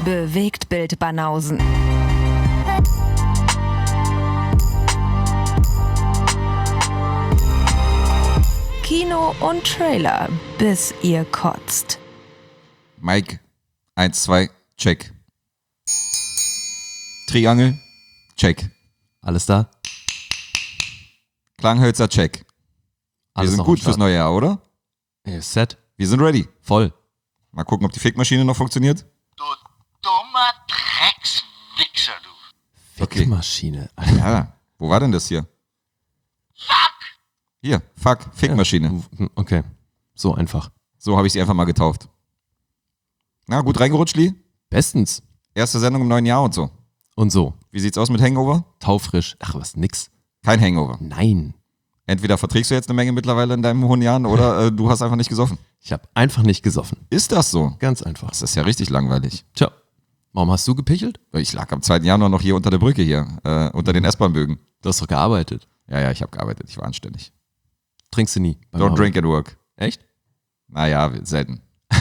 Bewegtbild Banausen. Kino und Trailer, bis ihr kotzt. Mike, 1, 2, check. Triangel, check. Alles da? Klanghölzer, check. Alles Wir sind noch gut am fürs Start. neue Jahr, oder? Set. Wir sind ready. Voll. Mal gucken, ob die Fickmaschine noch funktioniert. Du dummer Dreckswichser, du. Okay. Fickmaschine. Ja, wo war denn das hier? Fuck! Hier, fuck, Fickmaschine. Okay. So einfach. So habe ich sie einfach mal getauft. Na, gut reingerutscht, Lee? Bestens. Erste Sendung im neuen Jahr und so. Und so. Wie sieht's aus mit Hangover? Taufrisch. Ach, was, nix. Kein Hangover. Nein. Entweder verträgst du jetzt eine Menge mittlerweile in deinen hohen Jahren oder du hast einfach nicht gesoffen. Ich habe einfach nicht gesoffen. Ist das so? Ganz einfach. Das ist ja richtig langweilig. Tja. Warum hast du gepichelt? Ich lag am 2. Januar noch hier unter der Brücke hier, unter den S-Bahn-Bögen. Du hast doch gearbeitet. Ja, ich habe gearbeitet, ich war anständig. Trinkst du nie? beim Don't Arbeiten? drink at work. Echt? Naja, selten.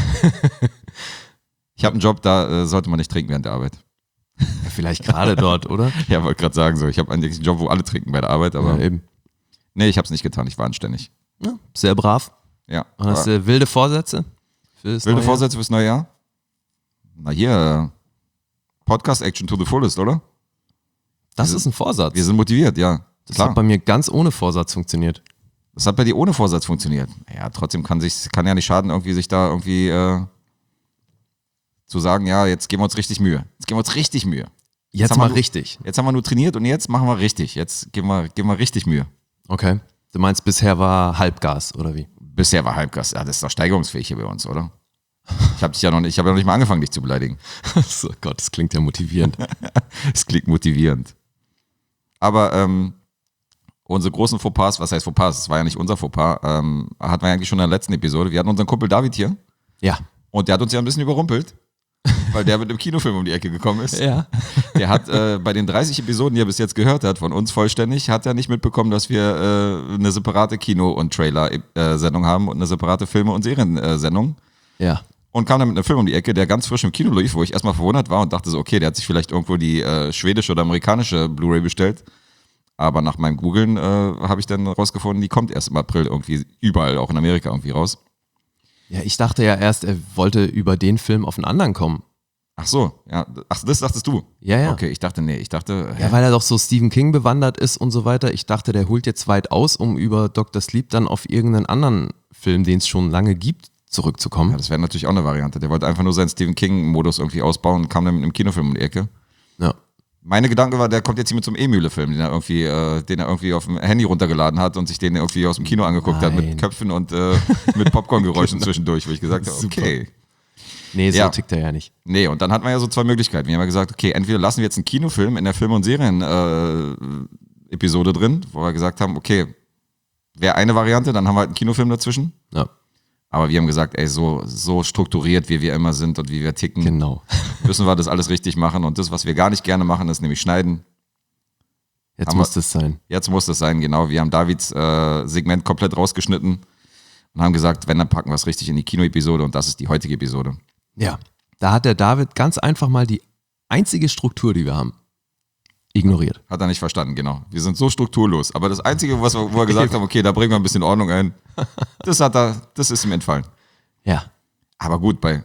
Ich habe einen Job, da sollte man nicht trinken während der Arbeit. Ja, vielleicht gerade dort, oder? Ja, wollte gerade sagen so. Ich habe eigentlich einen Job, wo alle trinken bei der Arbeit, aber Ja, eben. nee, ich habe es nicht getan, ich war anständig. Ja, sehr brav. Ja. Und hast du wilde Vorsätze? Fürs Wilde neue Jahr? Vorsätze fürs neue Jahr? Na hier, Podcast-Action to the fullest, oder? Das ist ein Vorsatz. Wir sind motiviert, ja. Das Klar. hat bei mir ganz ohne Vorsatz funktioniert. Das hat bei dir ohne Vorsatz funktioniert. Ja, trotzdem kann ja nicht schaden, irgendwie sich da irgendwie zu sagen, ja, jetzt geben wir uns richtig Mühe. Jetzt geben wir uns richtig Mühe. Jetzt haben mal wir nur- richtig. Jetzt haben wir nur trainiert und jetzt machen wir richtig. Jetzt geben wir richtig Mühe. Okay. Du meinst, bisher war Halbgas, oder wie? Bisher war Halbgas. Ja, das ist doch steigerungsfähig hier bei uns, oder? Ich habe ja noch nicht mal angefangen, dich zu beleidigen. So Gott, das klingt ja motivierend. Es klingt motivierend. Aber unsere großen Fauxpas, was heißt Fauxpas? Das war ja nicht unser Fauxpas, hatten wir eigentlich schon in der letzten Episode. Wir hatten unseren Kumpel David hier Ja. und der hat uns ja ein bisschen überrumpelt, weil der mit einem Kinofilm um die Ecke gekommen ist. Ja. Der hat bei den 30 Episoden, die er bis jetzt gehört hat, von uns vollständig, hat er nicht mitbekommen, dass wir eine separate Kino- und Trailer-Sendung haben und eine separate Filme- und Seriensendung. Ja. Und kam dann mit einem Film um die Ecke, der ganz frisch im Kino lief, wo ich erstmal verwundert war und dachte so, okay, der hat sich vielleicht irgendwo die schwedische oder amerikanische Blu-ray bestellt. Aber nach meinem Googlen habe ich dann rausgefunden, die kommt erst im April irgendwie überall, auch in Amerika irgendwie raus. Ja, ich dachte ja erst, er wollte über den Film auf einen anderen kommen. Ach so, ja. Ach, das dachtest du? Ja, ja. Okay, ich dachte, Ja, weil er doch so Stephen King bewandert ist und so weiter. Ich dachte, der holt jetzt weit aus, um über Dr. Sleep dann auf irgendeinen anderen Film, den es schon lange gibt, zurückzukommen. ja, das wäre natürlich auch eine Variante. Der wollte einfach nur seinen Stephen King-Modus irgendwie ausbauen und kam dann mit einem Kinofilm um die Ecke. Ja. Meine Gedanke war, der kommt jetzt hier mit so einem E-Mühle-Film, den er irgendwie auf dem Handy runtergeladen hat und sich den irgendwie aus dem Kino angeguckt hat mit Nein. Köpfen und mit Popcorn-Geräuschen zwischendurch, wo ich gesagt habe, Super. okay. Nee, so Ja. tickt er ja nicht. Nee, und dann hatten wir ja so zwei Möglichkeiten. Wir haben ja gesagt, okay, entweder lassen wir jetzt einen Kinofilm in der Film- und Serien-Episode drin, wo wir gesagt haben, okay, wäre eine Variante, dann haben wir halt einen Kinofilm dazwischen. Ja, Aber wir haben gesagt, ey, so strukturiert, wie wir immer sind und wie wir ticken, genau. müssen wir das alles richtig machen. Und das, was wir gar nicht gerne machen, ist nämlich schneiden. Jetzt Haben muss wir- das sein. Jetzt muss das sein, genau. Wir haben Davids Segment komplett rausgeschnitten und haben gesagt, wenn, dann packen wir es richtig in die Kinoepisode und das ist die heutige Episode. Ja. Da hat der David ganz einfach mal die einzige Struktur, die wir haben, ignoriert. Hat er nicht verstanden, genau. Wir sind so strukturlos. Aber das Einzige, wo wir gesagt haben, okay, da bringen wir ein bisschen Ordnung ein, das ist ihm entfallen. Ja. Aber gut, bei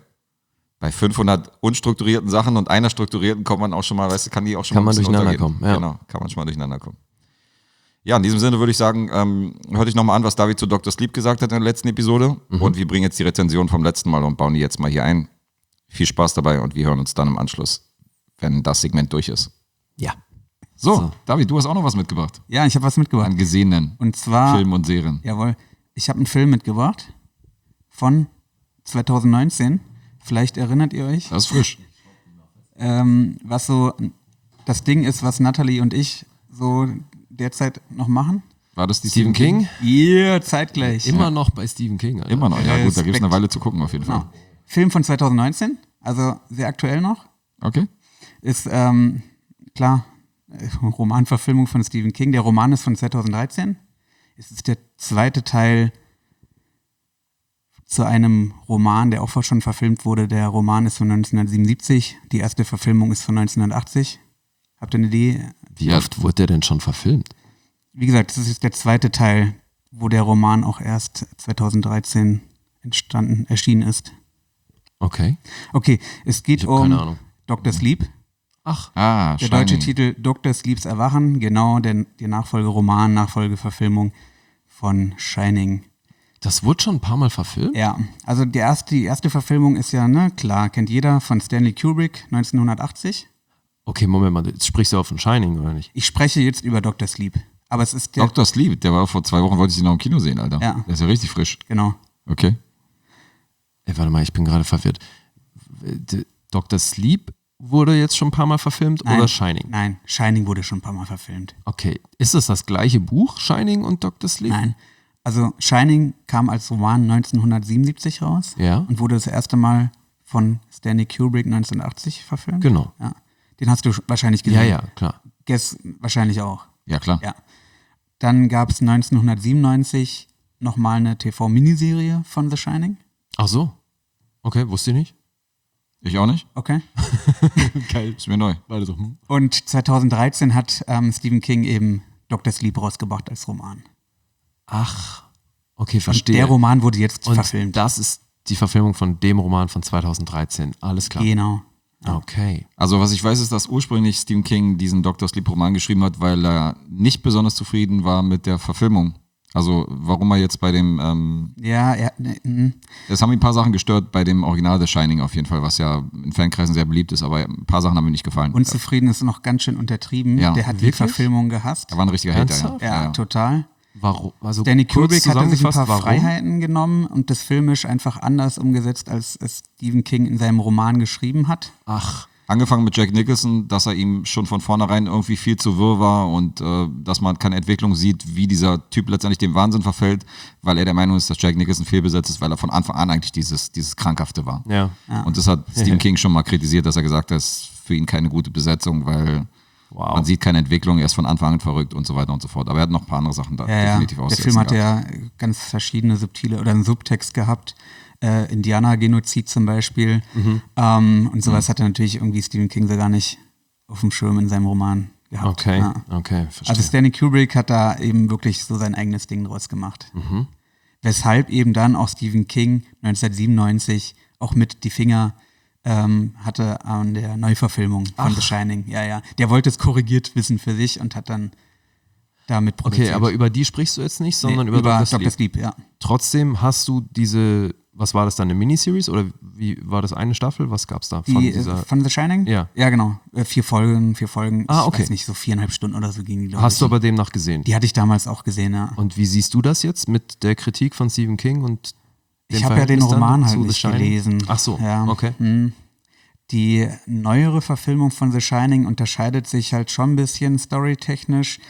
500 unstrukturierten Sachen und einer strukturierten kommt man auch schon mal, weißt du, kann die auch schon Kann mal man ein bisschen durcheinander untergehen. kommen, ja. Genau, kann man schon mal durcheinander kommen. Ja, in diesem Sinne würde ich sagen, hör dich nochmal an, was David zu Dr. Sleep gesagt hat in der letzten Episode. Und wir bringen jetzt die Rezension vom letzten Mal und bauen die jetzt mal hier ein. Viel Spaß dabei und wir hören uns dann im Anschluss, wenn das Segment durch ist. Ja. So, David, du hast auch noch was mitgebracht. Ja, ich habe was mitgebracht. An gesehenen Und zwar, Filmen und Serien. jawohl, ich habe einen Film mitgebracht von 2019. Vielleicht erinnert ihr euch, Das ist frisch. was so das Ding ist, was Natalie und ich so derzeit noch machen. War das die Stephen King? Yeah, zeitgleich. Immer noch bei Stephen King. Alter. Immer noch. Ja gut, da gibt es Respekt. eine Weile zu gucken auf jeden Fall. Genau. Film von 2019, also sehr aktuell noch. Okay. Ist, klar, Romanverfilmung von Stephen King. Der Roman ist von 2013. Es ist der zweite Teil zu einem Roman, der auch schon verfilmt wurde. Der Roman ist von 1977, die erste Verfilmung ist von 1980. Habt ihr eine Idee? Wie oft wurde der denn schon verfilmt? Wie gesagt, das ist jetzt der zweite Teil, wo der Roman auch erst 2013 erschienen ist. Okay. Okay, es geht Ich hab keine um Ahnung. Dr. Sleep. Ach, Ah, Der deutsche Shining. Titel Dr. Sleeps Erwachen, genau, die Nachfolgeroman, Nachfolgeverfilmung von Shining. das wurde schon ein paar Mal verfilmt? Ja, also die erste Verfilmung ist ja, ne, klar, kennt jeder, von Stanley Kubrick, 1980. Okay, Moment mal, jetzt sprichst du auch von Shining, oder nicht? Ich spreche jetzt über Dr. Sleep, aber es ist der, Dr. Sleep, der war vor 2 Wochen, wollte ich ihn noch im Kino sehen, Alter. Ja. Der ist ja richtig frisch. genau. Okay. Ey, warte mal, ich bin gerade verwirrt. Dr. Sleep wurde jetzt schon ein paar Mal verfilmt oder Shining? Nein, Shining wurde schon ein paar Mal verfilmt. Okay, ist das gleiche Buch, Shining und Dr. Sleep? Nein, also Shining kam als Roman 1977 raus Ja. und wurde das erste Mal von Stanley Kubrick 1980 verfilmt. Genau. Ja. Den hast du wahrscheinlich Ja, gesehen. ja, klar. Guess wahrscheinlich auch. Ja, klar. Ja. Dann gab es 1997 nochmal eine TV-Miniserie von The Shining. Ach so. Okay, wusste ich nicht. Ich auch nicht. Okay. Geil. Ist mir neu. Beide so, Und 2013 hat Stephen King eben Dr. Sleep rausgebracht als Roman. Ach, okay, Und verstehe. der Roman wurde jetzt und verfilmt. das ist die Verfilmung von dem Roman von 2013. Alles klar. Genau. Okay. Also was ich weiß, ist, dass ursprünglich Stephen King diesen Dr. Sleep-Roman geschrieben hat, weil er nicht besonders zufrieden war mit der Verfilmung. Also warum er jetzt bei dem, Ja, es haben ihn ein paar Sachen gestört bei dem Original The Shining auf jeden Fall, was ja in Fankreisen sehr beliebt ist, aber ein paar Sachen haben mir nicht gefallen. unzufrieden ist noch ganz schön untertrieben. Ja. Der hat die Wirklich? Verfilmung gehasst. Er war ein richtiger Hater, Ernsthaft? Ja, total. Warum? Also Stanley kurz Kubrick hatte sich ein paar zusammengefasst, warum? Freiheiten genommen und das filmisch einfach anders umgesetzt, als es Stephen King in seinem Roman geschrieben hat. Ach, Angefangen mit Jack Nicholson, dass er ihm schon von vornherein irgendwie viel zu wirr war und dass man keine Entwicklung sieht, wie dieser Typ letztendlich dem Wahnsinn verfällt, weil er der Meinung ist, dass Jack Nicholson fehlbesetzt ist, weil er von Anfang an eigentlich dieses Krankhafte war. ja. Und das hat Stephen King schon mal kritisiert, dass er gesagt hat, das ist für ihn keine gute Besetzung, weil Wow. man sieht keine Entwicklung, er ist von Anfang an verrückt und so weiter und so fort. Aber er hat noch ein paar andere Sachen da definitiv Der auszusetzen Film hatte gehabt. ja ganz verschiedene subtile oder einen Subtext gehabt. Indianergenozid zum Beispiel. Und sowas hatte natürlich irgendwie Stephen King so gar nicht auf dem Schirm in seinem Roman gehabt. Okay, Ja. okay, verstehe. Also Stanley Kubrick hat da eben wirklich so sein eigenes Ding draus gemacht. Weshalb eben dann auch Stephen King 1997 auch mit die Finger hatte an der Neuverfilmung von The Shining. Ja, ja. Der wollte es korrigiert wissen für sich und hat dann damit produziert. Okay, aber über die sprichst du jetzt nicht, sondern Nee, über Dr. Dr. Sleep. Sleep, ja. Trotzdem hast du diese, was war das dann, eine Miniseries oder wie war das, eine Staffel? Was gab's da von Die, dieser? von The Shining? Ja. Ja, genau. 4 Folgen. Ah, Ich okay. weiß nicht, so 4,5 Stunden oder so gingen die, glaub Hast ich. du aber demnach gesehen? Die hatte ich damals auch gesehen, ja. Und wie siehst du das jetzt mit der Kritik von Stephen King und dem Ich habe ja den Verhältnis dann Roman halt zu The nicht Shining? gelesen. Ach so, Ja. okay. Die neuere Verfilmung von The Shining unterscheidet sich halt schon ein bisschen storytechnisch,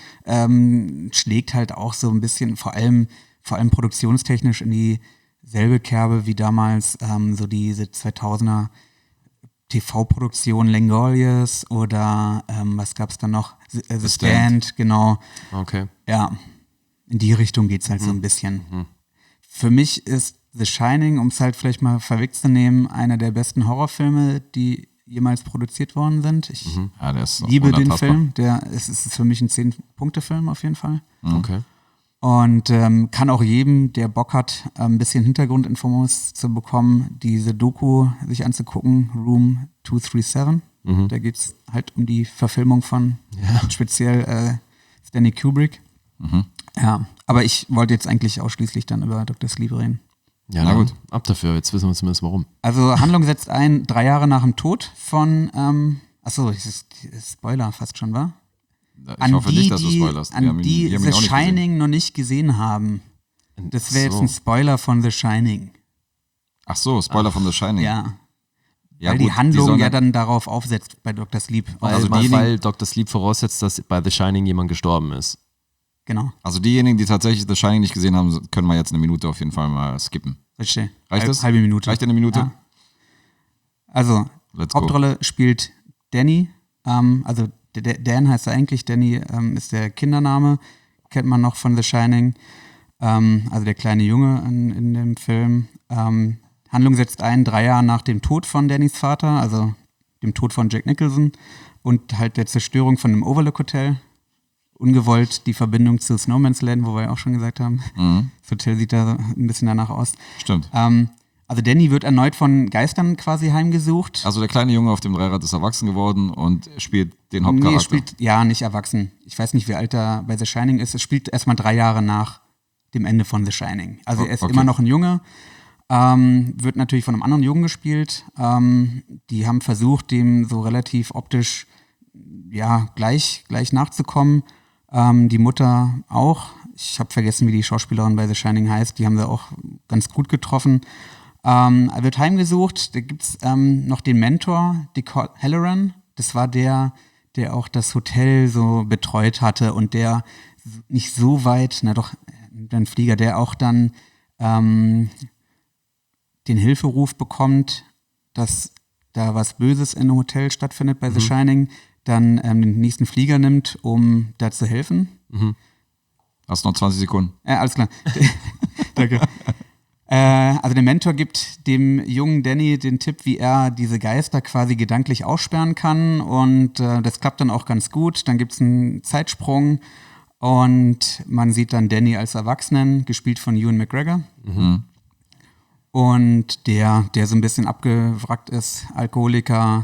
schlägt halt auch so ein bisschen, vor allem produktionstechnisch in dieselbe Kerbe wie damals so diese 2000er TV-Produktion Langoliers oder was gab's dann noch? The Stand, genau. Okay. Ja, in die Richtung geht's halt so ein bisschen. Für mich ist The Shining, um es halt vielleicht mal vorwegzunehmen, einer der besten Horrorfilme, die jemals produziert worden sind. Ich Ja, der ist liebe den unantastbar. Film. Es ist für mich ein 10-Punkte-Film auf jeden Fall. Okay. Und kann auch jedem, der Bock hat, ein bisschen Hintergrundinfos zu bekommen, diese Doku sich anzugucken, Room 237. Da geht es halt um die Verfilmung von speziell Stanley Kubrick. Ja, aber ich wollte jetzt eigentlich ausschließlich dann über Dr. Sleep reden. Ja, Na dann gut. ab dafür. Jetzt wissen wir zumindest warum. Also Handlung setzt ein, 3 Jahre nach dem Tod von, achso, das ist Spoiler fast schon, wa? Ich hoffe nicht, dass du spoilerst. Wir haben ihn- die wir haben The ihn auch nicht gesehen. Shining noch nicht gesehen haben. Das wäre jetzt So. ein Spoiler von The Shining. Ach so, Spoiler von The Shining. Ja, Ja, weil gut, die Handlung sollen ja dann darauf aufsetzt bei Dr. Sleep. Weil, Also weil, diejenigen- weil Dr. Sleep voraussetzt, dass bei The Shining jemand gestorben ist. Genau, Also diejenigen, die tatsächlich The Shining nicht gesehen haben, können wir jetzt eine Minute auf jeden Fall mal skippen. richtig. Reicht das? Halbe Minute. Reicht eine Minute? Ja. Also, Let's go. Hauptrolle spielt Danny. Also Dan heißt er eigentlich, Danny ist der Kindername, kennt man noch von The Shining. also der kleine Junge in dem Film. Handlung setzt ein, 3 Jahre nach dem Tod von Dannys Vater, also dem Tod von Jack Nicholson und halt der Zerstörung von dem Overlook Hotel. Ungewollt die Verbindung zu Snowman's Land, wo wir ja auch schon gesagt haben. Das Hotel sieht da ein bisschen danach aus. Stimmt. Also Danny wird erneut von Geistern quasi heimgesucht. Also der kleine Junge auf dem Dreirad ist erwachsen geworden und spielt den Hauptcharakter. Nee, spielt, ja, nicht erwachsen. Ich weiß nicht, wie alt er bei The Shining ist. Es spielt erstmal 3 Jahre nach dem Ende von The Shining. Also er ist immer noch ein Junge. Wird natürlich von einem anderen Jungen gespielt. Die haben versucht, dem so relativ optisch gleich nachzukommen. Die Mutter auch. Ich habe vergessen, wie die Schauspielerin bei The Shining heißt. Die haben sie auch ganz gut getroffen. Er wird heimgesucht. Da gibt es noch den Mentor, Dick Halloran. Das war der auch das Hotel so betreut hatte und der nicht so weit, ein Flieger, der auch dann den Hilferuf bekommt, dass da was Böses in einem Hotel stattfindet bei The Shining, dann den nächsten Flieger nimmt, um da zu helfen. Hast noch 20 Sekunden. Alles klar. Danke. Also der Mentor gibt dem jungen Danny den Tipp, wie er diese Geister quasi gedanklich aussperren kann und das klappt dann auch ganz gut. Dann gibt es einen Zeitsprung und man sieht dann Danny als Erwachsenen, gespielt von Ewan McGregor. Und der so ein bisschen abgewrackt ist, Alkoholiker,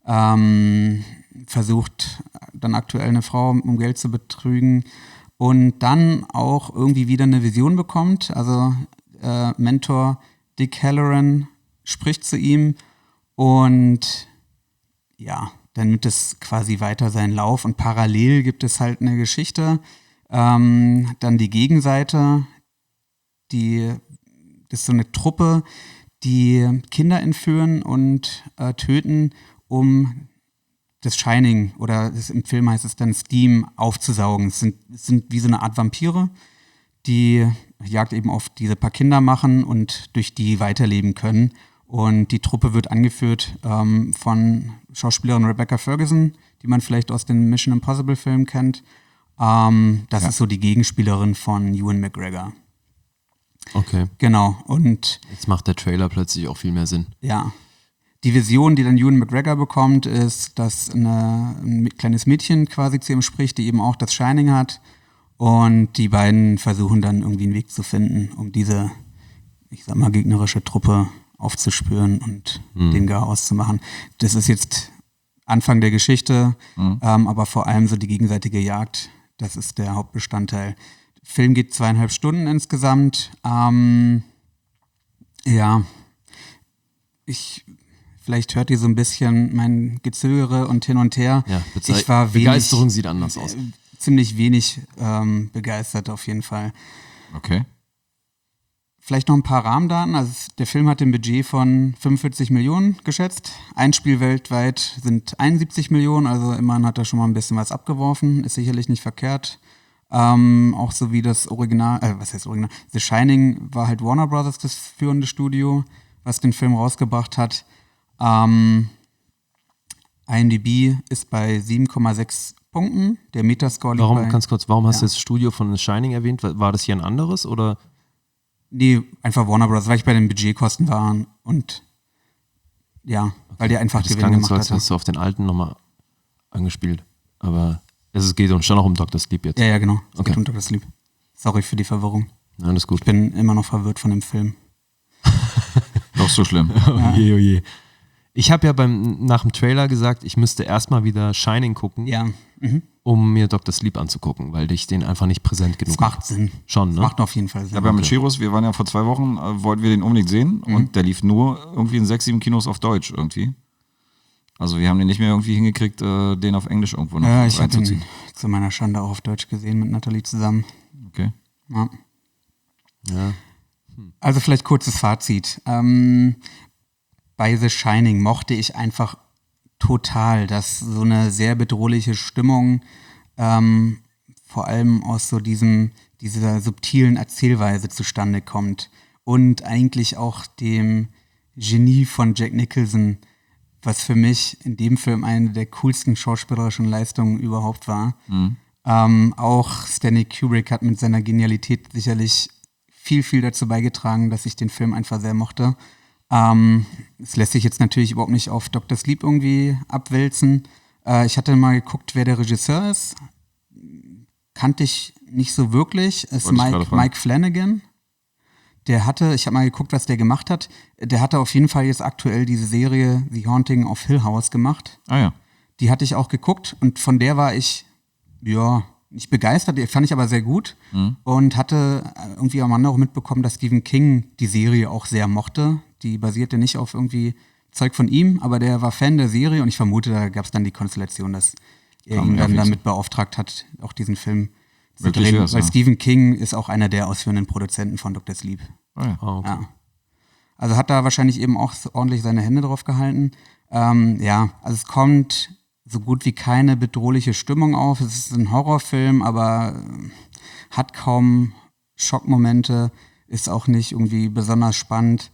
versucht dann aktuell eine Frau um Geld zu betrügen und dann auch irgendwie wieder eine Vision bekommt. Also Mentor Dick Halloran spricht zu ihm und dann nimmt es quasi weiter seinen Lauf und parallel gibt es halt eine Geschichte. Dann die Gegenseite, das ist so eine Truppe, die Kinder entführen und töten, um das Shining, oder im Film heißt es dann Steam, aufzusaugen. Es sind wie so eine Art Vampire, die Jagd eben auf diese paar Kinder machen und durch die weiterleben können. Und die Truppe wird angeführt von Schauspielerin Rebecca Ferguson, die man vielleicht aus den Mission Impossible Filmen kennt. Das ist so die Gegenspielerin von Ewan McGregor. Okay. Genau. Und jetzt macht der Trailer plötzlich auch viel mehr Sinn. Ja. Die Vision, die dann Ewan McGregor bekommt, ist, dass ein kleines Mädchen quasi zu ihm spricht, die eben auch das Shining hat. Und die beiden versuchen dann irgendwie einen Weg zu finden, um diese, ich sag mal, gegnerische Truppe aufzuspüren und den Garaus zu machen. Das ist jetzt Anfang der Geschichte, aber vor allem so die gegenseitige Jagd, das ist der Hauptbestandteil. Der Film geht 2,5 Stunden insgesamt. Vielleicht hört ihr so ein bisschen mein Gezögere und hin und her. Ja, ich war Begeisterung sieht anders aus. Ziemlich wenig begeistert auf jeden Fall. Okay. Vielleicht noch ein paar Rahmendaten. Also der Film hat ein Budget von 45 Millionen geschätzt. Einspiel weltweit sind 71 Millionen, also immerhin hat er schon mal ein bisschen was abgeworfen. Ist sicherlich nicht verkehrt. Auch so wie das Original, was heißt Original? The Shining war halt Warner Brothers das führende Studio, was den Film rausgebracht hat. IMDb ist bei 7,6 Punkten. Der Metascore liegt warum hast du jetzt Studio von The Shining erwähnt? War das hier ein anderes oder? Nee, einfach Warner Bros., weil ich bei den Budgetkosten war und weil der einfach Gewinn gemacht hat. Das hast du auf den alten nochmal angespielt. Aber es geht uns schon noch um Dr. Sleep jetzt. Ja, genau. Es geht um Dr. Sleep. Sorry für die Verwirrung. Alles gut. Ich bin immer noch verwirrt von dem Film. Doch so schlimm. Oje, oje. Ich habe ja nach dem Trailer gesagt, ich müsste erstmal wieder Shining gucken, um mir Dr. Sleep anzugucken, weil ich den einfach nicht präsent genug habe. Das macht Sinn. Schon, ne? Das macht auf jeden Fall Sinn. Aber mit Chiros, wir waren ja vor 2 Wochen, wollten wir den unbedingt sehen und der lief nur irgendwie in 6, 7 Kinos auf Deutsch irgendwie. Also wir haben den nicht mehr irgendwie hingekriegt, den auf Englisch irgendwo noch ich habe reinzuziehen. ihn zu meiner Schande auch auf Deutsch gesehen mit Nathalie zusammen. Okay. Ja. Also vielleicht kurzes Fazit. Bei The Shining mochte ich einfach total, dass so eine sehr bedrohliche Stimmung vor allem aus so dieser subtilen Erzählweise zustande kommt und eigentlich auch dem Genie von Jack Nicholson, was für mich in dem Film eine der coolsten schauspielerischen Leistungen überhaupt war. Auch Stanley Kubrick hat mit seiner Genialität sicherlich viel dazu beigetragen, dass ich den Film einfach sehr mochte. Es lässt sich jetzt natürlich überhaupt nicht auf Dr. Sleep irgendwie abwälzen. Ich hatte mal geguckt, wer der Regisseur ist. Kannte ich nicht so wirklich. Es ist Wollte ich gerade fragen. Mike Flanagan. Ich habe mal geguckt, was der gemacht hat. Der hatte auf jeden Fall jetzt aktuell diese Serie The Haunting of Hill House gemacht. Ah ja. Die hatte ich auch geguckt und von der war ich, nicht begeistert, die fand ich aber sehr gut und hatte irgendwie am Ende auch mitbekommen, dass Stephen King die Serie auch sehr mochte. Die basierte nicht auf irgendwie Zeug von ihm, aber der war Fan der Serie und ich vermute, da gab es dann die Konstellation, dass er ihn dann damit beauftragt hat, auch diesen Film zu Wirklich drehen. wär's, Weil ja. Stephen King ist auch einer der ausführenden Produzenten von Dr. Sleep. Ah, ja. Ah, okay. Ja. Also hat da wahrscheinlich eben auch ordentlich seine Hände drauf gehalten. Also es kommt so gut wie keine bedrohliche Stimmung auf. Es ist ein Horrorfilm, aber hat kaum Schockmomente, ist auch nicht irgendwie besonders spannend.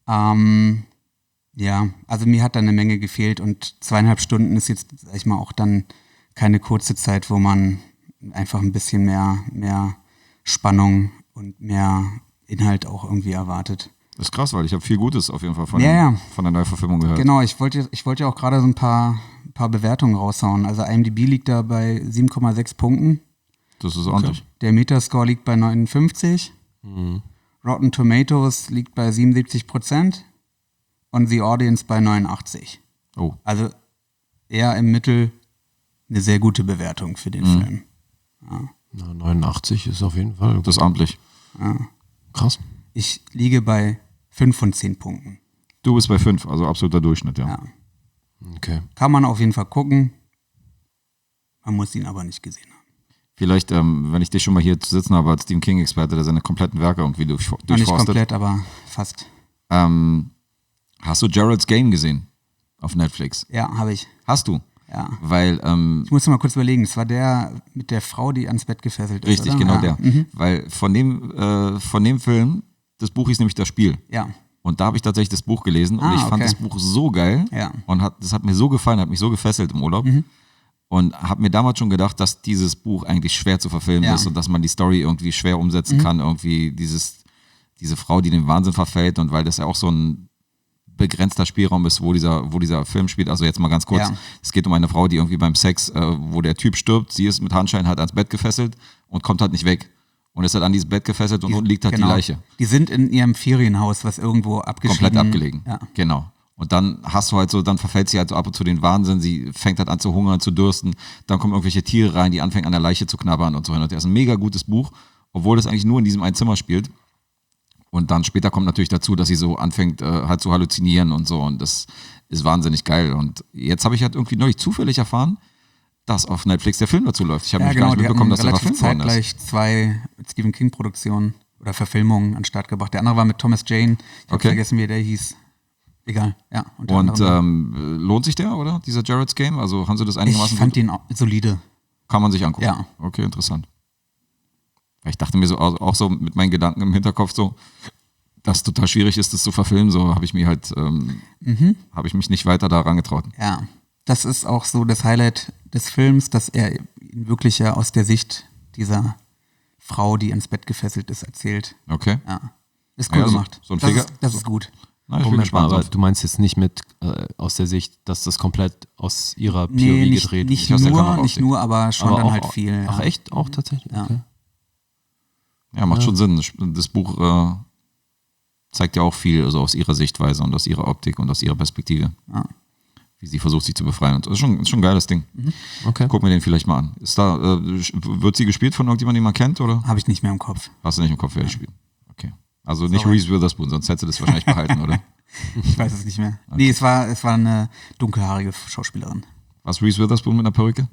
Also mir hat da eine Menge gefehlt und 2,5 Stunden ist jetzt, sag ich mal, auch dann keine kurze Zeit, wo man einfach ein bisschen mehr Spannung und mehr Inhalt auch irgendwie erwartet. Das ist krass, weil ich habe viel Gutes auf jeden Fall von Ja. der Neuverfilmung gehört. Genau, ich wollte ja auch gerade so ein paar Bewertungen raushauen. Also IMDb liegt da bei 7,6 Punkten. Das ist ordentlich. Der Metascore liegt bei 59. Rotten Tomatoes liegt bei 77% und The Audience bei 89. Oh, Also eher im Mittel eine sehr gute Bewertung für den Film. Na, 89 ist auf jeden Fall das ist amtlich. krass. Ich liege bei 5 von 10 Punkten. Du bist bei 5, also absoluter Durchschnitt, ja. Ja. Okay. Kann man auf jeden Fall gucken. Man muss ihn aber nicht gesehen haben. Vielleicht, wenn ich dich schon mal hier zu sitzen habe als Stephen King-Experte, der seine kompletten Werke irgendwie Noch nicht durchforstet. komplett, aber fast. Hast du Gerald's Game gesehen? Auf Netflix. Ja, habe ich. Hast du? Ja. Weil, Ich musste mal kurz überlegen, es war der mit der Frau, die ans Bett gefesselt ist. richtig, oder? genau Ja. der. Weil von dem Film, das Buch hieß nämlich Das Spiel. Ja. Und da habe ich tatsächlich das Buch gelesen und ich fand okay. das Buch so geil Ja. und das hat mir so gefallen, hat mich so gefesselt im Urlaub und habe mir damals schon gedacht, dass dieses Buch eigentlich schwer zu verfilmen Ja. ist und dass man die Story irgendwie schwer umsetzen kann, irgendwie diese Frau, die in den Wahnsinn verfällt und weil das ja auch so ein begrenzter Spielraum ist, wo dieser Film spielt. Also jetzt mal ganz kurz, Ja. es geht um eine Frau, die irgendwie beim Sex, wo der Typ stirbt, sie ist mit Handschellen halt ans Bett gefesselt und kommt halt nicht weg. Und ist halt an dieses Bett gefesselt und unten liegt halt Genau. die Leiche. Die sind in ihrem Ferienhaus, was irgendwo abgeschieden. Komplett abgelegen. Ja. Genau. Und dann hast du halt so, dann verfällt sie halt so ab und zu den Wahnsinn, sie fängt halt an zu hungern, zu dürsten, dann kommen irgendwelche Tiere rein, die anfangen an der Leiche zu knabbern und so hin. Und das ist ein mega gutes Buch, obwohl das eigentlich nur in diesem einen Zimmer spielt. Und dann später kommt natürlich dazu, dass sie so anfängt halt zu halluzinieren und so und das ist wahnsinnig geil. Und jetzt habe ich halt irgendwie neulich zufällig erfahren, dass auf Netflix der Film dazu läuft. Ich habe Ja, nämlich gar genau, nicht die mitbekommen, dass hatten der relativ verfilmt worden ist. zeitgleich 2 Stephen King-Produktionen oder Verfilmungen an den Start gebracht. Der andere war mit Thomas Jane. Ich habe Okay. vergessen, wie der hieß. Egal, ja. unter Und anderem. lohnt sich der, oder? Dieser Gerald's Game? Also haben sie das Ich einigermaßen fand gut? den auch solide. Kann man sich angucken. Ja. Okay, interessant. Weil ich dachte mir so, auch so mit meinen Gedanken im Hinterkopf so, dass es total schwierig ist, das zu verfilmen, so habe ich mir halt, habe ich mich nicht weiter da rangetraut. Ja, das ist auch so das Highlight des Films, dass er ihn wirklich ja aus der Sicht dieser Frau, die ans Bett gefesselt ist, erzählt. Okay. Ja, ist cool Ja, so- gemacht. so ein das, Finger- das ist gut. Na, ich bin Moment gespannt. mal, aber du meinst jetzt nicht mit aus der Sicht, dass das komplett aus ihrer POV Nee, gedreht nicht aus der nur, Kamera nicht aussieht. nur, aber schon aber dann auch, halt viel. Ach ja. echt? Auch tatsächlich? Ja. Okay. Ja, macht schon Sinn. Das Buch zeigt ja auch viel also aus ihrer Sichtweise und aus ihrer Optik und aus ihrer Perspektive. Ja. Wie sie versucht, sich zu befreien. Und das ist schon ein geiles Ding. Okay. Guck mir den vielleicht mal an. Ist da, wird sie gespielt von irgendjemandem, den man kennt, oder? Habe ich nicht mehr im Kopf. Hast du nicht im Kopf, wer die spielt? Okay. Also nicht Sorry. Reese Witherspoon, sonst hättest du das wahrscheinlich behalten, oder? Ich weiß es nicht mehr. Nee, es war eine dunkelhaarige Schauspielerin. Was Reese Witherspoon mit einer Perücke?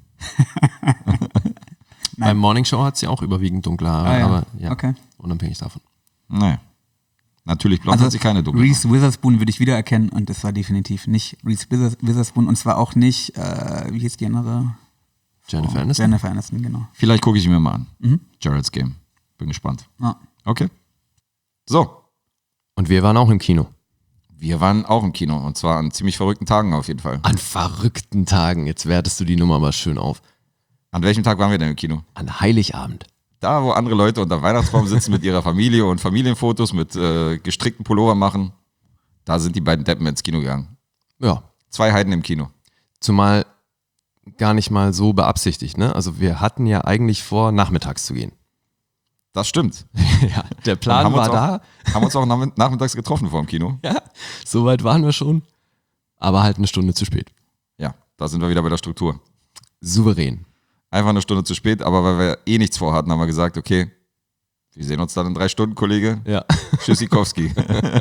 Beim Morning Show hat sie auch überwiegend dunkle Haare, Ah, ja. aber ja, Okay. unabhängig davon. Naja. Natürlich, blond hat sie keine dunkle. Reese Witherspoon würde ich wiedererkennen und das war definitiv nicht Reese Witherspoon und zwar auch nicht, wie hieß die andere? Jennifer Aniston? Jennifer Aniston, genau. Vielleicht gucke ich ihn mir mal an. Gerald's Game. Bin gespannt. Ja. Okay. So. Und wir waren auch im Kino. Wir waren auch im Kino und zwar an ziemlich verrückten Tagen auf jeden Fall. An verrückten Tagen. Jetzt wertest du die Nummer mal schön auf. An welchem Tag waren wir denn im Kino? An Heiligabend. Da, wo andere Leute unter Weihnachtsbaum sitzen mit ihrer Familie und Familienfotos mit gestrickten Pullover machen, da sind die beiden Deppen ins Kino gegangen. Ja, 2 Heiden im Kino. zumal gar nicht mal so beabsichtigt, ne? Also wir hatten ja eigentlich vor, nachmittags zu gehen. Das stimmt. Ja, der Plan Und war da. Haben uns auch nachmittags getroffen vor dem Kino. Ja, soweit waren wir schon. Aber halt eine Stunde zu spät. Ja, da sind wir wieder bei der Struktur. Souverän. Einfach eine Stunde zu spät, aber weil wir eh nichts vorhatten, haben wir gesagt, okay, wir sehen uns dann in 3 Stunden, Kollege. Ja. Tschüssikowski.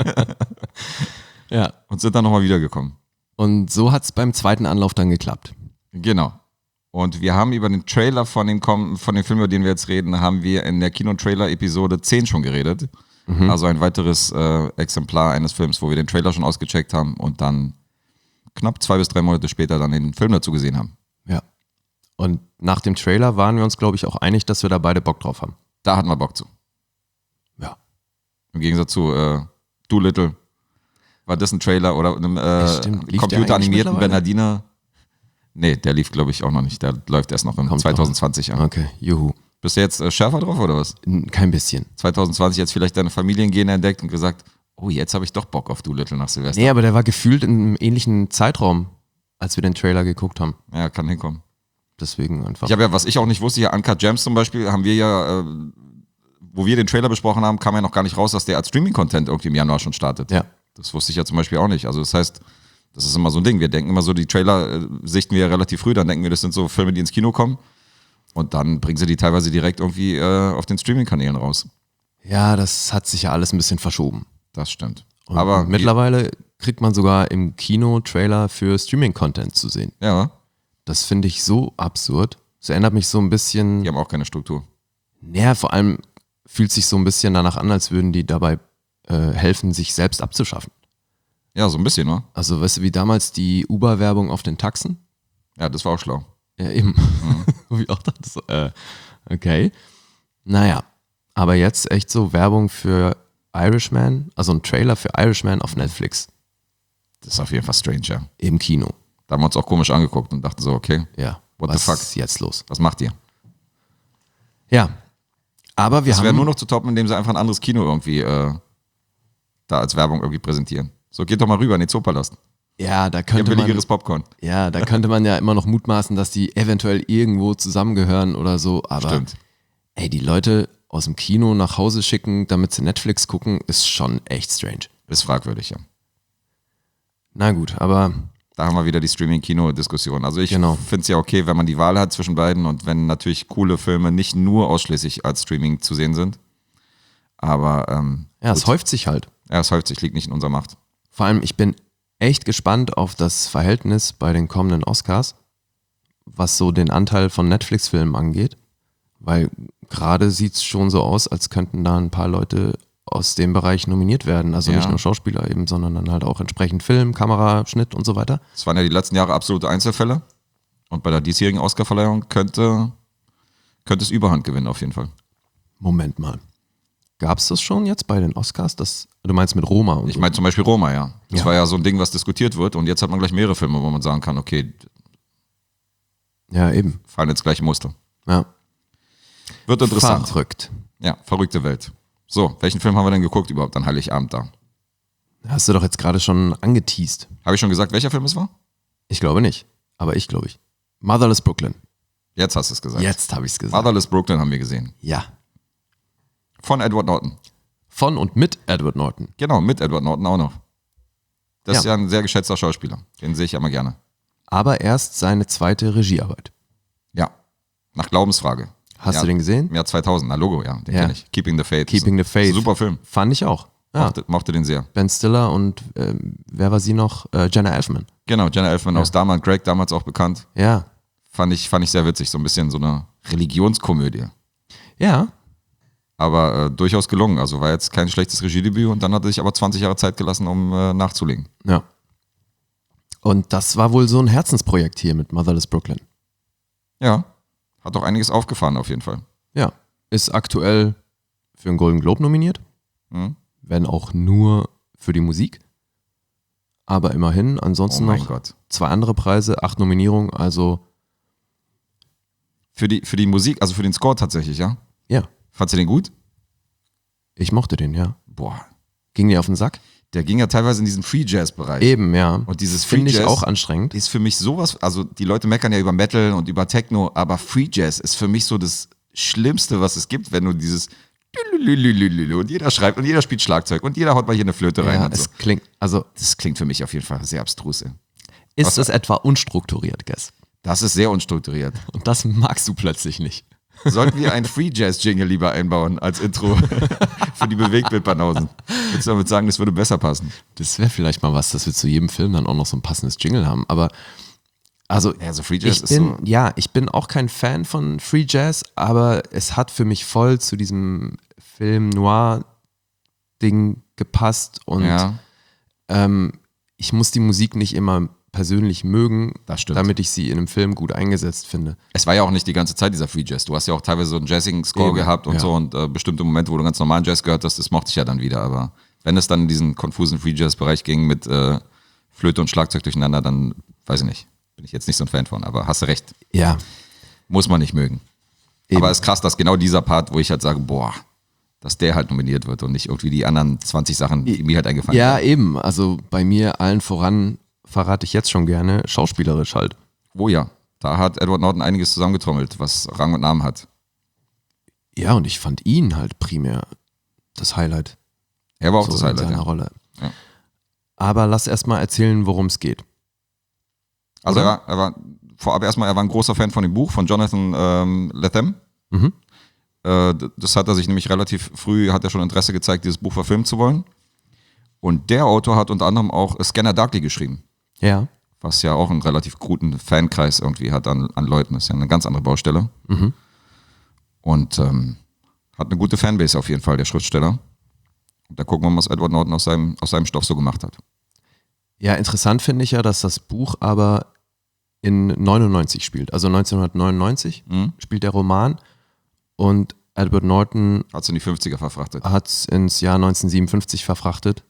Ja. Und sind dann nochmal wiedergekommen. Und so hat es beim zweiten Anlauf dann geklappt. Genau. Und wir haben über den Trailer von dem Film, über den wir jetzt reden, haben wir in der Kino-Trailer-Episode 10 schon geredet. Also ein weiteres Exemplar eines Films, wo wir den Trailer schon ausgecheckt haben und dann knapp 2 bis 3 Monate später dann den Film dazu gesehen haben. Ja. Und nach dem Trailer waren wir uns, glaube ich, auch einig, dass wir da beide Bock drauf haben. Da hatten wir Bock zu. Ja. Im Gegensatz zu Doolittle. War das ein Trailer oder einem stimmt. Lief der computeranimierten eigentlich Bernardiner? Nee, der lief, glaube ich, auch noch nicht. Der läuft erst noch in Kommt 2020 an. Okay, juhu. Bist du jetzt schärfer drauf oder was? Kein bisschen. 2020 jetzt vielleicht deine Familiengene entdeckt und gesagt, oh, jetzt habe ich doch Bock auf Doolittle nach Silvester. Nee, aber der war gefühlt in einem ähnlichen Zeitraum, als wir den Trailer geguckt haben. Ja, kann hinkommen. Deswegen einfach. Ich habe ja, was ich auch nicht wusste, hier Uncut Gems zum Beispiel, haben wir ja, wo wir den Trailer besprochen haben, kam ja noch gar nicht raus, dass der als Streaming-Content irgendwie im Januar schon startet. Ja. Das wusste ich ja zum Beispiel auch nicht. Also das heißt, das ist immer so ein Ding. Wir denken immer so, die Trailer sichten wir ja relativ früh, dann denken wir, das sind so Filme, die ins Kino kommen. Und dann bringen sie die teilweise direkt irgendwie auf den Streaming-Kanälen raus. Ja, das hat sich ja alles ein bisschen verschoben. Das stimmt. Und Aber mittlerweile kriegt man sogar im Kino Trailer für Streaming-Content zu sehen. ja, Das finde ich so absurd. Das erinnert mich so ein bisschen. die haben auch keine Struktur. Naja, vor allem fühlt sich so ein bisschen danach an, als würden die dabei helfen, sich selbst abzuschaffen. Ja, so ein bisschen, ne? Also, weißt du, wie damals die Uber-Werbung auf den Taxen? Ja, das war auch schlau. Ja, eben. Wo ich auch dachte, so, okay. Naja, aber jetzt echt so Werbung für Irishman, also ein Trailer für Irishman auf Netflix Das ist auf jeden Fall strange, ja. im Kino. Da haben wir uns auch komisch angeguckt und dachten so, okay, Ja, What was the fuck? ist jetzt los? was macht ihr? Ja, aber wir Das wäre haben nur noch zu toppen, indem sie einfach ein anderes Kino irgendwie da als Werbung irgendwie präsentieren. So, geht doch mal rüber in den Zoopalast. ja, da Ihr könnte man, billigeres Popcorn. ja, da könnte man ja immer noch mutmaßen, dass die eventuell irgendwo zusammengehören oder so, aber Stimmt. ey, die Leute aus dem Kino nach Hause schicken, damit sie Netflix gucken, ist schon echt strange. Ist fragwürdig, ja. Na gut, aber Da haben wir wieder die Streaming-Kino-Diskussion. Also ich Genau. finde es ja okay, wenn man die Wahl hat zwischen beiden und wenn natürlich coole Filme nicht nur ausschließlich als Streaming zu sehen sind. Aber ja, es häuft sich halt. ja, es häuft sich, liegt nicht in unserer Macht. Vor allem, ich bin echt gespannt auf das Verhältnis bei den kommenden Oscars, was so den Anteil von Netflix-Filmen angeht. Weil gerade sieht es schon so aus, als könnten da ein paar Leute aus dem Bereich nominiert werden. Also Ja. nicht nur Schauspieler eben, sondern dann halt auch entsprechend Film, Kamera, Schnitt und so weiter. Es waren ja die letzten Jahre absolute Einzelfälle. Und bei der diesjährigen Oscarverleihung könnte es Überhand gewinnen, auf jeden Fall. Moment mal. Gab es das schon jetzt bei den Oscars? Du meinst mit Roma und Ich so? meine zum Beispiel Roma, ja. Das Ja. war ja so ein Ding, was diskutiert wird. Und jetzt hat man gleich mehrere Filme, wo man sagen kann, okay, Ja, eben. fallen jetzt gleiche Muster. Ja. Wird interessant. Verrückt. Ja, verrückte Welt. So, welchen Film haben wir denn geguckt überhaupt an Heiligabend da? Hast du doch jetzt gerade schon angeteased. Habe ich schon gesagt, welcher Film es war? Ich glaube nicht. Aber ich glaube ich. Motherless Brooklyn. Jetzt hast du es gesagt. Jetzt habe ich es gesagt. Motherless Brooklyn haben wir gesehen. Ja. Von Edward Norton. Von und mit Edward Norton. Genau, mit Edward Norton auch noch. Das ist Ja. ja ein sehr geschätzter Schauspieler. Den sehe ich ja immer gerne. Aber erst seine zweite Regiearbeit. Ja. Nach Glaubensfrage. Hast Ja. du den gesehen? Im Jahr 2000. Na, Logo, ja. Den Ja. kenne ich. Keeping the Faith. Keeping the Faith. Super Film. Fand ich auch. Ja. Mochte den sehr. Ben Stiller und wer war sie noch? Jenna Elfman. Genau, Jenna Elfman aus damals, Greg damals auch bekannt. Ja. Fand ich sehr witzig. So ein bisschen so eine Religionskomödie. Ja. Aber durchaus gelungen. Also war jetzt kein schlechtes Regiedebüt und dann hat er sich aber 20 Jahre Zeit gelassen, um nachzulegen. Ja. Und das war wohl so ein Herzensprojekt hier mit Motherless Brooklyn. Ja. Hat doch einiges aufgefahren auf jeden Fall. Ja. Ist aktuell für einen Golden Globe nominiert. Mhm. Wenn auch nur für die Musik. Aber immerhin, ansonsten Oh mein noch Gott. 2 andere Preise, 8 Nominierungen, also Für die Musik, also für den Score tatsächlich, ja? Ja, Fandst du den gut? ich mochte den, ja. Boah, Ging dir auf den Sack? der ging ja teilweise in diesen Free-Jazz-Bereich. Eben, ja. Und dieses Free finde ich Jazz auch anstrengend. ist für mich sowas, also die Leute meckern ja über Metal und über Techno, aber Free Jazz ist für mich so das Schlimmste, was es gibt, wenn du dieses und jeder schreibt und jeder spielt Schlagzeug und jeder haut mal hier eine Flöte rein Ja, und so. es klingt, also Das klingt für mich auf jeden Fall sehr abstrus. Ey. ist es etwa unstrukturiert, Guess? Das ist sehr unstrukturiert. Und das magst du plötzlich nicht. Sollten wir einen Free Jazz Jingle lieber einbauen als Intro für die Bewegtbild-Banausen? Würdest du damit sagen, das würde besser passen? Das wäre vielleicht mal was, dass wir zu jedem Film dann auch noch so ein passendes Jingle haben. Aber also Ja, so Free Jazz ich ist bin, so. ja, ich bin auch kein Fan von Free Jazz, aber es hat für mich voll zu diesem Film Noir Ding gepasst und Ja, ich muss die Musik nicht immer persönlich mögen, Das stimmt. damit ich sie in einem Film gut eingesetzt finde. es war ja auch nicht die ganze Zeit dieser Free Jazz. Du hast ja auch teilweise so einen jazzigen Score Eben, gehabt und ja. so und bestimmte Momente, wo du ganz normalen Jazz gehört hast, das mochte ich ja dann wieder. Aber wenn es dann in diesen konfusen Free Jazz Bereich ging mit Flöte und Schlagzeug durcheinander, dann weiß ich nicht. Bin ich jetzt nicht so ein Fan von, aber hast du recht. Ja, Muss man nicht mögen. Eben. Aber es ist krass, dass genau dieser Part, wo ich halt sage, boah, dass der halt nominiert wird und nicht irgendwie die anderen 20 Sachen, die mir halt eingefallen ja, sind. eben. Also bei mir allen voran verrate ich jetzt schon gerne, schauspielerisch halt. Oh ja, da hat Edward Norton einiges zusammengetrommelt, was Rang und Namen hat. Ja, und ich fand ihn halt primär das Highlight. Er war auch so das in Highlight. seiner Ja. Rolle. Ja. Aber lass erst mal erzählen, worum es geht. Also Oder? er war vorab erstmal, er war ein großer Fan von dem Buch von Jonathan Lethem. Mhm. Das hat er sich nämlich relativ früh, hat er schon Interesse gezeigt, dieses Buch verfilmen zu wollen. Und der Autor hat unter anderem auch Scanner Darkly geschrieben, Ja. was ja auch einen relativ guten Fankreis irgendwie hat an Leuten. Das ist ja eine ganz andere Baustelle. Mhm. Und hat eine gute Fanbase auf jeden Fall, der Schriftsteller. Und da gucken wir mal, was Edward Norton aus seinem Stoff so gemacht hat. Ja, interessant finde ich ja, dass das Buch aber in 99 spielt. Also 1999 spielt der Roman und Edward Norton Hat es in die 50er verfrachtet. hat es ins Jahr 1957 verfrachtet,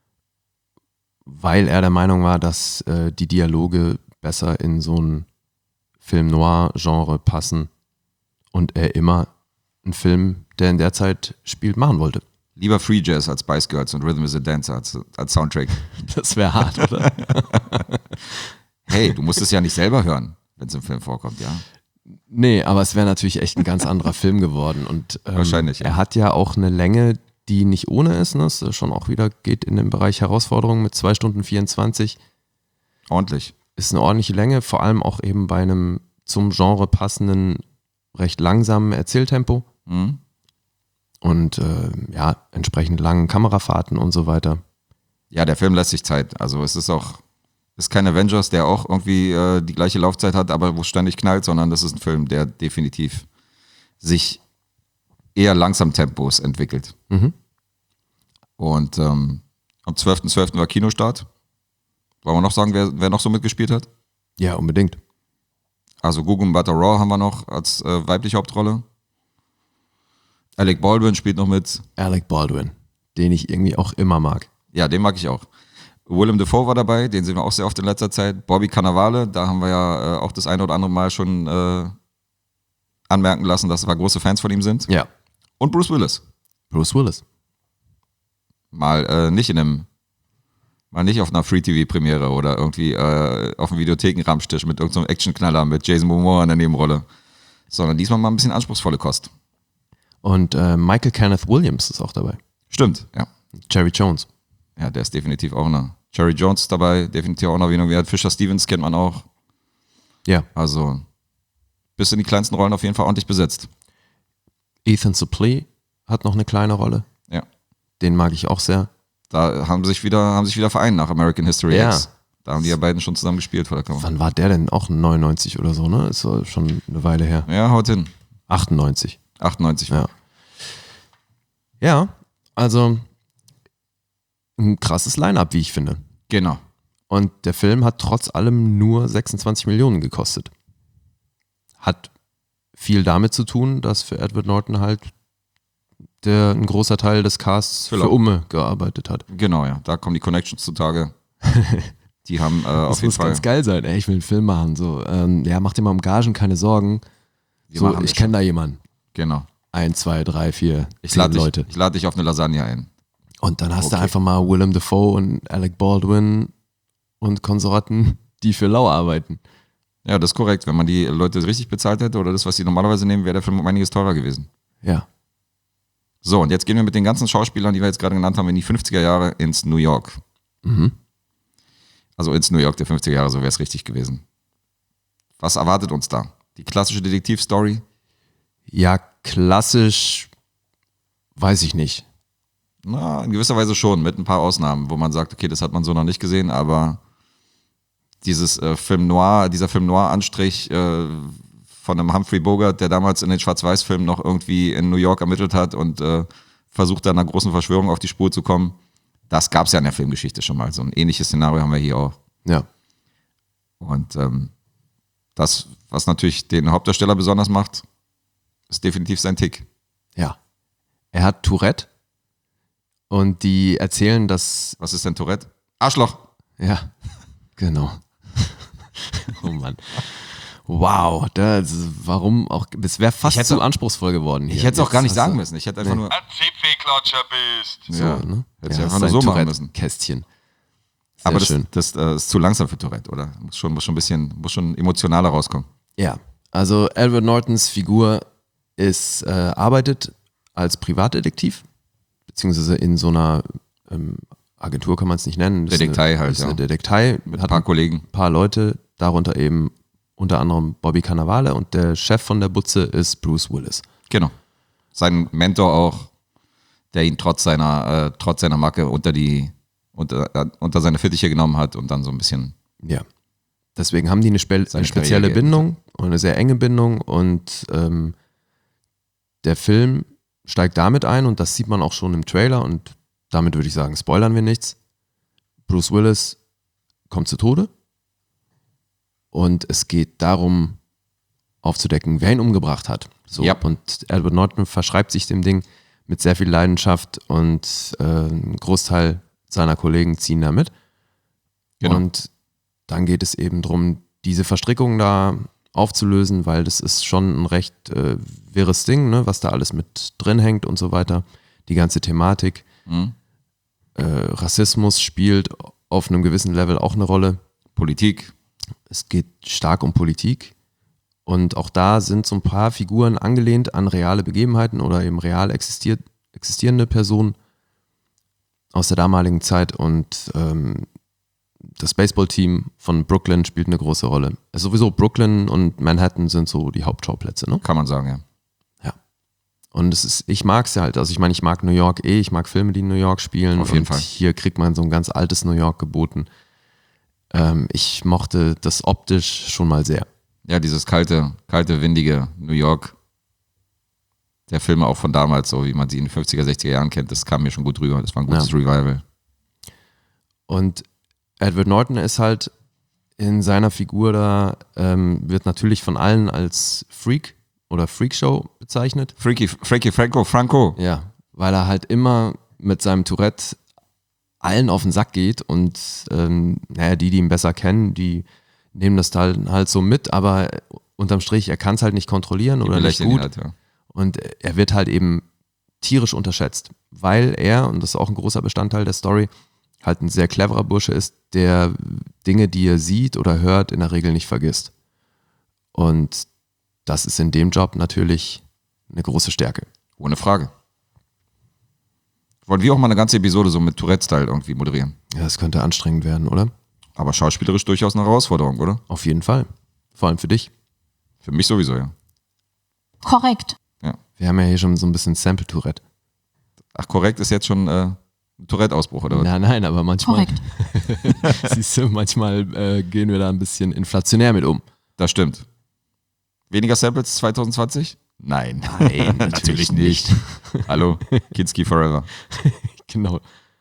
weil er der Meinung war, dass die Dialoge besser in so ein Film-Noir-Genre passen und er immer einen Film, der in der Zeit spielt, machen wollte. Lieber Free Jazz als Spice Girls und Rhythm is a Dancer als Soundtrack. Das wäre hart, oder? Hey, du musst es ja nicht selber hören, wenn es im Film vorkommt, ja. Nee, aber es wäre natürlich echt ein ganz anderer Film geworden. Und Wahrscheinlich, ja. er hat ja auch eine Länge, die nicht ohne ist. Ne? Das ist schon auch wieder, geht in den Bereich Herausforderungen mit 2 Stunden 24. Ordentlich. Ist eine ordentliche Länge, vor allem auch eben bei einem zum Genre passenden, recht langsamen Erzähltempo. Mhm. Und ja, entsprechend langen Kamerafahrten und so weiter. Ja, der Film lässt sich Zeit. Also es ist kein Avengers, der auch irgendwie die gleiche Laufzeit hat, aber wo es ständig knallt, sondern das ist ein Film, der definitiv sich eher langsam Tempos entwickelt. Mhm. Und am 12.12. war Kinostart. Wollen wir noch sagen, wer noch so mitgespielt hat? Ja, unbedingt. Also Gugu Mbatha Raw haben wir noch als weibliche Hauptrolle. Alec Baldwin spielt noch mit. Alec Baldwin, den ich irgendwie auch immer mag. Ja, den mag ich auch. Willem Dafoe war dabei, den sehen wir auch sehr oft in letzter Zeit. Bobby Cannavale, da haben wir ja auch das eine oder andere Mal schon anmerken lassen, dass wir große Fans von ihm sind. Ja, Und Bruce Willis. Bruce Willis. Mal nicht auf einer Free-TV-Premiere oder irgendwie auf einem Videotheken-Ramstisch mit irgendeinem Actionknaller mit Jason Momoa in der Nebenrolle. Sondern diesmal mal ein bisschen anspruchsvolle Kost. Und Michael Kenneth Williams ist auch dabei. Stimmt, ja. Jerry Jones. Ja, der ist definitiv auch eine. Jerry Jones ist dabei, definitiv auch noch wie Fisher Stevens kennt man auch. Ja. Also bis in die kleinsten Rollen auf jeden Fall ordentlich besetzt. Ethan Suplee hat noch eine kleine Rolle. Ja. Den mag ich auch sehr. Da haben sich wieder vereint nach American History Ja. X. Da haben die ja beiden schon zusammen gespielt vor der Kamera. Wann war der denn? Auch 99 oder so, ne? Ist so schon eine Weile her. Ja, haut hin. 98. 98. Ja. Ja, also ein krasses Line-Up, wie ich finde. Genau. Und der Film hat trotz allem nur 26 Millionen gekostet. Hat viel damit zu tun, dass für Edward Norton halt ein großer Teil des Casts für Umme gearbeitet hat. Genau, ja. Da kommen die Connections zutage. Die haben auf Das jeden muss Fall. ganz geil sein. Ey, ich will einen Film machen. So, ja, mach dir mal um Gagen keine Sorgen. Wir So, machen ich das kenne da jemanden. Genau. 1, 2, 3, 4, Ich 10 lade Leute. dich, lad dich auf eine Lasagne ein. Und dann hast du Okay. einfach mal Willem Dafoe und Alec Baldwin und Konsorten, die für lau arbeiten. Ja, das ist korrekt. Wenn man die Leute richtig bezahlt hätte oder das, was sie normalerweise nehmen, wäre der Film um einiges teurer gewesen. Ja. So, und jetzt gehen wir mit den ganzen Schauspielern, die wir jetzt gerade genannt haben, in die 50er Jahre ins New York. Mhm. Also ins New York der 50er Jahre, so wäre es richtig gewesen. Was erwartet uns da? Die klassische Detektivstory? Ja, klassisch weiß ich nicht. Na, in gewisser Weise schon, mit ein paar Ausnahmen, wo man sagt, okay, das hat man so noch nicht gesehen, aber dieser Film Noir-Anstrich von einem Humphrey Bogart, der damals in den Schwarz-Weiß-Filmen noch irgendwie in New York ermittelt hat und versucht dann einer großen Verschwörung auf die Spur zu kommen, das gab es ja in der Filmgeschichte schon mal. So ein ähnliches Szenario haben wir hier auch. Ja. Und das, was natürlich den Hauptdarsteller besonders macht, ist definitiv sein Tick. Ja. Er hat Tourette und die erzählen, dass. Was ist denn Tourette? Arschloch! Ja, genau. Oh Mann. Wow, warum auch. Es wäre fast Ich hätte- zu anspruchsvoll geworden. Ich hier. hätte es auch Jetzt gar nicht hast sagen du- müssen. Ich hätte einfach nur. Ein Zipfelklatscher bist. So, Ja, ne? hätte ich Ja, einfach sein nur so machen müssen. Tourette-Kästchen. Sehr Aber schön. das ist zu langsam für Tourette, oder? Muss schon emotionaler rauskommen. Ja, also Edward Nortons Figur arbeitet als Privatdetektiv, beziehungsweise in so einer Agentur kann man es nicht nennen. Das ist Detektei eine, halt, ist ja. eine Detektei, Mit ein hat paar Kollegen. paar Leute, darunter eben unter anderem Bobby Cannavale und der Chef von der Butze ist Bruce Willis. Genau. Sein Mentor auch, der ihn trotz seiner Macke unter seine Fittiche genommen hat und dann so ein bisschen. Ja. Deswegen haben die eine Seine spezielle Karriere Bindung und eine sehr enge Bindung und der Film steigt damit ein und das sieht man auch schon im Trailer und damit würde ich sagen, spoilern wir nichts. Bruce Willis kommt zu Tode und es geht darum, aufzudecken, wer ihn umgebracht hat. So. Ja. Und Edward Norton verschreibt sich dem Ding mit sehr viel Leidenschaft und ein Großteil seiner Kollegen ziehen da mit. Genau. Und dann geht es eben darum, diese Verstrickung da aufzulösen, weil das ist schon ein recht wirres Ding, ne, was da alles mit drin hängt und so weiter. Die ganze Thematik. Mhm. Rassismus spielt auf einem gewissen Level auch eine Rolle. Politik. Es geht stark um Politik. Und auch da sind so ein paar Figuren angelehnt an reale Begebenheiten oder eben real existierende Personen aus der damaligen Zeit. Und das Baseballteam von Brooklyn spielt eine große Rolle. Also sowieso Brooklyn und Manhattan sind so die Hauptschauplätze, ne? Kann man sagen, ja. Ja. Und ich mag es ja halt. Also ich meine, ich mag New York ich mag Filme, die in New York spielen. Auf jeden und Fall. hier kriegt man so ein ganz altes New York geboten. Ich mochte das optisch schon mal sehr. Ja, dieses kalte, windige New York der Filme auch von damals, so wie man sie in den 50er, 60er Jahren kennt, das kam mir schon gut rüber. Das war ein gutes Revival. Und Edward Norton ist halt in seiner Figur da, wird natürlich von allen als Freak oder Freakshow bezeichnet. Frankie Franco. Ja, weil er halt immer mit seinem Tourette allen auf den Sack geht und die ihn besser kennen, die nehmen das halt so mit, aber unterm Strich, er kann es halt nicht kontrollieren oder nicht belächeln ihn gut. halt, ja. Und er wird halt eben tierisch unterschätzt, weil er, und das ist auch ein großer Bestandteil der Story, halt ein sehr cleverer Bursche ist, der Dinge, die er sieht oder hört, in der Regel nicht vergisst. Und das ist in dem Job natürlich eine große Stärke. Ohne Frage. Wollen wir auch mal eine ganze Episode so mit Tourette-Style irgendwie moderieren? Ja, das könnte anstrengend werden, oder? Aber schauspielerisch durchaus eine Herausforderung, oder? Auf jeden Fall. Vor allem für dich. Für mich sowieso, ja. Korrekt. Wir haben ja hier schon so ein bisschen Sample-Tourette. Ach, korrekt ist jetzt schon ein Tourette-Ausbruch, oder was? Nein, aber manchmal, Korrekt. siehst du, manchmal gehen wir da ein bisschen inflationär mit um. Das stimmt. Weniger Samples 2020? Nein. Nein, natürlich nicht. Hallo, Kinski Forever. Genau.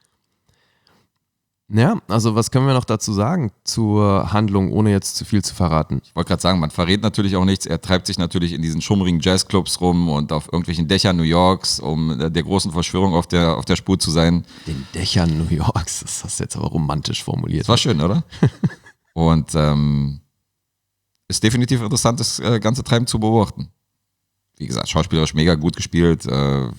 Ja, also was können wir noch dazu sagen zur Handlung, ohne jetzt zu viel zu verraten? Ich wollte gerade sagen, man verrät natürlich auch nichts. Er treibt sich natürlich in diesen schummrigen Jazzclubs rum und auf irgendwelchen Dächern New Yorks, um der großen Verschwörung auf der Spur zu sein. Den Dächern New Yorks, das hast du jetzt aber romantisch formuliert. Das war schön, oder? Und ist definitiv interessant, das ganze Treiben zu beobachten. wie gesagt, schauspielerisch mega gut gespielt.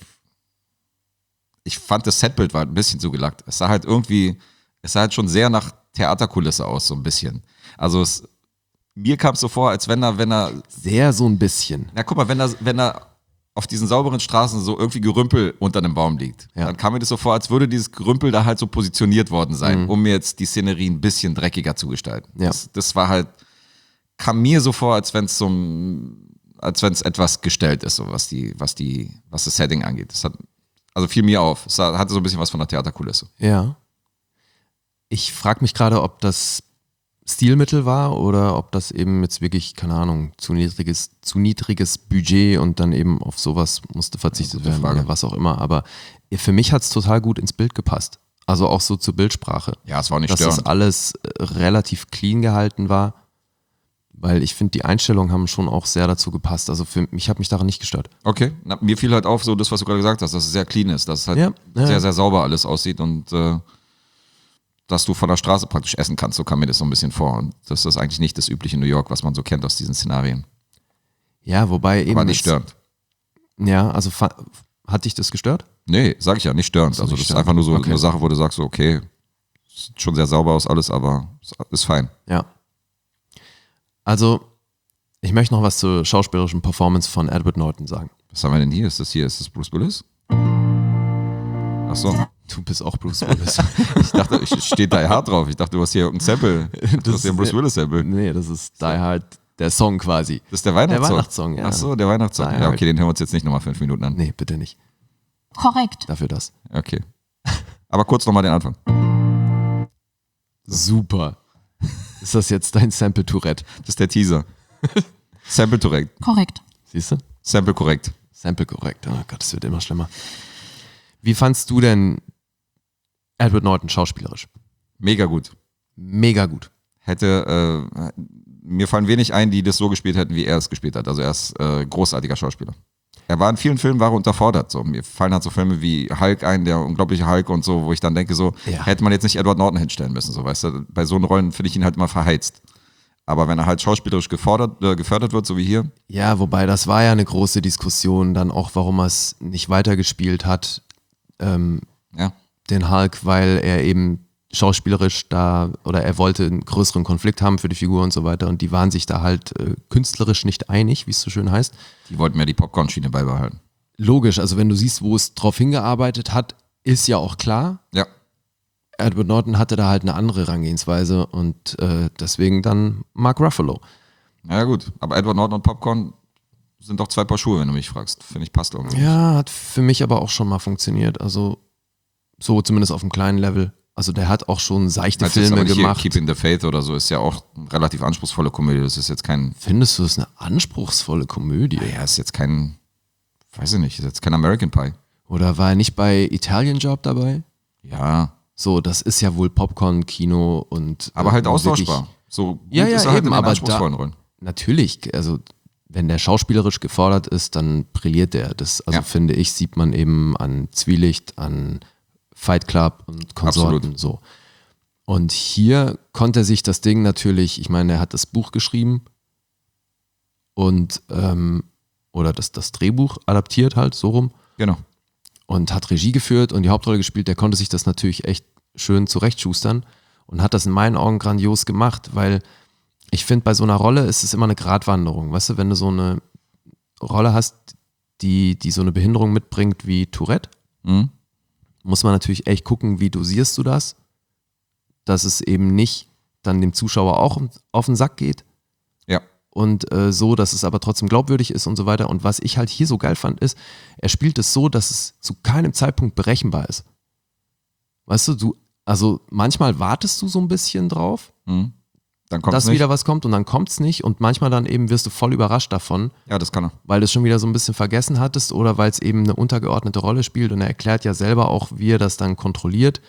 Ich fand, das Setbild war ein bisschen so gelackt. Es sah halt schon sehr nach Theaterkulisse aus, so ein bisschen. Also mir kam es so vor, als wenn er, Sehr so ein bisschen. na guck mal, wenn er auf diesen sauberen Straßen so irgendwie Gerümpel unter einem Baum liegt, Ja. dann kam mir das so vor, als würde dieses Gerümpel da halt so positioniert worden sein, um mir jetzt die Szenerie ein bisschen dreckiger zu gestalten. Ja. Das war halt, kam mir so vor, als wenn es etwas gestellt ist, so was das Setting angeht. Also fiel mir auf. Es hatte so ein bisschen was von der Theaterkulisse. Ja. Ich frage mich gerade, ob das Stilmittel war oder ob das eben jetzt wirklich, keine Ahnung, zu niedriges Budget und dann eben auf sowas musste verzichtet gute werden Frage. oder was auch immer. Aber für mich hat es total gut ins Bild gepasst. Also auch so zur Bildsprache. Ja, es war auch nicht Dass das störend. alles relativ clean gehalten war, weil ich finde, die Einstellungen haben schon auch sehr dazu gepasst. Also für mich hat mich daran nicht gestört. Okay, mir fiel halt auf, so das, was du gerade gesagt hast, dass es sehr clean ist, dass es halt Ja, ja. sehr, sehr sauber alles aussieht und dass du von der Straße praktisch essen kannst, so kam mir das so ein bisschen vor. Und das ist eigentlich nicht das übliche New York, was man so kennt aus diesen Szenarien. Ja, wobei eben. Aber nicht störend. Ja, also hat dich das gestört? Nee, sag ich ja, nicht störend. So, Also nicht das ist störend. einfach nur so Okay. eine Sache, wo du sagst, so, okay, sieht schon sehr sauber aus alles, aber ist fein. Ja. Also, ich möchte noch was zur schauspielerischen Performance von Edward Norton sagen. Was haben wir denn hier? Ist das Bruce Willis? Ach so. Du bist auch Bruce Willis. Ich dachte, es steht Die Hard drauf. Ich dachte, du hast hier irgendein Sample. Du hast hier ein Bruce Willis Sample. Nee, das ist Die Hard, der Song quasi. Das ist der Weihnachtssong. Der Weihnachtssong, ja. Ach so, der Weihnachtssong. Die Ja, Hard. okay, den hören wir uns jetzt nicht nochmal 5 Minuten an. Nee, bitte nicht. Korrekt. Dafür das. Okay. Aber kurz nochmal den Anfang. Super. Ist das jetzt dein Sample Tourette? Das ist der Teaser. Sample korrekt. Korrekt. Siehst du? Sample korrekt. Sample korrekt. Oh Gott, es wird immer schlimmer. Wie fandst du denn Edward Norton schauspielerisch? Mega gut. Mega gut. Mir fallen wenig ein, die das so gespielt hätten, wie er es gespielt hat. Also er ist großartiger Schauspieler. Er war in vielen Filmen unterfordert. So. Mir fallen halt so Filme wie Hulk ein, der unglaubliche Hulk und so, wo ich dann denke, so Ja. hätte man jetzt nicht Edward Norton hinstellen müssen. So, weißt du? Bei so einen Rollen finde ich ihn halt immer verheizt. Aber wenn er halt schauspielerisch gefördert wird, so wie hier, Ja, wobei das war ja eine große Diskussion dann auch, warum er es nicht weitergespielt hat, ja, den Hulk, weil er eben schauspielerisch da oder er wollte einen größeren Konflikt haben für die Figur und so weiter und die waren sich da halt künstlerisch nicht einig, wie es so schön heißt. die wollten mir die Popcorn-Schiene beibehalten. Logisch, also wenn du siehst, wo es drauf hingearbeitet hat, ist ja auch klar. Ja, Edward Norton hatte da halt eine andere Herangehensweise und deswegen dann Mark Ruffalo. naja gut. Aber Edward Norton und Popcorn sind doch 2 Paar Schuhe, wenn du mich fragst. Finde ich, passt irgendwie. Ja, hat für mich aber auch schon mal funktioniert. Also so zumindest auf einem kleinen Level. Also der hat auch schon seichte Meinst du jetzt Filme aber nicht gemacht. Hier, Keeping the Faith oder so ist ja auch eine relativ anspruchsvolle Komödie. Das ist jetzt kein, Findest du es eine anspruchsvolle Komödie? ja, ist jetzt kein, weiß ich nicht, ist jetzt kein American Pie. Oder war er nicht bei Italian Job dabei? Ja, So, das ist ja wohl Popcorn-Kino und aber halt wo austauschbar. wirklich- So gut Ja, ja, ist er halt eben, in den aber anspruchsvollen Rollen. Natürlich, also wenn der schauspielerisch gefordert ist, dann brilliert der. Das, also Ja. finde ich, sieht man eben an Zwielicht, an Fight Club und Konsorten Absolut. so. Und hier konnte er sich das Ding natürlich, ich meine, er hat das Buch geschrieben und oder das Drehbuch adaptiert halt so rum Genau. und hat Regie geführt und die Hauptrolle gespielt. Der konnte sich das natürlich echt schön zurechtschustern und hat das in meinen Augen grandios gemacht, weil ich finde, bei so einer Rolle ist es immer eine Gratwanderung. Weißt du, wenn du so eine Rolle hast, die so eine Behinderung mitbringt wie Tourette, Mhm. muss man natürlich echt gucken, wie dosierst du das, dass es eben nicht dann dem Zuschauer auch auf den Sack geht Ja. und so, dass es aber trotzdem glaubwürdig ist und so weiter. Und was ich halt hier so geil fand, ist, er spielt es so, dass es zu keinem Zeitpunkt berechenbar ist. Weißt du, also manchmal wartest du so ein bisschen drauf, Mhm. Dann kommt es dass nicht. wieder was kommt und dann kommt es nicht und manchmal dann eben wirst du voll überrascht davon, Ja, das kann er. weil du es schon wieder so ein bisschen vergessen hattest oder weil es eben eine untergeordnete Rolle spielt und er erklärt ja selber auch, wie er das dann kontrolliert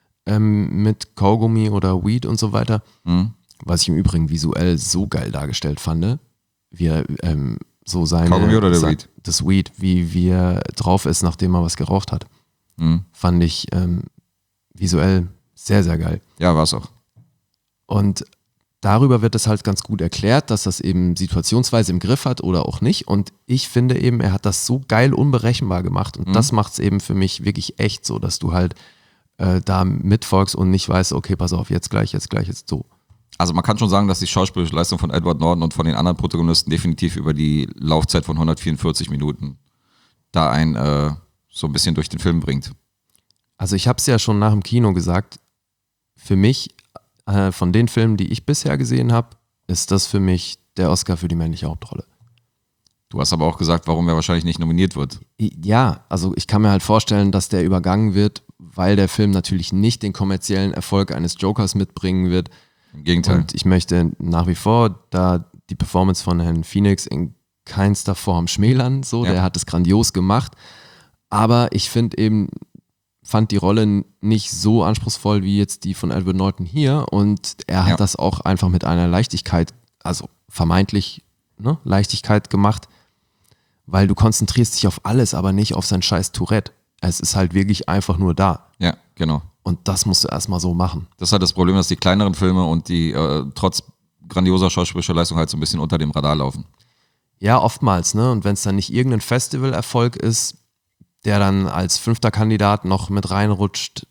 mit Kaugummi oder Weed und so weiter, Mhm. was ich im Übrigen visuell so geil dargestellt fand, wie er so seine... Kaugummi oder der Weed? Das Weed, wie er drauf ist, nachdem er was geraucht hat, Mhm. fand ich visuell sehr, sehr geil. Ja, war es auch. Und darüber wird es halt ganz gut erklärt, dass das eben situationsweise im Griff hat oder auch nicht. Und ich finde eben, er hat das so geil unberechenbar gemacht. Und das macht es eben für mich wirklich echt so, dass du halt da mitfolgst und nicht weißt, okay, pass auf, jetzt gleich, jetzt so. Also man kann schon sagen, dass die schauspielerische Leistung von Edward Norton und von den anderen Protagonisten definitiv über die Laufzeit von 144 Minuten da so ein bisschen durch den Film bringt. Also ich habe es ja schon nach dem Kino gesagt, für mich, von den Filmen, die ich bisher gesehen habe, ist das für mich der Oscar für die männliche Hauptrolle. Du hast aber auch gesagt, warum er wahrscheinlich nicht nominiert wird. Ja, also ich kann mir halt vorstellen, dass der übergangen wird, weil der Film natürlich nicht den kommerziellen Erfolg eines Jokers mitbringen wird. Im Gegenteil. Und ich möchte nach wie vor da die Performance von Herrn Phoenix in keinster Form schmälern. So, Ja. Der hat es grandios gemacht. Aber ich fand die Rolle nicht so anspruchsvoll wie jetzt die von Edward Norton hier. Und er hat das auch einfach mit einer Leichtigkeit, also vermeintlich Leichtigkeit gemacht, weil du konzentrierst dich auf alles, aber nicht auf sein scheiß Tourette. Es ist halt wirklich einfach nur da. Ja, genau. Und das musst du erstmal so machen. Das ist halt das Problem, dass die kleineren Filme und die trotz grandioser schauspielerischer Leistung halt so ein bisschen unter dem Radar laufen. Ja, oftmals, ne? Und wenn es dann nicht irgendein Festivalerfolg ist, der dann als 5. Kandidat noch mit reinrutscht,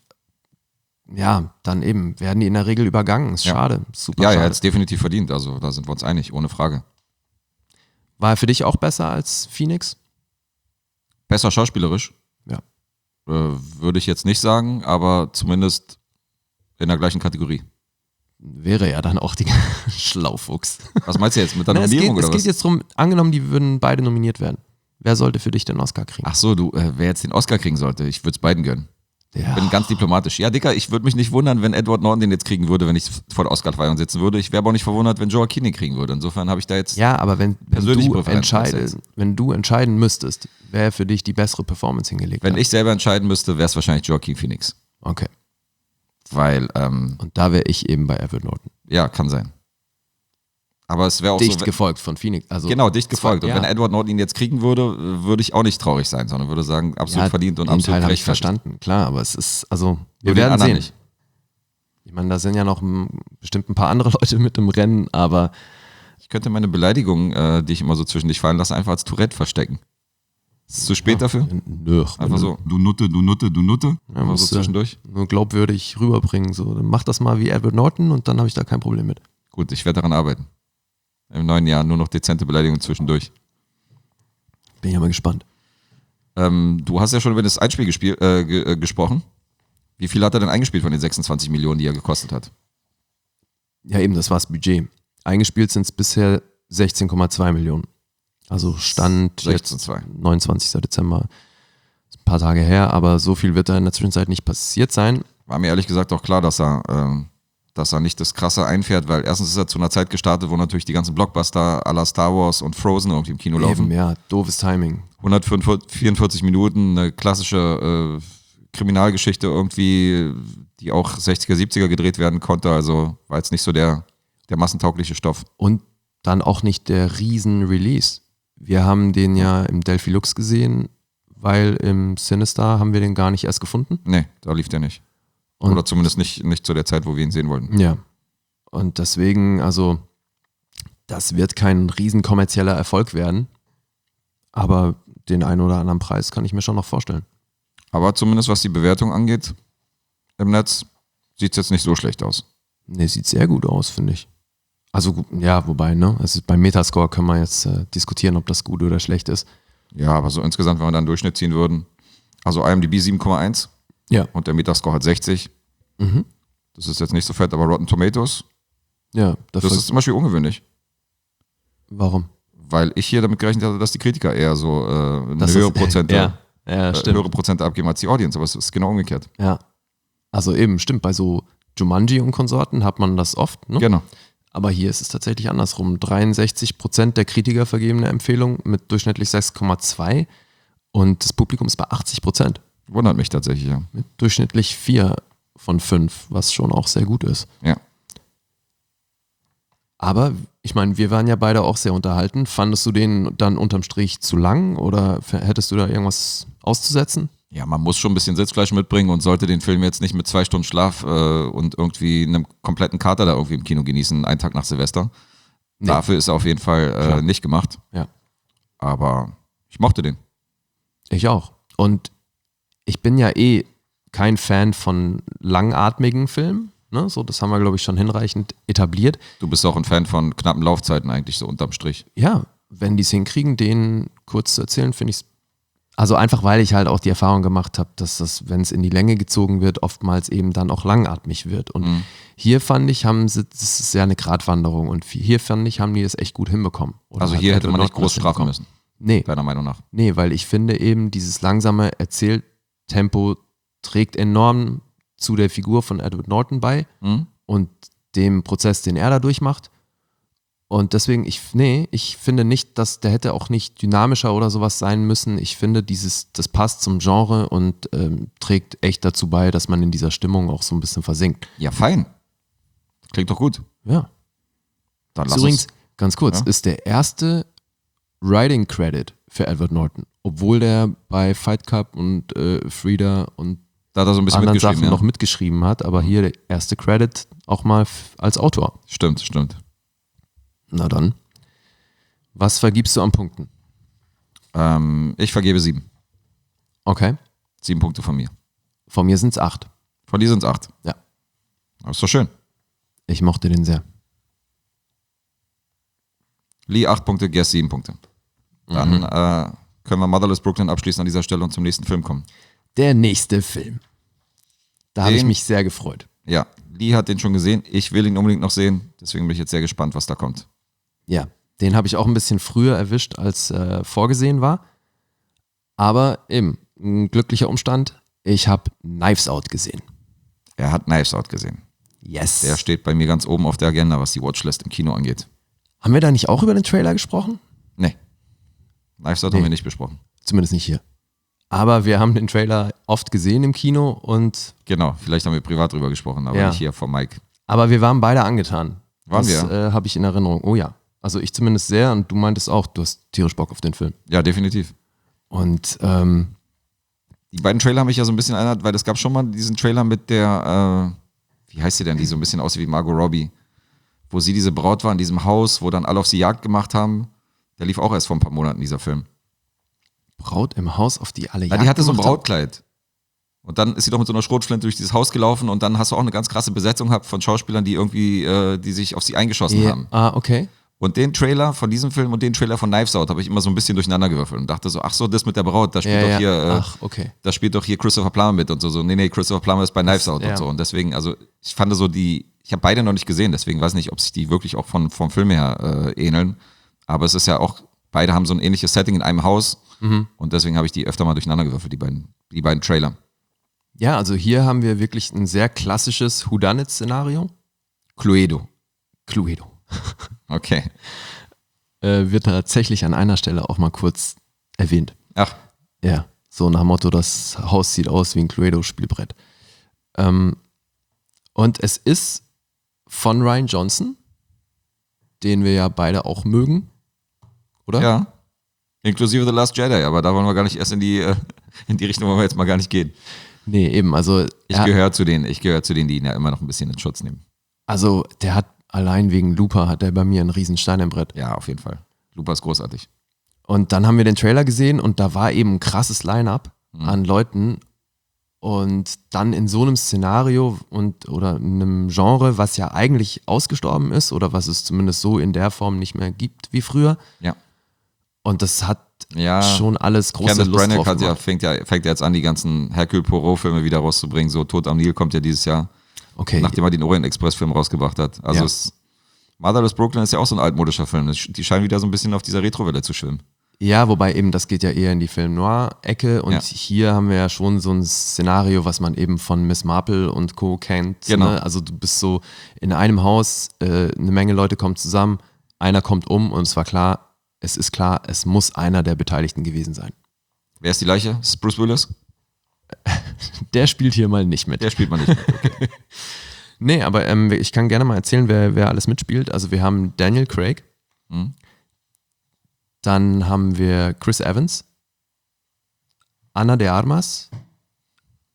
ja, dann eben werden die in der Regel übergangen. Ist schade. Super Ja, er schade. hat es definitiv verdient. Also da sind wir uns einig, ohne Frage. War er für dich auch besser als Phoenix? Besser schauspielerisch? Ja. Würde ich jetzt nicht sagen, aber zumindest in der gleichen Kategorie. Wäre ja dann auch die Schlaufuchs. Was meinst du jetzt mit der Na, Nominierung es oder geht was? jetzt drum, angenommen, die würden beide nominiert werden. Wer sollte für dich den Oscar kriegen? Ach so, wer jetzt den Oscar kriegen sollte, ich würde es beiden gönnen. Ja. Bin ganz diplomatisch. Ja, Dicker, ich würde mich nicht wundern, wenn Edward Norton den jetzt kriegen würde, wenn ich vor der Oscar-Feier sitzen würde. Ich wäre aber auch nicht verwundert, wenn Joaquin den kriegen würde. Insofern habe ich da jetzt... Ja, aber wenn persönliche du, Präferenz, wenn du entscheiden müsstest, wer für dich die bessere Performance hingelegt Wenn hat. ich selber entscheiden müsste, wäre es wahrscheinlich Joaquin Phoenix. Okay. Weil, Und da wäre ich eben bei Edward Norton. ja, kann sein. Aber es wäre auch Dicht so... gefolgt von Phoenix. Also Genau, dicht gefolgt. Und ja. wenn Edward Norton ihn jetzt kriegen würde, würde ich auch nicht traurig sein, sondern würde sagen, absolut verdient und den absolut Teil habe ich gerechtfertigt. verstanden, klar, aber es ist, also, wir Nur den werden anderen sehen. nicht. Ich meine, da sind ja noch bestimmt ein paar andere Leute mit im Rennen, aber Ich könnte meine Beleidigung, die ich immer so zwischen dich fallen lasse, einfach als Tourette verstecken. Ist es zu spät dafür? nö. Einfach so, du Nutte, du Nutte, du Nutte. Ja, Einfach so musst du zwischendurch. nur glaubwürdig rüberbringen. So. Dann mach das mal wie Edward Norton und dann habe ich da kein Problem mit. Gut, ich werde daran arbeiten. Im neuen Jahr nur noch dezente Beleidigungen zwischendurch. Bin ja mal gespannt. Du hast ja schon über das Einspiel gesprochen. Wie viel hat er denn eingespielt von den 26 Millionen, die er gekostet hat? Ja, eben, das war das Budget. Eingespielt sind es bisher 16,2 Millionen. Also Stand jetzt 16,2. 29. Dezember. Ist ein paar Tage her, aber so viel wird da in der Zwischenzeit nicht passiert sein. War mir ehrlich gesagt auch klar, dass er nicht das Krasse einfährt, weil erstens ist er zu einer Zeit gestartet, wo natürlich die ganzen Blockbuster à la Star Wars und Frozen irgendwie im Kino laufen. Eben, ja, doofes Timing. 144 Minuten, eine klassische Kriminalgeschichte irgendwie, die auch 60er, 70er gedreht werden konnte. Also war jetzt nicht so der massentaugliche Stoff. Und dann auch nicht der Riesen-Release. Wir haben den ja im Delphi Lux gesehen, weil im Sinister haben wir den gar nicht erst gefunden. Nee, da lief der nicht. Und Oder zumindest nicht zu der Zeit, wo wir ihn sehen wollten. ja. Und deswegen, also, das wird kein riesen kommerzieller Erfolg werden. Aber den einen oder anderen Preis kann ich mir schon noch vorstellen. Aber zumindest was die Bewertung angeht im Netz, sieht es jetzt nicht so schlecht aus. Ne, sieht sehr gut aus, finde ich. Also, ja, wobei, ne? Also beim Metascore können wir jetzt diskutieren, ob das gut oder schlecht ist. Ja, aber so insgesamt, wenn wir da einen Durchschnitt ziehen würden, also IMDb 7,1 Ja. und der Metascore hat 60. Mhm. Das ist jetzt nicht so fett, aber Rotten Tomatoes, Ja, das ist zum Beispiel ungewöhnlich. warum? Weil ich hier damit gerechnet hatte, dass die Kritiker eher so eine Das höhere ist- Prozente, Ja, stimmt. höhere Prozente abgeben als die Audience, aber es ist genau umgekehrt. Ja. Also eben, stimmt, bei so Jumanji und Konsorten hat man das oft, ne? Genau. Aber hier ist es tatsächlich andersrum. 63% der Kritiker vergeben eine Empfehlung mit durchschnittlich 6,2 und das Publikum ist bei 80%. Wundert mich tatsächlich, ja. Mit durchschnittlich 4 von 5, was schon auch sehr gut ist. Ja. Aber ich meine, wir waren ja beide auch sehr unterhalten. Fandest du den dann unterm Strich zu lang oder hättest du da irgendwas auszusetzen? Ja, man muss schon ein bisschen Sitzfleisch mitbringen und sollte den Film jetzt nicht mit 2 Stunden Schlaf und irgendwie einem kompletten Kater da irgendwie im Kino genießen, einen Tag nach Silvester. Nee. Dafür ist er auf jeden Fall nicht gemacht. Ja. Aber ich mochte den. Ich auch. Und ich bin ja kein Fan von langatmigen Filmen. Ne? So, das haben wir, glaube ich, schon hinreichend etabliert. Du bist auch ein Fan von knappen Laufzeiten eigentlich, so unterm Strich. Ja, wenn die es hinkriegen, den kurz zu erzählen, finde ich es. Also einfach, weil ich halt auch die Erfahrung gemacht habe, dass das, wenn es in die Länge gezogen wird, oftmals eben dann auch langatmig wird. Und hier fand ich, das ist ja eine Gratwanderung. Und hier fand ich, haben die das echt gut hinbekommen. Oder Also halt hier hätte man nicht Norton groß das strafen hinbekommen. müssen, Nee, deiner Meinung nach. nee, weil ich finde eben, dieses langsame Erzähltempo trägt enorm zu der Figur von Edward Norton bei und dem Prozess, den er da durchmacht. Und deswegen, ich finde nicht, dass der hätte auch nicht dynamischer oder sowas sein müssen. Ich finde, das passt zum Genre und trägt echt dazu bei, dass man in dieser Stimmung auch so ein bisschen versinkt. Ja, fein. Klingt doch gut. Ja. Dann Ist lass übrigens, uns. ganz kurz, Ja? ist der erste Writing Credit für Edward Norton, obwohl der bei Fight Club und Frida und Da hat er so ein bisschen anderen mitgeschrieben. Sachen Ja? noch mitgeschrieben hat, aber hier der erste Credit auch mal als Autor. Stimmt. Na dann. Was vergibst du an Punkten? Ich vergebe 7. Okay. 7 Punkte von mir. Von mir sind es 8. Von dir sind es 8. Ja. Das ist doch schön. Ich mochte den sehr. Lee 8 Punkte, Guess 7 Punkte. Dann können wir Motherless Brooklyn abschließen an dieser Stelle und zum nächsten Film kommen. Der nächste Film. Da habe ich Den- mich sehr gefreut. Ja, Lee hat den schon gesehen. Ich will ihn unbedingt noch sehen. Deswegen bin ich jetzt sehr gespannt, was da kommt. Ja, den habe ich auch ein bisschen früher erwischt, als vorgesehen war. Aber eben, ein glücklicher Umstand. Ich habe Knives Out gesehen. Er hat Knives Out gesehen. Yes. Der steht bei mir ganz oben auf der Agenda, was die Watchlist im Kino angeht. Haben wir da nicht auch über den Trailer gesprochen? Nee. Knives Out haben wir nicht besprochen. Zumindest nicht hier. Aber wir haben den Trailer oft gesehen im Kino und Genau, vielleicht haben wir privat drüber gesprochen, aber Ja. nicht hier vor Mike. aber wir waren beide angetan. Waren das wir? habe ich in Erinnerung. Oh ja. Also ich zumindest sehr und du meintest auch, du hast tierisch Bock auf den Film. Ja, definitiv. Und Die beiden Trailer haben mich ja so ein bisschen erinnert, weil es gab schon mal diesen Trailer mit der, wie heißt sie denn, die so ein bisschen aussieht wie Margot Robbie, wo sie diese Braut war in diesem Haus, wo dann alle auf sie Jagd gemacht haben. Der lief auch erst vor ein paar Monaten, dieser Film. Braut im Haus, auf die alle Ja, Jagd die hatte so ein gemacht haben. Brautkleid. Und dann ist sie doch mit so einer Schrotflinte durch dieses Haus gelaufen und dann hast du auch eine ganz krasse Besetzung gehabt von Schauspielern, die irgendwie, die sich auf sie eingeschossen Ja. haben. Ah, okay. Und den Trailer von diesem Film und den Trailer von Knives Out habe ich immer so ein bisschen durcheinander gewürfelt und dachte so, ach so, das mit der Braut, da spielt Ja, doch hier, Ach, okay. da spielt doch hier Christopher Plummer mit und so. Nee, Christopher Plummer ist bei Knives Out ja. und so. Und deswegen, also ich fand so ich habe beide noch nicht gesehen, deswegen weiß ich nicht, ob sich die wirklich auch vom Film her ähneln. Aber es ist ja auch, beide haben so ein ähnliches Setting in einem Haus und deswegen habe ich die öfter mal durcheinander gewürfelt, die beiden Trailer. Ja, also hier haben wir wirklich ein sehr klassisches Whodunit-Szenario. Cluedo. Okay. Wird tatsächlich an einer Stelle auch mal kurz erwähnt. Ach, Ja, so nach Motto, das Haus sieht aus wie ein Cluedo-Spielbrett. Und es ist von Rian Johnson, den wir ja beide auch mögen, oder? ja. Inklusive The Last Jedi, aber da wollen wir gar nicht erst in die Richtung, wollen wir jetzt mal gar nicht gehen. Nee, eben, also, Ich gehöre zu denen, die ihn ja immer noch ein bisschen in Schutz nehmen. also der hat allein wegen Looper hat der bei mir einen riesen Stein im Brett. Ja, auf jeden Fall. Looper ist großartig. Und dann haben wir den Trailer gesehen und da war eben ein krasses Line-Up an Leuten und dann in so einem Szenario oder in einem Genre, was ja eigentlich ausgestorben ist oder was es zumindest so in der Form nicht mehr gibt wie früher. Ja. Und das hat Ja. schon alles große Kenneth Lust Branagh drauf gemacht. fängt ja jetzt an, die ganzen Hercule Poirot-Filme wieder rauszubringen. So Tod am Nil kommt ja dieses Jahr, Okay, nachdem er den Orient Express-Film rausgebracht hat. Also Ja. Motherless Brooklyn ist ja auch so ein altmodischer Film. Die scheinen wieder so ein bisschen auf dieser Retrowelle zu schwimmen. ja, wobei eben das geht ja eher in die Film-Noir-Ecke und Ja. hier haben wir ja schon so ein Szenario, was man eben von Miss Marple und Co. kennt. Genau. Ne? Also du bist so in einem Haus, eine Menge Leute kommen zusammen, einer kommt um und es ist klar, es muss einer der Beteiligten gewesen sein. Wer ist die Leiche? Ist es Bruce Willis? Der spielt hier mal nicht mit. Der spielt man nicht mit. Okay. Nee, aber ich kann gerne mal erzählen, wer alles mitspielt. Also wir haben Daniel Craig, dann haben wir Chris Evans, Ana de Armas,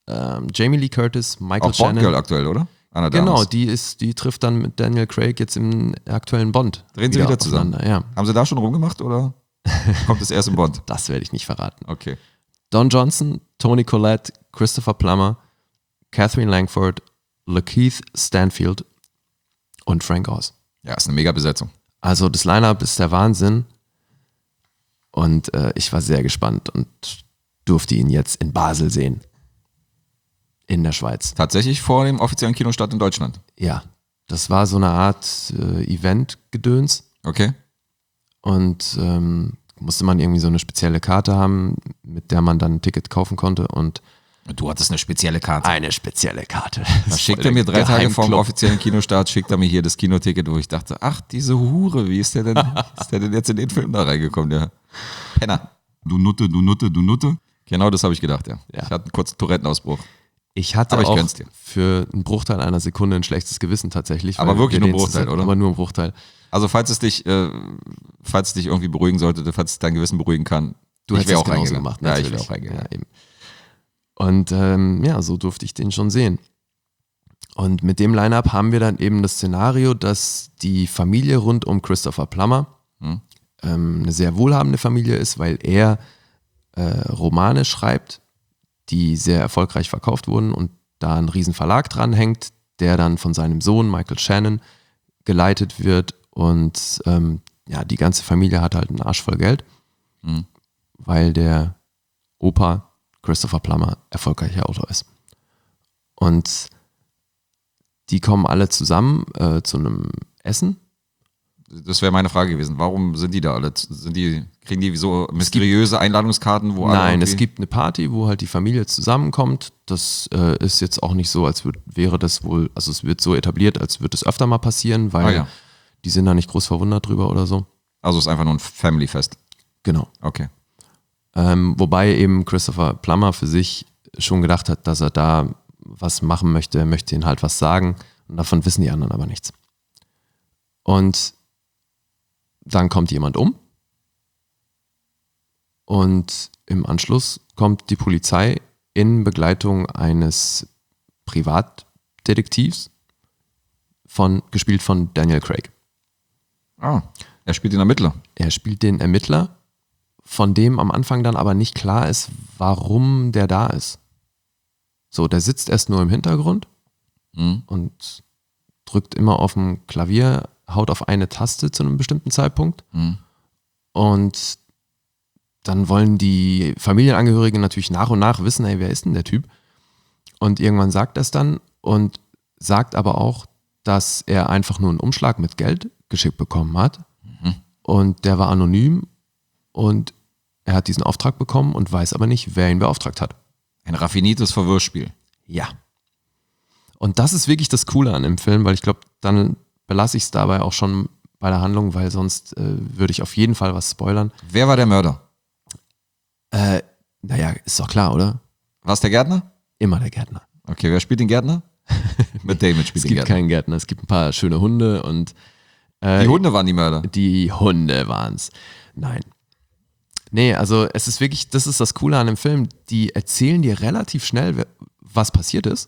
Jamie Lee Curtis, Michael Auch Bond Girl Shannon. aktuell, oder? Anna de Genau, Armas. die trifft dann mit Daniel Craig jetzt im aktuellen Bond. Drehen sie wieder zusammen? Ja, Haben sie da schon rumgemacht oder kommt es erst im Bond? das werde ich nicht verraten. Okay. Don Johnson, Toni Collette, Christopher Plummer, Catherine Langford, Lakeith Stanfield und Frank Oz. Ja, ist eine mega Besetzung. Also das Line-Up ist der Wahnsinn und ich war sehr gespannt und durfte ihn jetzt in Basel sehen. In der Schweiz. Tatsächlich vor dem offiziellen Kinostart in Deutschland. Ja, das war so eine Art Event-Gedöns Okay. und musste man irgendwie so eine spezielle Karte haben, mit der man dann ein Ticket kaufen konnte und Du hattest eine spezielle Karte. eine spezielle Karte. Da schickt er mir 3 Tage vor dem offiziellen Kinostart, schickt er mir hier das Kinoticket, wo ich dachte, ach, diese Hure, wie ist der denn jetzt in den Film da reingekommen, der Penner. Du Nutte, du Nutte, du Nutte. Genau das habe ich gedacht, ja. Ja. Ich hatte einen kurzen Tourettenausbruch. Ich hatte Aber ich auch gönn's dir. für einen Bruchteil einer Sekunde ein schlechtes Gewissen tatsächlich. Aber weil wirklich wir nur ein den Bruchteil, zusammen- oder? Aber nur ein Bruchteil. Also falls es dich irgendwie beruhigen sollte, falls es dein Gewissen beruhigen kann, Du ich hättest wäre es auch genauso reingegangen. gemacht. Ja, ich Natürlich. wäre auch reingegangen. Ja, eben. Und ja, so durfte ich den schon sehen. Und mit dem Line-Up haben wir dann eben das Szenario, dass die Familie rund um Christopher Plummer eine sehr wohlhabende Familie ist, weil er Romane schreibt, die sehr erfolgreich verkauft wurden und da ein riesen Verlag dran hängt, der dann von seinem Sohn Michael Shannon geleitet wird und ja, die ganze Familie hat halt einen Arsch voll Geld, weil der Opa Christopher Plummer erfolgreicher Autor ist. Und die kommen alle zusammen zu einem Essen. Das wäre meine Frage gewesen. Warum sind die da alle? Kriegen die so mysteriöse Einladungskarten, wo alle Nein, es irgendwie- gibt eine Party, wo halt die Familie zusammenkommt. Das ist jetzt auch nicht so, wäre das wohl, also es wird so etabliert, als würde es öfter mal passieren, weil ja. die sind da nicht groß verwundert drüber oder so. Also es ist einfach nur ein Family-Fest. Genau. Okay. Wobei eben Christopher Plummer für sich schon gedacht hat, dass er da was machen möchte. Er möchte ihnen halt was sagen und davon wissen die anderen aber nichts. Und dann kommt jemand um und im Anschluss kommt die Polizei in Begleitung eines Privatdetektivs, gespielt von Daniel Craig. Ah, er spielt den Ermittler. Er spielt den Ermittler, von dem am Anfang dann aber nicht klar ist, warum der da ist. So, der sitzt erst nur im Hintergrund und drückt immer auf dem Klavier, haut auf eine Taste zu einem bestimmten Zeitpunkt. Und dann wollen die Familienangehörigen natürlich nach und nach wissen, hey, wer ist denn der Typ? Und irgendwann sagt er es dann und sagt aber auch, dass er einfach nur einen Umschlag mit Geld geschickt bekommen hat. Und der war anonym und er hat diesen Auftrag bekommen und weiß aber nicht, wer ihn beauftragt hat. Ein raffiniertes Verwirrspiel. Ja. Und das ist wirklich das Coole an dem Film, weil ich glaube, dann belasse ich es dabei auch schon bei der Handlung, weil sonst würde ich auf jeden Fall was spoilern. Wer war der Mörder? Naja, ist doch klar, oder? War es der Gärtner? Immer der Gärtner. Okay, wer spielt den Gärtner? Mit Damon Es spielt den gibt Gärtner. keinen Gärtner, es gibt ein paar schöne Hunde und Die Hunde waren die Mörder. die Hunde waren's. Nein. Nee, also es ist wirklich, das ist das Coole an dem Film, die erzählen dir relativ schnell, was passiert ist.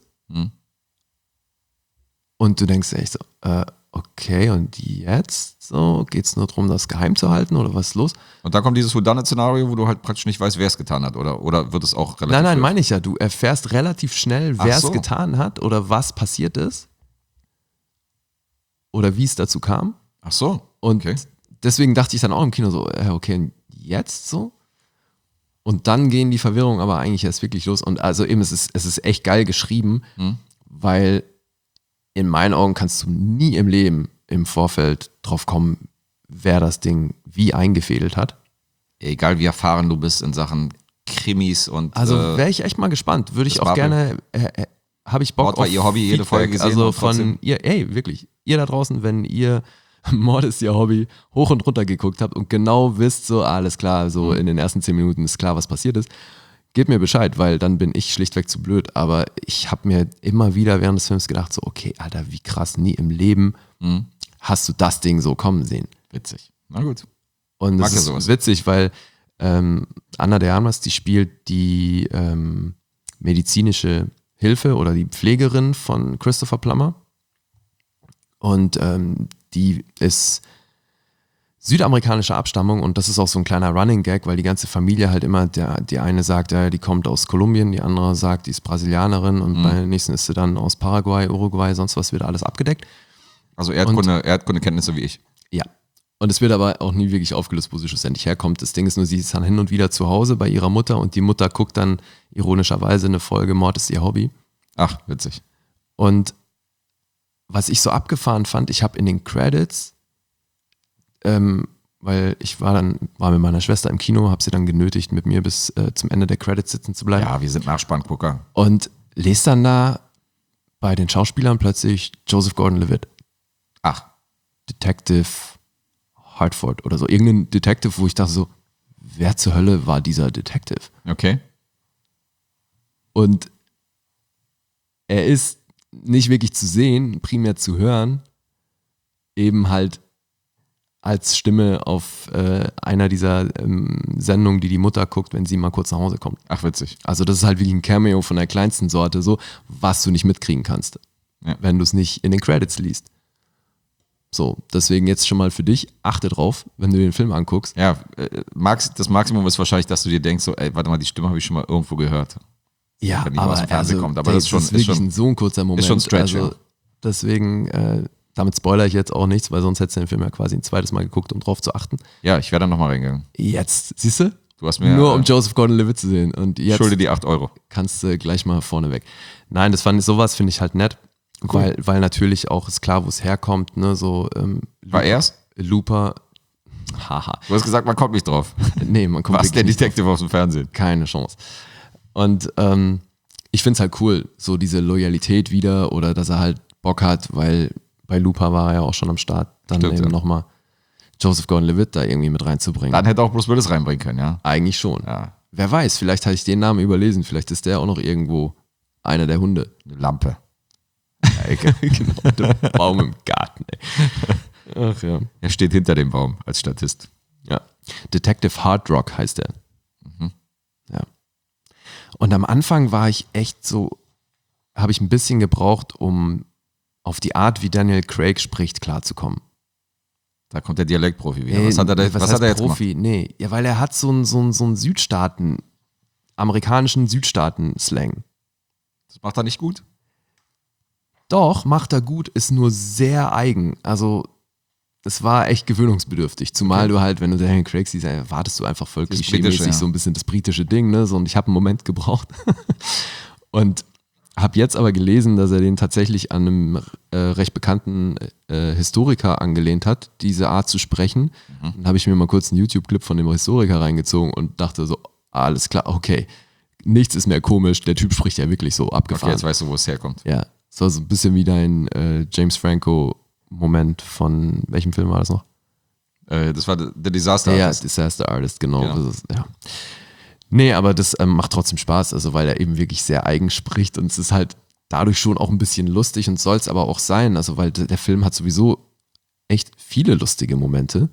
Und du denkst echt so, okay, und jetzt so, geht's nur darum, das geheim zu halten oder was ist los? Und dann kommt dieses Whodunit-Szenario, wo du halt praktisch nicht weißt, wer es getan hat. Oder wird es auch relativ... Nein, meine ich ja, du erfährst relativ schnell, wer Ach so. es getan hat oder was passiert ist. Oder wie es dazu kam. Ach so. Und Okay. deswegen dachte ich dann auch im Kino so, okay, und jetzt so? Und dann gehen die Verwirrungen aber eigentlich erst wirklich los. Und also eben, es ist echt geil geschrieben, weil in meinen Augen kannst du nie im Leben im Vorfeld drauf kommen, wer das Ding wie eingefädelt hat. Egal wie erfahren du bist in Sachen Krimis und... Also wäre ich echt mal gespannt. Würde ich das auch Marvel. gerne, habe ich Bock Mord war auf ihr Hobby, jede Feedback. Folge gesehen Also und trotzdem- von ihr, wirklich, ihr da draußen, wenn ihr Mord ist ihr Hobby hoch und runter geguckt habt und genau wisst, so alles klar, so in den ersten 10 Minuten ist klar, was passiert ist, gebt mir Bescheid, weil dann bin ich schlichtweg zu blöd. Aber ich habe mir immer wieder während des Films gedacht, so okay, Alter, wie krass, nie im Leben hast du das Ding so kommen sehen. Witzig. Na gut. Und Mag es ja ist sowas. witzig, weil Anna de Armas, die spielt die medizinische Hilfe oder die Pflegerin von Christopher Plummer. Und die ist südamerikanischer Abstammung und das ist auch so ein kleiner Running Gag, weil die ganze Familie halt immer, die eine sagt, die kommt aus Kolumbien, die andere sagt, die ist Brasilianerin und bei der nächsten ist sie dann aus Paraguay, Uruguay, sonst was wird alles abgedeckt. Also Erdkundekenntnisse wie ich. Ja. Und es wird aber auch nie wirklich aufgelöst, wo sie schlussendlich herkommt. Das Ding ist nur, sie ist dann hin und wieder zu Hause bei ihrer Mutter und die Mutter guckt dann ironischerweise eine Folge Mord ist ihr Hobby. Ach, witzig. Und was ich so abgefahren fand, ich habe in den Credits, weil ich war mit meiner Schwester im Kino, habe sie dann genötigt, mit mir bis zum Ende der Credits sitzen zu bleiben. Ja, wir sind Nachspanngucker. Und lese dann da bei den Schauspielern plötzlich Joseph Gordon-Levitt. Ach, Detective Hartford oder so. Irgendein Detective, wo ich dachte so, wer zur Hölle war dieser Detective? okay. Und er ist nicht wirklich zu sehen, primär zu hören, eben halt als Stimme auf einer dieser Sendungen, die Mutter guckt, wenn sie mal kurz nach Hause kommt. Ach, witzig. Also das ist halt wirklich ein Cameo von der kleinsten Sorte, so, was du nicht mitkriegen kannst, wenn du es nicht in den Credits liest. So, deswegen jetzt schon mal für dich, achte drauf, wenn du den Film anguckst. Ja, das Maximum ist wahrscheinlich, dass du dir denkst, so, ey, warte mal, die Stimme habe ich schon mal irgendwo gehört. Ja, Wenn die mal aus dem Fernsehen kommt. Aber das ist schon wirklich so ein kurzer Moment. ist schon Stretch, also, ja. deswegen, damit spoilere ich jetzt auch nichts, weil sonst hättest du den Film ja quasi ein zweites Mal geguckt, um drauf zu achten. Ja, ich wäre dann nochmal reingegangen. Jetzt, siehst du? Du hast mir Nur um Joseph Gordon-Levitt zu sehen. Und jetzt schulde die 8 Euro. kannst du gleich mal vorne weg. Nein, sowas finde ich halt nett, weil natürlich auch ist klar, wo es herkommt. Ne? So, War er's? Looper, haha. Du hast gesagt, man kommt nicht drauf. Nee, man kommt Was der wirklich nicht Detective aus dem Fernsehen? keine Chance. Und ich finde es halt cool, so diese Loyalität wieder oder dass er halt Bock hat, weil bei Looper war er ja auch schon am Start, dann Stimmt, eben ja. nochmal Joseph Gordon-Levitt da irgendwie mit reinzubringen. Dann hätte auch Bruce Willis reinbringen können, ja. Eigentlich schon. Ja. Wer weiß, vielleicht hatte ich den Namen überlesen, vielleicht ist der auch noch irgendwo einer der Hunde. Eine Lampe. Genau, der Baum im Garten, ey. Ach ja. Er steht hinter dem Baum als Statist. Ja. Detective Hard Rock heißt er. Ja. Und am Anfang war ich echt so, habe ich ein bisschen gebraucht, um auf die Art, wie Daniel Craig spricht, klarzukommen. Da kommt der Dialektprofi wieder. Was hat er jetzt gemacht? Profi? Nee, ja, weil er hat so einen amerikanischen Südstaaten-Slang. Das macht er nicht gut? Doch, macht er gut, ist nur sehr eigen. Also, es war echt gewöhnungsbedürftig. Zumal du halt, wenn du Daniel Craig siehst, erwartest du einfach voll Das klischee-mäßig Britische, ja. so ein bisschen das britische Ding, ne? So, und ich habe einen Moment gebraucht. Und habe jetzt aber gelesen, dass er den tatsächlich an einem recht bekannten Historiker angelehnt hat, diese Art zu sprechen. Dann habe ich mir mal kurz einen YouTube-Clip von dem Historiker reingezogen und dachte so, alles klar, okay, nichts ist mehr komisch, der Typ spricht ja wirklich so Okay, abgefahren. jetzt weißt du, wo es herkommt. Ja, so ein bisschen wie dein James Franco-Moment von, welchem Film war das noch? Das war The Disaster Artist. Ja, Disaster Artist, genau. Genau. Das ist, ja. Nee, aber das macht trotzdem Spaß, also weil er eben wirklich sehr eigen spricht und es ist halt dadurch schon auch ein bisschen lustig und soll es aber auch sein, also weil der Film hat sowieso echt viele lustige Momente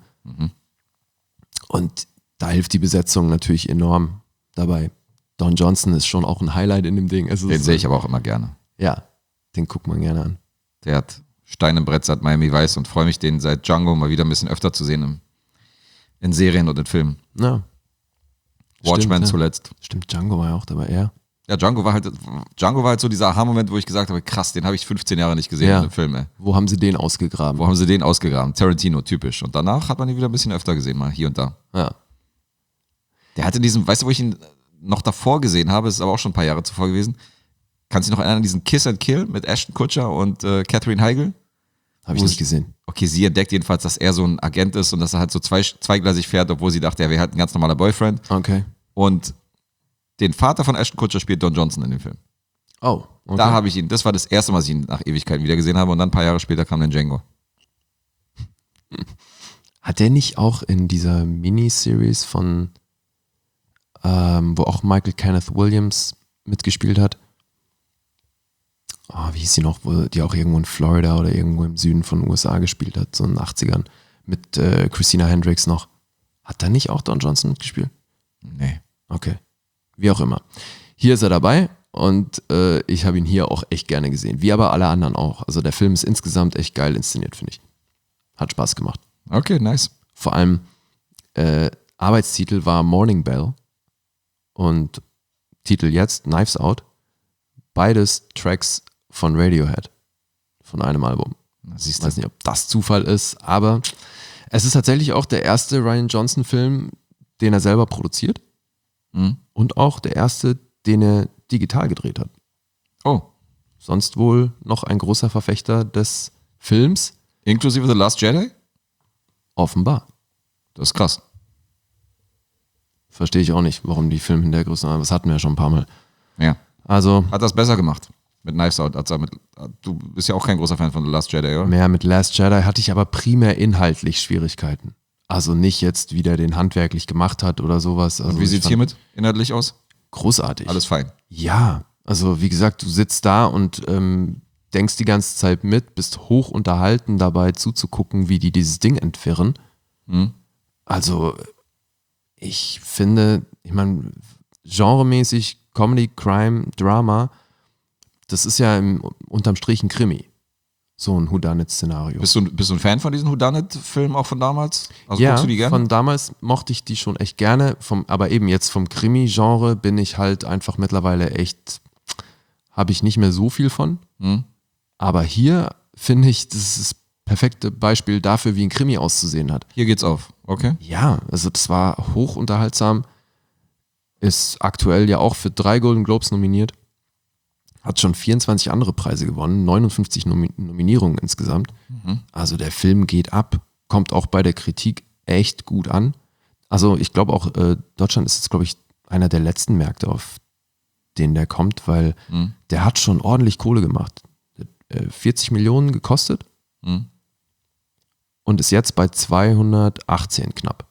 und da hilft die Besetzung natürlich enorm dabei. Don Johnson ist schon auch ein Highlight in dem Ding. Also Den sehe ich aber auch immer gerne. Ja, den guckt man gerne an. Der hat Stein im Brett seit Miami Vice und freue mich, den seit Django mal wieder ein bisschen öfter zu sehen in Serien und in Filmen. Ja. Watchmen Stimmt, ja. zuletzt. Stimmt, Django war ja auch dabei, ja. Ja, Django war halt so dieser Aha-Moment, wo ich gesagt habe, krass, den habe ich 15 Jahre nicht gesehen Ja. in einem Film. Ey. Wo haben sie den ausgegraben? Wo haben sie den ausgegraben? Tarantino, typisch. Und danach hat man ihn wieder ein bisschen öfter gesehen, mal hier und da. Ja. Der hatte diesen, weißt du, wo ich ihn noch davor gesehen habe, ist aber auch schon ein paar Jahre zuvor gewesen. Kannst du dich noch erinnern an diesen Kiss and Kill mit Ashton Kutcher und Catherine Heigl? Habe ich nicht gesehen. Okay, sie entdeckt jedenfalls, dass er so ein Agent ist und dass er halt so zweigleisig fährt, obwohl sie dachte, er wäre halt ein ganz normaler Boyfriend. Okay. Und den Vater von Ashton Kutcher spielt Don Johnson in dem Film. Oh, okay. Da habe ich ihn, das war das erste Mal, dass ich ihn nach Ewigkeiten wieder gesehen habe und dann ein paar Jahre später kam dann Django. Hat der nicht auch in dieser Miniseries von, wo auch Michael Kenneth Williams mitgespielt hat? Oh, wie hieß sie noch, wo die auch irgendwo in Florida oder irgendwo im Süden von den USA gespielt hat, so in den 80ern, mit Christina Hendricks noch. Hat da nicht auch Don Johnson mitgespielt? Nee. Okay. Wie auch immer. Hier ist er dabei Und ich habe ihn hier auch echt gerne gesehen. Wie aber alle anderen auch. Also der Film ist insgesamt echt geil inszeniert, finde ich. Hat Spaß gemacht. Okay, nice. Vor allem Arbeitstitel war Morning Bell und Titel jetzt Knives Out. Beides Tracks von Radiohead. Von einem Album. Ich weiß nicht, ob das Zufall ist, aber es ist tatsächlich auch der erste Rian Johnson-Film, den er selber produziert. Und auch der erste, den er digital gedreht hat. Oh. Sonst wohl noch ein großer Verfechter des Films. Inklusive The Last Jedi? Offenbar. Das ist krass. Verstehe ich auch nicht, warum die Filme in der Größe haben. Das hatten wir ja schon ein paar Mal. Ja. Also Hat das besser gemacht mit Knives Out. Du bist ja auch kein großer Fan von The Last Jedi, oder? mehr mit Last Jedi hatte ich aber primär inhaltlich Schwierigkeiten. Also nicht jetzt, wie der den handwerklich gemacht hat oder sowas. Also Und wie ich sieht's fand hiermit inhaltlich aus? großartig. Alles fein. Ja, also wie gesagt, du sitzt da und denkst die ganze Zeit mit, bist hoch unterhalten dabei zuzugucken, wie die dieses Ding entwirren. Also ich finde, ich meine, genremäßig Comedy, Crime, Drama, das ist ja unterm Strich ein Krimi. So ein Whodunit-Szenario. Bist du ein Fan von diesen Whodunit-Filmen auch von damals? Also Ja, guckst du die gerne? von damals mochte ich die schon echt gerne, aber eben jetzt vom Krimi-Genre bin ich halt einfach mittlerweile echt, habe ich nicht mehr so viel von. Aber hier finde ich, das ist das perfekte Beispiel dafür, wie ein Krimi auszusehen hat. Hier geht's auf. Okay. Ja, also das war hoch unterhaltsam, ist aktuell ja auch für 3 Golden Globes nominiert, hat schon 24 andere Preise gewonnen, 59 Nominierungen insgesamt. Also der Film geht ab, kommt auch bei der Kritik echt gut an. Also ich glaube auch, Deutschland ist jetzt, glaube ich, einer der letzten Märkte, auf denen der kommt, weil der hat schon ordentlich Kohle gemacht. 40 Millionen gekostet und ist jetzt bei 218 knapp.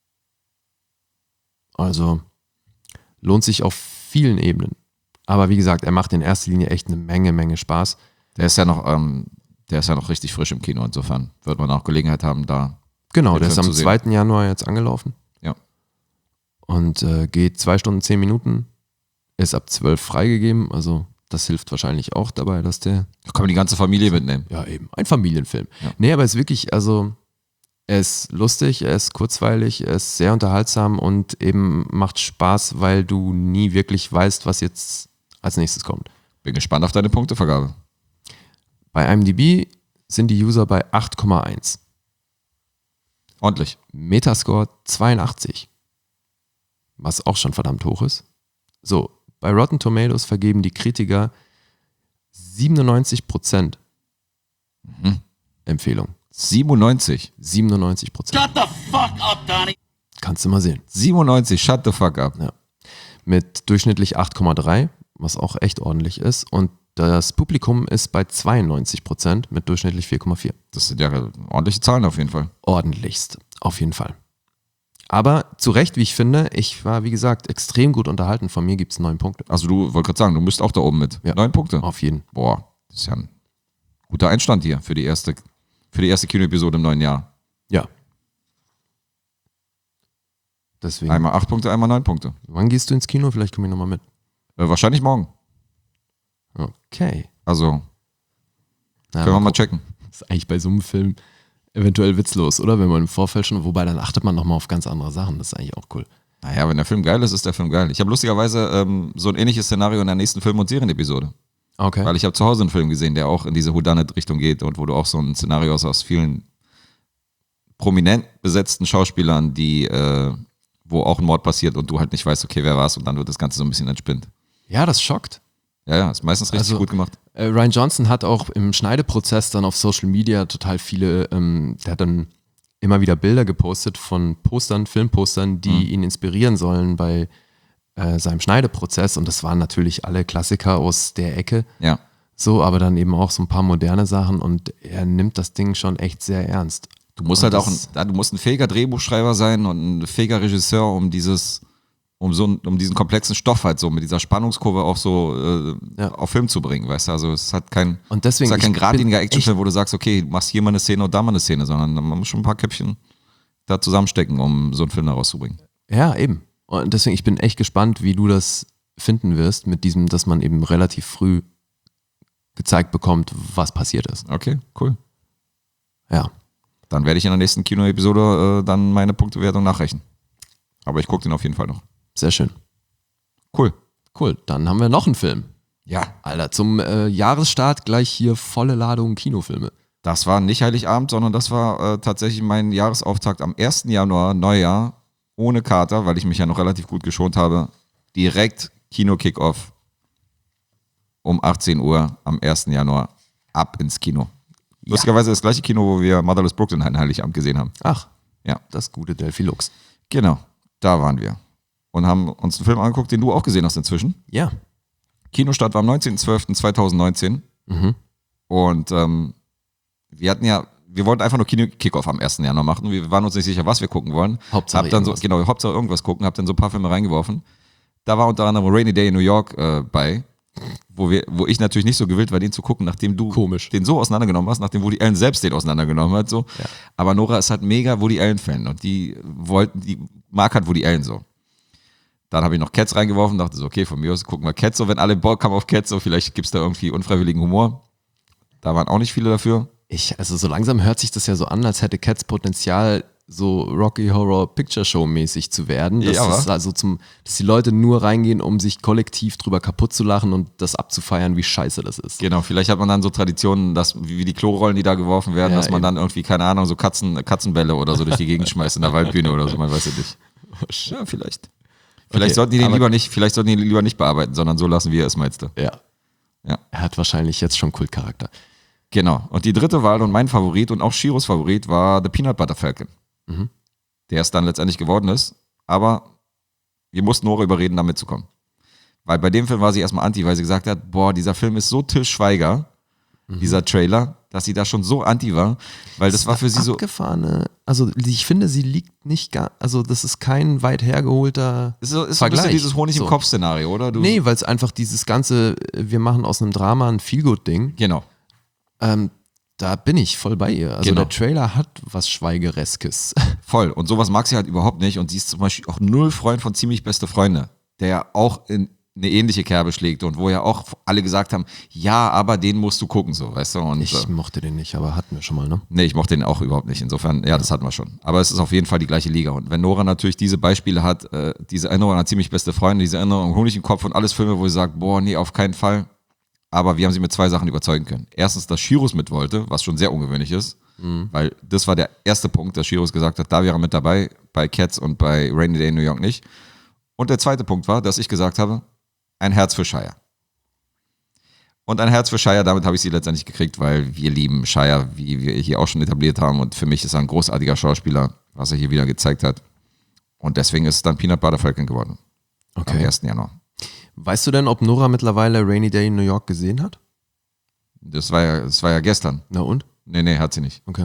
Also lohnt sich auf vielen Ebenen. Aber wie gesagt, er macht in erster Linie echt eine Menge Spaß. Der ist ja noch richtig frisch im Kino. Insofern wird man auch Gelegenheit haben, da. Genau, den der ist Film am zu sehen. 2. Januar jetzt angelaufen. Ja. Und geht 2 Stunden 10 Minuten. Ist ab 12 freigegeben. Also das hilft wahrscheinlich auch dabei, dass der, Da kann man die ganze Familie mitnehmen. ja eben, ein Familienfilm. Ja. Nee, aber es ist wirklich, also er ist lustig, er ist kurzweilig, er ist sehr unterhaltsam und eben macht Spaß, weil du nie wirklich weißt, was jetzt als nächstes kommt. Bin gespannt auf deine Punktevergabe. Bei IMDb sind die User bei 8,1. Ordentlich. Metascore 82. Was auch schon verdammt hoch ist. So, bei Rotten Tomatoes vergeben die Kritiker 97% Empfehlung. 97. 97%. Shut the fuck up, Donnie! Kannst du mal sehen. 97, shut the fuck up. Ja. Mit durchschnittlich 8,3, was auch echt ordentlich ist. Und das Publikum ist bei 92% mit durchschnittlich 4,4. Das sind ja ordentliche Zahlen auf jeden Fall. Ordentlichst, auf jeden Fall. Aber zu Recht, wie ich finde, ich war, wie gesagt, extrem gut unterhalten. Von mir gibt es 9 Punkte. Also du wollte gerade sagen, du müsst auch da oben mit. Ja. 9 Punkte. Auf jeden. Boah, das ist ja ein guter Einstand hier für die erste Kinoepisode im neuen Jahr. Ja. Deswegen. Einmal 8 Punkte, einmal 9 Punkte. Wann gehst du ins Kino? Vielleicht komme ich nochmal mit. Wahrscheinlich morgen. Okay. Also Na, können wir mal gucken. checken. Das ist eigentlich bei so einem Film eventuell witzlos, oder? Wenn man im Vorfeld schon, wobei dann achtet man nochmal auf ganz andere Sachen. Das ist eigentlich auch cool. Naja, wenn der Film geil ist, ist der Film geil. Ich habe lustigerweise so ein ähnliches Szenario in der nächsten Film- und Serienepisode. Okay. Weil ich habe zu Hause einen Film gesehen, der auch in diese Whodunit-Richtung geht und wo du auch so ein Szenario hast aus vielen prominent besetzten Schauspielern, die, wo auch ein Mord passiert und du halt nicht weißt, okay, wer war's, und dann wird das Ganze so ein bisschen entspinnt. Ja, das schockt. Ja, ist meistens richtig Also, gut gemacht. Rian Johnson hat auch im Schneideprozess dann auf Social Media total viele, der hat dann immer wieder Bilder gepostet von Postern, Filmpostern, die ihn inspirieren sollen bei seinem Schneideprozess, und das waren natürlich alle Klassiker aus der Ecke, Ja. so, aber dann eben auch so ein paar moderne Sachen, und er nimmt das Ding schon echt sehr ernst. Du musst Und halt auch das- du musst ein fähiger Drehbuchschreiber sein und ein fähiger Regisseur, um diesen komplexen Stoff halt so mit dieser Spannungskurve auch so Ja. auf Film zu bringen, weißt du? Also es hat kein, Und deswegen, es hat kein ich geradliniger bin Actionfilm, wo du sagst, okay, du machst hier mal eine Szene und da mal eine Szene, sondern man muss schon ein paar Köpfchen da zusammenstecken, um so einen Film da rauszubringen. Ja, eben. Und deswegen, ich bin echt gespannt, wie du das finden wirst, mit diesem, dass man eben relativ früh gezeigt bekommt, was passiert ist. Okay, cool. Ja. Dann werde ich in der nächsten Kino-Episode dann meine Punktewertung nachrechnen. Aber ich gucke den auf jeden Fall noch. Sehr schön. Cool. Cool. Dann haben wir noch einen Film. Ja, Alter, zum Jahresstart gleich hier volle Ladung Kinofilme. das war nicht Heiligabend, sondern das war tatsächlich mein Jahresauftakt am 1. Januar, Neujahr, ohne Kater, weil ich mich ja noch relativ gut geschont habe. Direkt Kino-Kick-Off um 18 Uhr am 1. Januar ab ins Kino. Lustigerweise das gleiche Kino, wo wir Motherless Brooklyn an Heiligabend gesehen haben. Ach, Ja, das gute Delphi Lux. genau, da waren wir. Und haben uns einen Film angeguckt, den du auch gesehen hast inzwischen. Ja. Kinostart war am 19.12.2019. Und wir wollten einfach nur Kino-Kickoff am 1. Januar machen. Wir waren uns nicht sicher, was wir gucken wollen. Hauptsache Hab dann so, irgendwas. genau, Hauptsache irgendwas gucken, hab dann so ein paar Filme reingeworfen. Da war unter anderem Rainy Day in New York bei, wo ich natürlich nicht so gewillt war, den zu gucken, nachdem du Komisch. den so auseinandergenommen hast, nachdem Woody Allen selbst den auseinandergenommen hat. So. Ja. Aber Nora ist halt mega Woody Allen-Fan und die mag halt Woody Allen so. Dann habe ich noch Cats reingeworfen, dachte so, okay, von mir aus gucken wir Cats so, wenn alle Bock haben auf Cats, so vielleicht gibt es da irgendwie unfreiwilligen Humor. Da waren auch nicht viele dafür. Also so langsam hört sich das ja so an, als hätte Cats Potenzial, so Rocky Horror Picture Show mäßig zu werden. Das Ja, ist also dass die Leute nur reingehen, um sich kollektiv drüber kaputt zu lachen und das abzufeiern, wie scheiße das ist. Genau, vielleicht hat man dann so Traditionen, dass wie die Klorollen, die da geworfen werden, Ja, dass man eben. dann irgendwie, keine Ahnung, so Katzenbälle oder so durch die Gegend schmeißt in der Waldbühne oder so, man weiß ja nicht. Ja, vielleicht. Vielleicht sollten die den lieber nicht bearbeiten, sondern so lassen, wie er ist, meinst du? Ja. Ja. Er hat wahrscheinlich jetzt schon Kultcharakter. Genau. Und die dritte Wahl und mein Favorit und auch Shiros Favorit war The Peanut Butter Falcon. Der es dann letztendlich geworden ist. Aber wir mussten Nora überreden, da mitzukommen. Weil bei dem Film war sie erstmal anti, weil sie gesagt hat, boah, dieser Film ist so Til Schweiger, dieser Trailer, dass sie da schon so anti war, weil das war für sie so, Abgefahrene, also ich finde, sie liegt nicht gar, also das ist kein weit hergeholter ist so ein Vergleich. bisschen dieses Honig im So. Kopf-Szenario, oder? Nee, weil es einfach dieses ganze, wir machen aus einem Drama ein Feelgood-Ding, Genau. da bin ich voll bei ihr. Also Genau. der Trailer hat was Schweigereskes. Voll. Und sowas mag sie halt überhaupt nicht. Und sie ist zum Beispiel auch null Freund von Ziemlich beste Freunde, der ja auch in eine ähnliche Kerbe schlägt und wo ja auch alle gesagt haben, ja, aber den musst du gucken, so, weißt du? Und, Ich mochte den nicht, aber hatten wir schon mal, ne? nee, ich mochte den auch überhaupt nicht. Insofern, ja, das hatten wir schon. Aber es ist auf jeden Fall die gleiche Liga. Und wenn Nora natürlich diese Beispiele hat, diese Erinnerung an Ziemlich beste Freunde, diese Erinnerung an Honig im Kopf und alles Filme, wo sie sagt, boah, nee, auf keinen Fall. Aber wir haben sie mit zwei Sachen überzeugen können. Erstens, dass Shiros mit wollte, was schon sehr ungewöhnlich ist, weil das war der erste Punkt, dass Shiros gesagt hat, da wäre er mit dabei, bei Cats und bei Rainy Day in New York nicht. Und der zweite Punkt war, dass ich gesagt habe, ein Herz für Shia. Und ein Herz für Shia, damit habe ich sie letztendlich gekriegt, weil wir lieben Shia, wie wir hier auch schon etabliert haben. Und für mich ist er ein großartiger Schauspieler, was er hier wieder gezeigt hat. Und deswegen ist es dann Peanut Butter Falcon geworden. Am 1. Januar. Weißt du denn, ob Nora mittlerweile Rainy Day in New York gesehen hat? Das war ja gestern. Na und? Nee, hat sie nicht. Okay.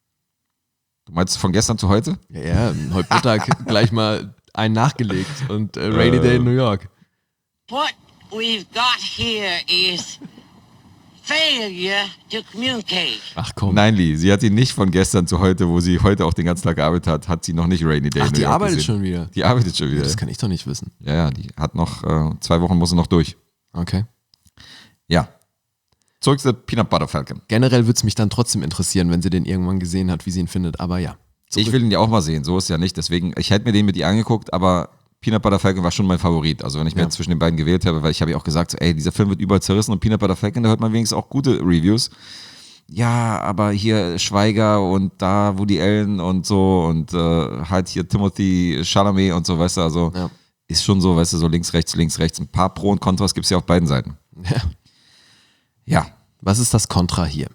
Du meinst von gestern zu heute? Ja, heute Mittag gleich mal einen nachgelegt und Rainy Day in New York. What we've got here is failure to communicate. Ach komm. Nein, Lee, sie hat ihn nicht von gestern zu heute, wo sie heute auch den ganzen Tag gearbeitet hat sie noch nicht Rainy Day Ach, in New die York arbeitet gesehen. schon wieder. Die arbeitet schon wieder. Das kann ich doch nicht wissen. Ja, die hat noch 2 Wochen, muss sie noch durch. Okay. Ja. Zurück zu Peanut Butter Falcon. Generell würde es mich dann trotzdem interessieren, wenn sie den irgendwann gesehen hat, wie sie ihn findet. Aber ja. Ich will ihn ja auch mal sehen, so ist ja nicht. Deswegen, ich hätte mir den mit ihr angeguckt, aber Peanut Butter Falcon war schon mein Favorit. Also wenn ich mir jetzt zwischen den beiden gewählt habe, weil ich habe ja auch gesagt, so, ey, dieser Film wird überall zerrissen und Peanut Butter Falcon, da hört man wenigstens auch gute Reviews. Ja, aber hier Schweiger und da Woody Allen und so und halt hier Timothy Chalamet und so, weißt du, also Ja. ist schon so, weißt du, so links, rechts. Ein paar Pro und Kontras gibt es ja auf beiden Seiten. Ja. Ja. Was ist das Kontra hier?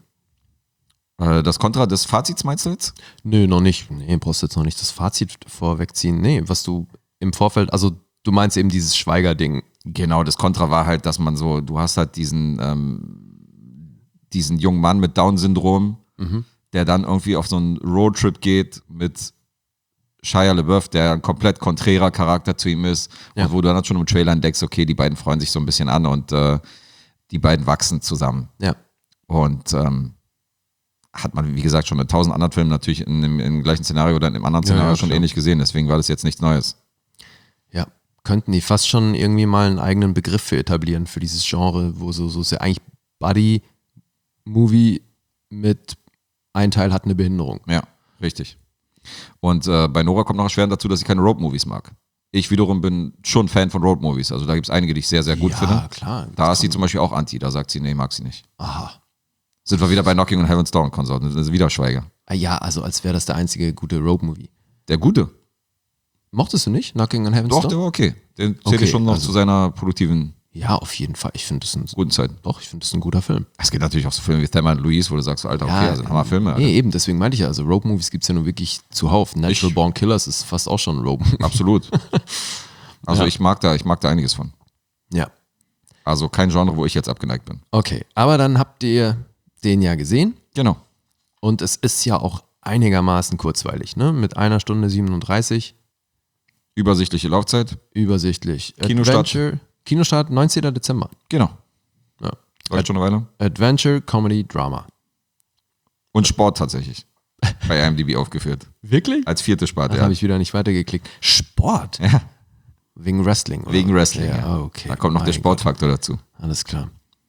Das Kontra des Fazits meinst du jetzt? Nö, noch nicht. Nee, brauchst jetzt noch nicht das Fazit vorwegziehen. Nee, was du im Vorfeld, also du meinst eben dieses Schweiger-Ding. Genau, das Kontra war halt, dass man so, du hast halt diesen jungen Mann mit Down-Syndrom, der dann irgendwie auf so einen Roadtrip geht mit Shia LaBeouf, der ein komplett konträrer Charakter zu ihm ist Ja. und wo du dann schon im Trailer entdeckst, okay, die beiden freuen sich so ein bisschen an und die beiden wachsen zusammen. Ja. Und hat man, wie gesagt, schon in 1000 anderen Filmen natürlich im gleichen Szenario oder in einem anderen Szenario ja, schon klar. ähnlich gesehen, deswegen war das jetzt nichts Neues. Ja. könnten die fast schon irgendwie mal einen eigenen Begriff für etablieren, für dieses Genre, wo so ist ja eigentlich Buddy-Movie mit ein Teil hat eine Behinderung. Ja, richtig. Und bei Nora kommt noch erschwerend dazu, dass sie keine Road-Movies mag. Ich wiederum bin schon Fan von Road-Movies. Also da gibt es einige, die ich sehr, sehr gut finde. Ja, klar. Da ist sie zum Beispiel auch anti. Da sagt sie, nee, mag sie nicht. Aha. Sind wir wieder bei Knocking on Heaven's Door Konsorten. Das ist wieder Schweiger. Ah ja, also als wäre das der einzige gute Road-Movie. Der Gute. Mochtest du nicht? Knocking on Heaven's Doch, Door? der war okay. Den zähle Okay, ich schon noch also- zu seiner produktiven, Ja, auf jeden Fall. Ich finde das guten Zeit. ich finde das ein guter Film. Es gibt natürlich auch so Filme wie Thelma und Louise, wo du sagst, Alter, okay, also Hammerfilme. Nee, eben, deswegen meinte ich ja, also Road-Movies gibt es ja nur wirklich zuhauf. Natural Born Killers ist fast auch schon ein Road-Movie. Absolut. Also Ja. ich mag da einiges von. Ja, Also kein Genre, wo ich jetzt abgeneigt bin. okay. Aber dann habt ihr den ja gesehen Genau. und es ist ja auch einigermaßen kurzweilig, ne? Mit 1 Stunde 37, Übersichtliche Laufzeit. übersichtlich. Kinostart. Kinostart 19. Dezember. Genau. Ja. Läuft schon eine Weile. Adventure, Comedy, Drama. Und Sport tatsächlich. Bei IMDb aufgeführt. Wirklich? Als 4. Sparte. Da Ja. habe ich wieder nicht weitergeklickt. Sport? Ja. Wegen Wrestling, oder? Wegen Wrestling. Ja, Ja. okay. Da kommt noch der Mein Sportfaktor dazu. Gott. Alles klar.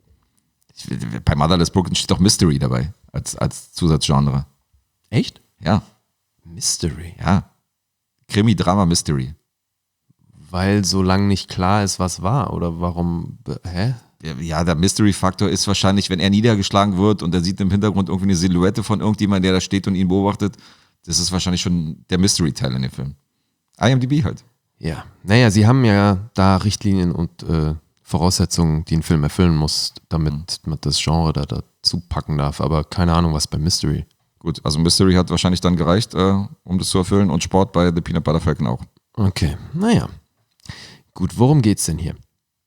Bei Motherless Broken steht doch Mystery dabei. Als Zusatzgenre. Echt? Ja. Mystery. Ja. Krimi, Drama, Mystery. Weil so lange nicht klar ist, was war. Oder warum? Hä? Ja, der Mystery-Faktor ist wahrscheinlich, wenn er niedergeschlagen wird und er sieht im Hintergrund irgendwie eine Silhouette von irgendjemandem, der da steht und ihn beobachtet. Das ist wahrscheinlich schon der Mystery-Teil in dem Film. IMDb halt. Ja. Naja, sie haben ja da Richtlinien und Voraussetzungen, die ein Film erfüllen muss, damit man das Genre da dazu packen darf. Aber keine Ahnung, was bei Mystery. Gut, also Mystery hat wahrscheinlich dann gereicht, um das zu erfüllen, und Sport bei The Peanut Butter Falcon auch. Okay, naja. Gut, worum geht's denn hier?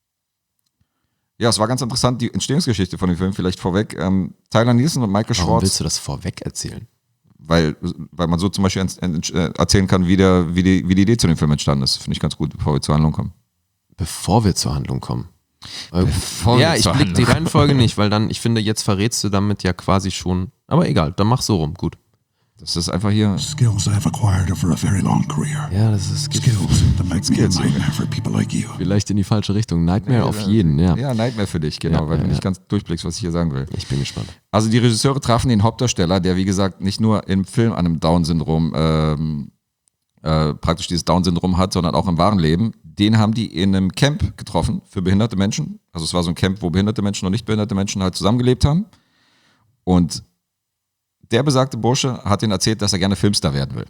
Ja, es war ganz interessant, die Entstehungsgeschichte von dem Film, vielleicht vorweg. Tyler Nielsen und Michael Warum Schwartz, willst du das vorweg erzählen? weil man so zum Beispiel erzählen kann, wie die Idee zu dem Film entstanden ist. Finde ich ganz gut, bevor wir zur Handlung kommen. Bevor wir zur Handlung kommen. Bevor Ja, wir ich zur blick die Handlung Reihenfolge nicht, weil dann, ich finde, jetzt verrätst du damit ja quasi schon. Aber egal, dann mach so rum, gut. Das ist einfach hier. Skills I've acquired over a very long career. Ja, das ist Skills that make me a nightmare for people like you. vielleicht in die falsche Richtung. Nightmare auf jeden, ja. Ja, Nightmare für dich, genau, Ja, weil du ja, nicht ganz durchblickst, was ich hier sagen will. Ich bin gespannt. Also die Regisseure trafen den Hauptdarsteller, der wie gesagt nicht nur im Film an einem Down-Syndrom praktisch dieses Down-Syndrom hat, sondern auch im wahren Leben. Den haben die in einem Camp getroffen für behinderte Menschen. Also es war so ein Camp, wo behinderte Menschen und nicht behinderte Menschen halt zusammengelebt haben. Und der besagte Bursche hat ihnen erzählt, dass er gerne Filmstar werden will.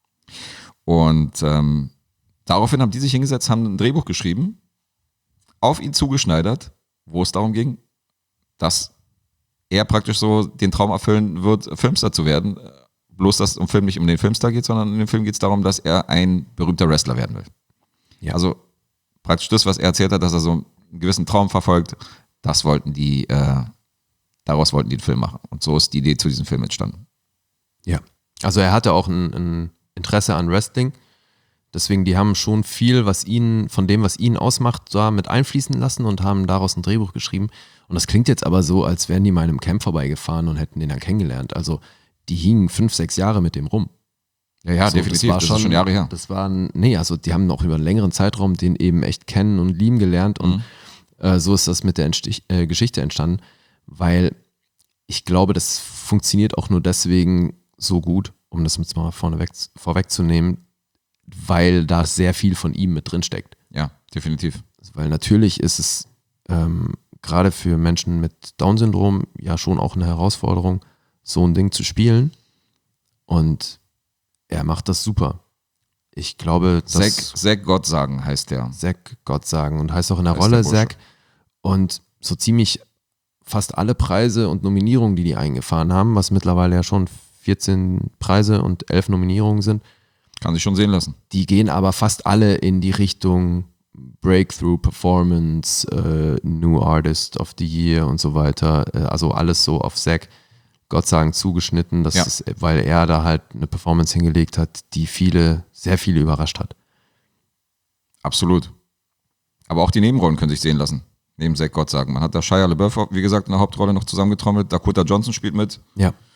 Und daraufhin haben die sich hingesetzt, haben ein Drehbuch geschrieben, auf ihn zugeschneidert, wo es darum ging, dass er praktisch so den Traum erfüllen wird, Filmstar zu werden. Bloß, dass es im Film nicht um den Filmstar geht, sondern in dem Film geht es darum, dass er ein berühmter Wrestler werden will. Ja. Also praktisch das, was er erzählt hat, dass er so einen gewissen Traum verfolgt, das wollten die, daraus wollten die einen Film machen. Und so ist die Idee zu diesem Film entstanden. Ja. Also er hatte auch ein Interesse an Wrestling. Deswegen, die haben schon viel, von dem, was ihn ausmacht, da mit einfließen lassen und haben daraus ein Drehbuch geschrieben. Und das klingt jetzt aber so, als wären die mal in einem Camp vorbeigefahren und hätten den dann kennengelernt. Also die hingen 5, 6 Jahre mit dem rum. Ja, So, definitiv. Das ist schon Jahre her. Das war also die haben auch über einen längeren Zeitraum den eben echt kennen und lieben gelernt. Und so ist das mit der Geschichte entstanden, weil ich glaube, das funktioniert auch nur deswegen so gut, um das jetzt mal vorwegzunehmen, weil da sehr viel von ihm mit drin steckt. Ja, definitiv. Weil natürlich ist es gerade für Menschen mit Down-Syndrom ja schon auch eine Herausforderung, so ein Ding zu spielen. Und er macht das super. Ich glaube, dass Zack Gottsagen heißt der. Zack Gottsagen und heißt auch in der Heißt Rolle der Bursche. Zack. Und so ziemlich fast alle Preise und Nominierungen, die eingefahren haben, was mittlerweile ja schon 14 Preise und 11 Nominierungen sind, Kann sich schon sehen lassen. die gehen aber fast alle in die Richtung Breakthrough Performance, New Artist of the Year und so weiter. Also alles so auf Zack Gottsagen zugeschnitten, Ja. ist, weil er da halt eine Performance hingelegt hat, die sehr viele überrascht hat. Absolut. Aber auch die Nebenrollen können sich sehen lassen. Neben Zack Gottsagen. Man hat da Shia LaBeouf, wie gesagt, in der Hauptrolle noch zusammengetrommelt. Dakota Johnson spielt mit. Ja.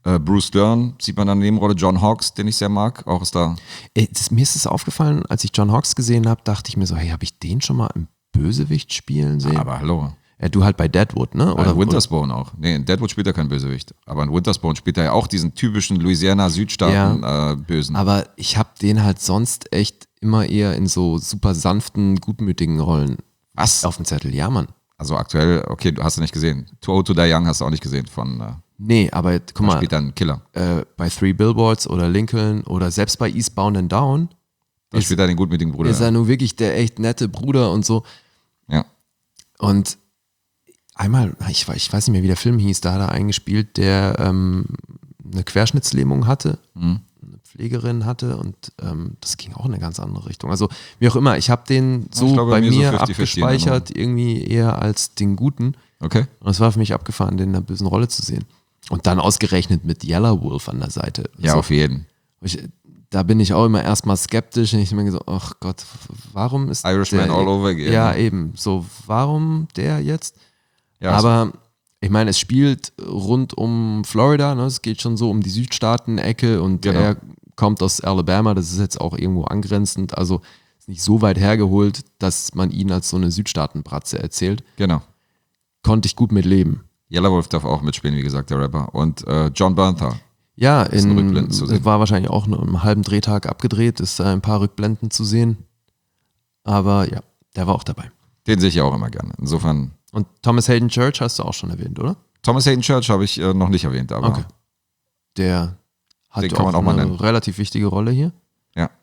Bruce Dern sieht man in der Nebenrolle, John Hawkes, den ich sehr mag, auch ist da. Mir ist es aufgefallen, als ich John Hawkes gesehen habe, dachte ich mir so, hey, habe ich den schon mal im Bösewicht spielen sehen? Aber hallo. Ja, du halt bei Deadwood, ne? Oder Wintersbone auch. Nee, in Deadwood spielt er keinen Bösewicht. Aber in Wintersbone spielt er ja auch diesen typischen Louisiana-Südstaaten-Bösen. Aber ich habe den halt sonst echt immer eher in so super sanften, gutmütigen Rollen Was? auf dem Zettel. Ja, Mann. Also aktuell, okay, du hast ihn nicht gesehen. Too Old to Die Young hast du auch nicht gesehen von Nee, aber guck mal, spielt er einen Killer. bei Three Billboards oder Lincoln oder selbst bei Eastbound and Down Da spielt er den gutmütigen Bruder. ist er nur wirklich der echt nette Bruder und so. Ja. Und einmal, ich weiß nicht mehr, wie der Film hieß, da hat er einen gespielt, der eine Querschnittslähmung hatte, eine Pflegerin hatte und das ging auch in eine ganz andere Richtung. Also wie auch immer, ich habe den so ich glaube, bei bei mir so mir 50-50 abgespeichert, irgendwie eher als den Guten. Okay. Und es war für mich abgefahren, den in einer bösen Rolle zu sehen. Und dann ausgerechnet mit Yellow Wolf an der Seite. Ja, So, auf jeden. da bin ich auch immer erstmal skeptisch und ich denke so, ach Gott, warum ist Irishman der, all over again. Ja, eben. So, warum der jetzt? Ja, Aber ich meine, es spielt rund um Florida, ne? Es geht schon so um die Südstaaten-Ecke und Genau. er kommt aus Alabama, das ist jetzt auch irgendwo angrenzend, also ist nicht so weit hergeholt, dass man ihn als so eine Südstaatenbratze erzählt. genau. Konnte ich gut mit leben. Yellow Wolf darf auch mitspielen, wie gesagt, der Rapper. Und John Bernthal. Ja, Ist ein Rückblenden zu sehen. war wahrscheinlich auch nur im halben Drehtag abgedreht, ist da ein paar Rückblenden zu sehen. Aber ja, der war auch dabei. Den sehe ich ja auch immer gerne. Insofern, Und Thomas Hayden Church hast du auch schon erwähnt, oder? Thomas Hayden Church habe ich noch nicht erwähnt, aber Okay. Der hat Den kann man auch mal eine nennen. relativ wichtige Rolle hier. ja.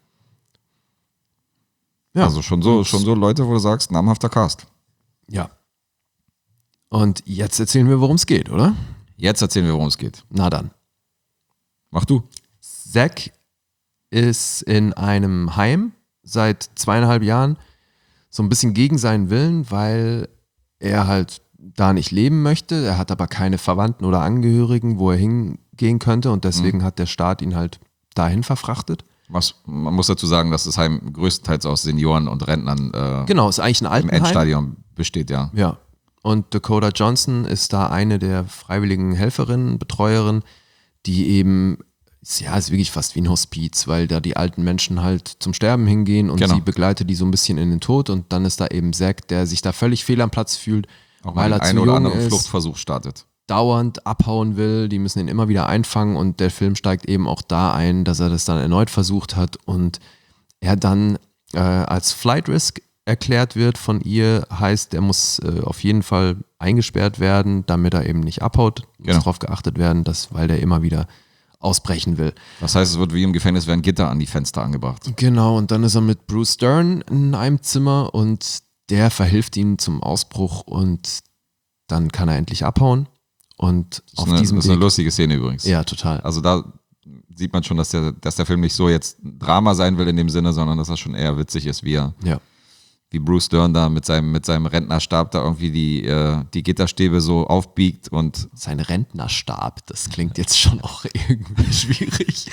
Ja. Also schon so Leute, wo du sagst, namhafter Cast. Ja. Und jetzt erzählen wir, worum es geht, oder? Jetzt erzählen wir, worum es geht. Na dann. Mach du. Zack ist in einem Heim seit 2,5 Jahren, so ein bisschen gegen seinen Willen, weil er halt da nicht leben möchte. Er hat aber keine Verwandten oder Angehörigen, wo er hingehen könnte und deswegen hat der Staat ihn halt dahin verfrachtet. Man muss dazu sagen, dass das Heim größtenteils aus Senioren und Rentnern Genau, ist eigentlich ein im Altenheim. Endstadium besteht, ja. Ja. Und Dakota Johnson ist da eine der freiwilligen Helferinnen, Betreuerinnen, die eben, ja, ist wirklich fast wie ein Hospiz, weil da die alten Menschen halt zum Sterben hingehen und Genau. sie begleitet die so ein bisschen in den Tod und dann ist da eben Zack, der sich da völlig fehl am Platz fühlt, Auch weil mal er einen zu oder jung anderen ist, Fluchtversuch startet. dauernd abhauen will, die müssen ihn immer wieder einfangen und der Film steigt eben auch da ein, dass er das dann erneut versucht hat und er dann als Flight Risk erklärt wird von ihr, heißt, er muss auf jeden Fall eingesperrt werden, damit er eben nicht abhaut. Muss Genau. darauf geachtet werden, dass, weil der immer wieder ausbrechen will. Das heißt, es wird wie im Gefängnis werden Gitter an die Fenster angebracht. Genau, und dann ist er mit Bruce Dern in einem Zimmer und der verhilft ihm zum Ausbruch und dann kann er endlich abhauen. Und Das auf ist diesem eine Weg. lustige Szene übrigens. Ja, total. Also da sieht man schon, dass der Film nicht so jetzt ein Drama sein will in dem Sinne, sondern dass er schon eher witzig ist, Ja. wie Bruce Dern da mit seinem Rentnerstab da irgendwie die Gitterstäbe so aufbiegt und Sein Rentnerstab, das klingt jetzt schon auch irgendwie schwierig.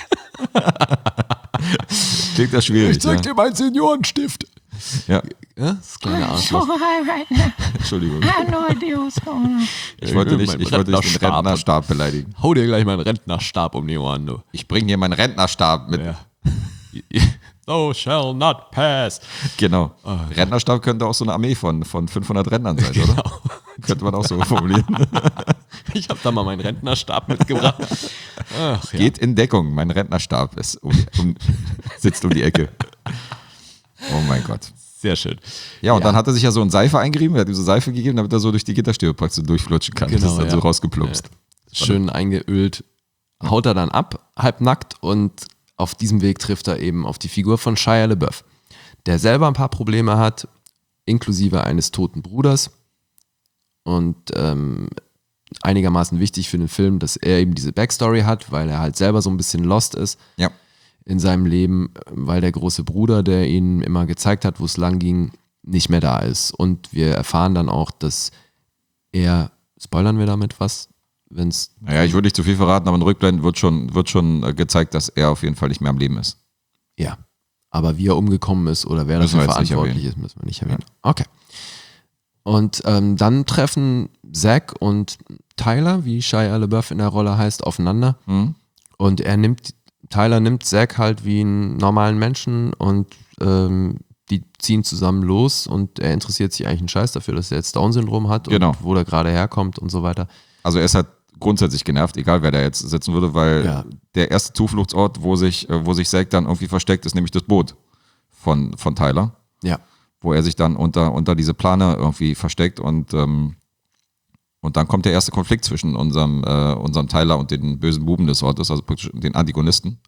klingt das schwierig. dir meinen Seniorenstift. Ja. Ja, das kleine So Arschloch. high right now. Entschuldigung. I have no idea what's going on. Ich wollte nicht Mein den Rentnerstab. Rentnerstab beleidigen. Hau dir gleich meinen Rentnerstab um die Ohren, du. Ich bringe hier meinen Rentnerstab mit. Ja. Thou shall not pass. Genau. Rentnerstab könnte auch so eine Armee von 500 Rentnern sein, oder? Könnte man auch so formulieren. Ich habe da mal meinen Rentnerstab mitgebracht. Ach, ja. Geht in Deckung. Mein Rentnerstab ist sitzt um die Ecke. Oh mein Gott. Sehr schön. Ja, und dann hat er sich ja so in Seife eingerieben, er hat ihm so Seife gegeben, damit er so durch die Gitterstäbe praktisch durchflutschen kann. Genau, das ist dann ja. so rausgeplumpst. Schön eingeölt. Haut er dann ab, halbnackt und auf diesem Weg trifft er eben auf die Figur von Shia LaBeouf, der selber ein paar Probleme hat, inklusive eines toten Bruders und einigermaßen wichtig für den Film, dass er eben diese Backstory hat, weil er halt selber so ein bisschen lost ist Ja. in seinem Leben, weil der große Bruder, der ihm immer gezeigt hat, wo es lang ging, nicht mehr da ist. Und wir erfahren dann auch, dass er, spoilern wir damit was, wenn es... Naja, ich würde nicht zu viel verraten, aber in Rückblenden wird schon gezeigt, dass er auf jeden Fall nicht mehr am Leben ist. Ja, aber wie er umgekommen ist oder wer Müssen dafür wir jetzt nicht verantwortlich erwähnen. ist, müssen wir nicht erwähnen. Okay. Und dann treffen Zack und Tyler, wie Shia LaBeouf in der Rolle heißt, aufeinander. Und Tyler nimmt Zack halt wie einen normalen Menschen und die ziehen zusammen los und er interessiert sich eigentlich einen Scheiß dafür, dass er jetzt Down-Syndrom hat Genau. und wo der gerade herkommt und so weiter. Also er ist halt grundsätzlich genervt, egal wer da jetzt sitzen würde, weil Ja. der erste Zufluchtsort, wo sich Zack dann irgendwie versteckt, ist nämlich das Boot von Tyler, Ja. wo er sich dann unter diese Plane irgendwie versteckt und dann kommt der erste Konflikt zwischen unserem Tyler und den bösen Buben des Ortes, also praktisch den Antagonisten,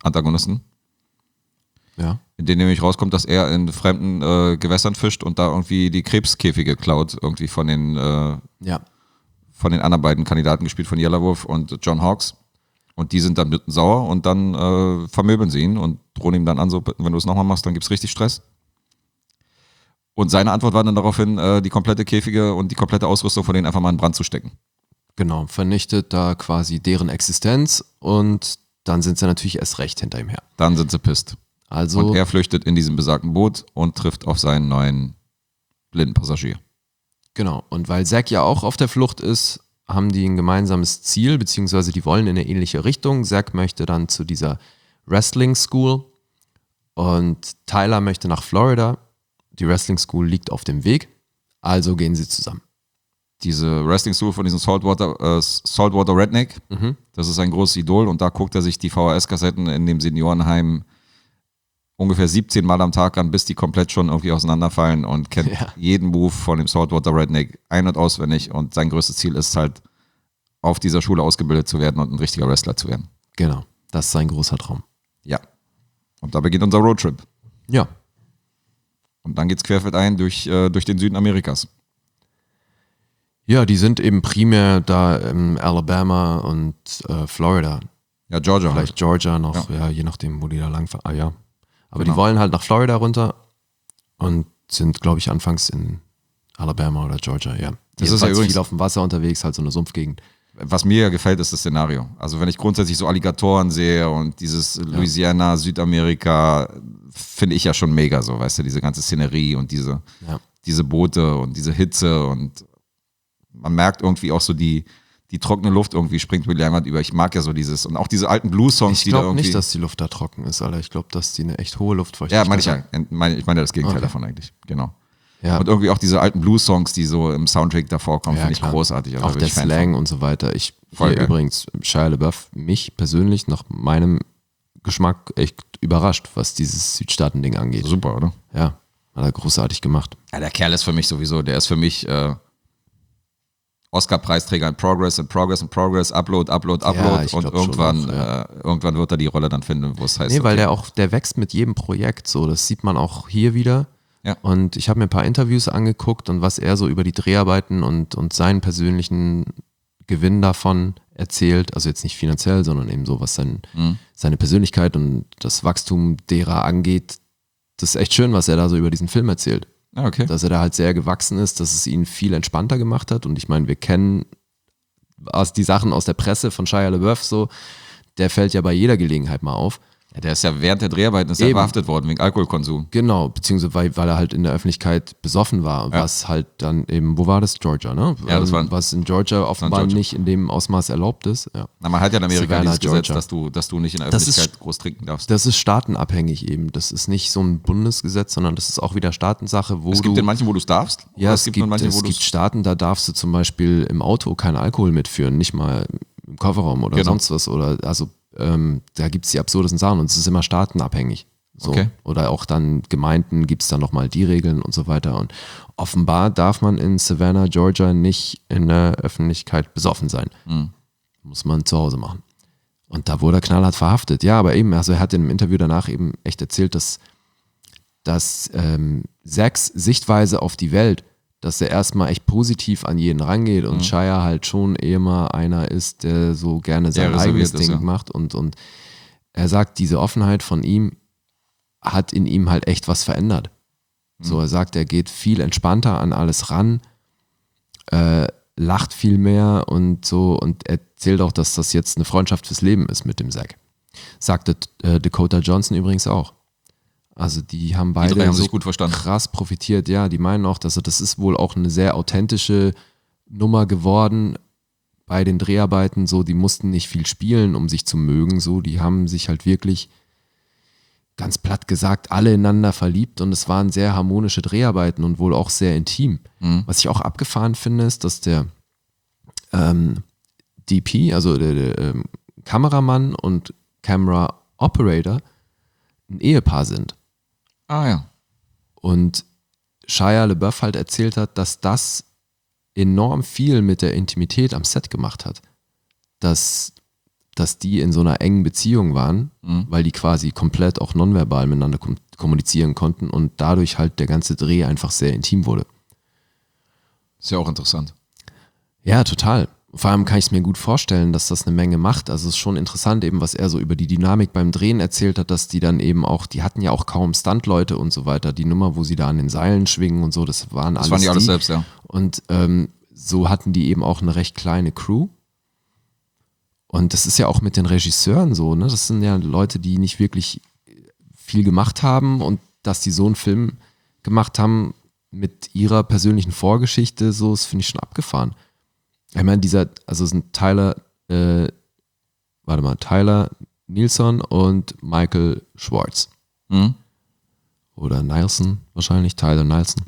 Ja. in dem nämlich rauskommt, dass er in fremden Gewässern fischt und da irgendwie die Krebskäfige klaut, irgendwie von den Ja. anderen beiden Kandidaten, gespielt von Yellowwolf und John Hawkes. Und die sind dann mitten sauer und dann vermöbeln sie ihn und drohen ihm dann an, so, wenn du es nochmal machst, dann gibt's richtig Stress. Und seine Antwort war dann daraufhin, die komplette Käfige und die komplette Ausrüstung von denen einfach mal in Brand zu stecken. Genau, vernichtet da quasi deren Existenz und dann sind sie natürlich erst recht hinter ihm her. Dann sind sie pisst. Also, Und er flüchtet in diesem besagten Boot und trifft auf seinen neuen blinden Passagier. genau. Und weil Zack ja auch auf der Flucht ist, haben die ein gemeinsames Ziel, beziehungsweise die wollen in eine ähnliche Richtung. Zack möchte dann zu dieser Wrestling School und Tyler möchte nach Florida. Die Wrestling School liegt auf dem Weg, also gehen sie zusammen. Diese Wrestling School von diesem Saltwater Redneck, das ist ein großes Idol und da guckt er sich die VHS-Kassetten in dem Seniorenheim ungefähr 17 Mal am Tag an, bis die komplett schon irgendwie auseinanderfallen und kennt jeden Move von dem Saltwater Redneck ein- und auswendig und sein größtes Ziel ist halt, auf dieser Schule ausgebildet zu werden und ein richtiger Wrestler zu werden. Genau, das ist sein großer Traum. Ja. Und da beginnt unser Roadtrip. Ja, Und dann geht's querfeldein durch den Süden Amerikas. ja, die sind eben primär da in Alabama und Florida. Ja, Georgia. Vielleicht Halt. Georgia noch, ja, je nachdem, wo die da langfahren. Ah ja. Aber Genau. die wollen halt nach Florida runter und sind, glaube ich, anfangs in Alabama oder Georgia, ja. Das ist ja übrigens- viel auf dem Wasser unterwegs, halt so eine Sumpfgegend. Was mir ja gefällt, ist das Szenario. Also wenn ich grundsätzlich so Alligatoren sehe und dieses Louisiana, Südamerika, finde ich ja schon mega so, weißt du, diese ganze Szenerie und diese Boote und diese Hitze und man merkt irgendwie auch so die trockene Luft irgendwie springt mir Leinwand über. Ich mag ja so dieses und auch diese alten Blues-Songs, Ich die da glaube irgendwie... nicht, dass die Luft da trocken ist, Alter. Ich glaube, dass die eine echt hohe ja, Luftfeuchtigkeit meine ich ja. haben. Ich meine das Gegenteil Okay. davon eigentlich, genau. Ja. Und irgendwie auch diese alten Blues-Songs, die so im Soundtrack da vorkommen, Ja, finde ich klar. großartig. Also auch bin der ich Fan Slang von. und so weiter. Ich Voll hier geil. übrigens Shia LaBeouf mich persönlich nach meinem Geschmack echt überrascht, was dieses Südstaaten-Ding angeht. Super, oder? Ja, hat er großartig gemacht. Ja, der Kerl ist für mich sowieso, der ist für mich Oscar-Preisträger in Progress, Upload Ja, und ich glaub irgendwann, schon auch, ja. Irgendwann wird er die Rolle dann finden, wo es heißt. Nee, weil okay, der wächst mit jedem Projekt so. Das sieht man auch hier wieder. Ja. Und ich habe mir ein paar Interviews angeguckt und was er so über die Dreharbeiten und seinen persönlichen Gewinn davon erzählt. Also jetzt nicht finanziell, sondern eben so, was seine Persönlichkeit und das Wachstum derer angeht. Das ist echt schön, was er da so über diesen Film erzählt. Ja, okay. Dass er da halt sehr gewachsen ist, dass es ihn viel entspannter gemacht hat. Und ich meine, wir kennen die Sachen aus der Presse von Shia LaBeouf so, der fällt ja bei jeder Gelegenheit mal auf. Ja, der ist ja während der Dreharbeiten ist er Eben. verhaftet worden wegen Alkoholkonsum. Genau, beziehungsweise weil er halt in der Öffentlichkeit besoffen war, Ja. was halt dann eben, wo war das? Georgia, ne? Ja, das war- was in Georgia offenbar Georgia. nicht in dem Ausmaß erlaubt ist. Ja. Na, man hat ja in Amerika Savannah, dieses Gesetz, Georgia. dass du nicht in der Das ist- Öffentlichkeit groß trinken darfst. Das ist staatenabhängig eben. Das ist nicht so ein Bundesgesetz, sondern das ist auch wieder Staatensache, wo Es gibt in manchen, wo du es darfst. Ja, oder es gibt, in manchen, wo du gibt Staaten, da darfst du zum Beispiel im Auto keinen Alkohol mitführen, nicht mal im Kofferraum oder Genau. sonst was. Oder also da gibt es die absurdesten Sachen und es ist immer staatenabhängig. So. Okay. Oder auch dann Gemeinden gibt es dann nochmal die Regeln und so weiter. Und offenbar darf man in Savannah, Georgia nicht in der Öffentlichkeit besoffen sein. Muss man zu Hause machen. Und da wurde er knallhart verhaftet. Ja, aber eben, also er hat in einem Interview danach eben echt erzählt, dass Zacks Sichtweise auf die Welt, dass er erstmal echt positiv an jeden rangeht und Shia halt schon immer einer ist, der so gerne sein reserviert eigenes ist, Ding ja. macht und er sagt, diese Offenheit von ihm hat in ihm halt echt was verändert. So, er sagt, er geht viel entspannter an alles ran, lacht viel mehr und so und erzählt auch, dass das jetzt eine Freundschaft fürs Leben ist mit dem Zack. Sagte Dakota Johnson übrigens auch. Also die haben Die beide drei haben so sich gut verstanden. krass profitiert. Ja, die meinen auch, dass das ist wohl auch eine sehr authentische Nummer geworden bei den Dreharbeiten. So, die mussten nicht viel spielen, um sich zu mögen. So, die haben sich halt wirklich ganz platt gesagt alle ineinander verliebt und es waren sehr harmonische Dreharbeiten und wohl auch sehr intim. Was ich auch abgefahren finde, ist, dass der DP, also der Kameramann und Camera Operator ein Ehepaar sind. Ah ja. Und Shia LaBeouf halt erzählt hat, dass das enorm viel mit der Intimität am Set gemacht hat. Dass die in so einer engen Beziehung waren, weil die quasi komplett auch nonverbal miteinander kommunizieren konnten und dadurch halt der ganze Dreh einfach sehr intim wurde. Ist ja auch interessant. Ja, total. Vor allem kann ich es mir gut vorstellen, dass das eine Menge macht. Also es ist schon interessant eben, was er so über die Dynamik beim Drehen erzählt hat, dass die dann eben auch, die hatten ja auch kaum Stuntleute und so weiter. Die Nummer, wo sie da an den Seilen schwingen und so, das waren Die alles selbst, ja. Und so hatten die eben auch eine recht kleine Crew. Und das ist ja auch mit den Regisseuren so, ne? Das sind ja Leute, die nicht wirklich viel gemacht haben und dass die so einen Film gemacht haben mit ihrer persönlichen Vorgeschichte, so, das finde ich schon abgefahren. Ich meine, also es sind Tyler Nilsson und Michael Schwartz. Oder Nielsen wahrscheinlich, Tyler Nielsen.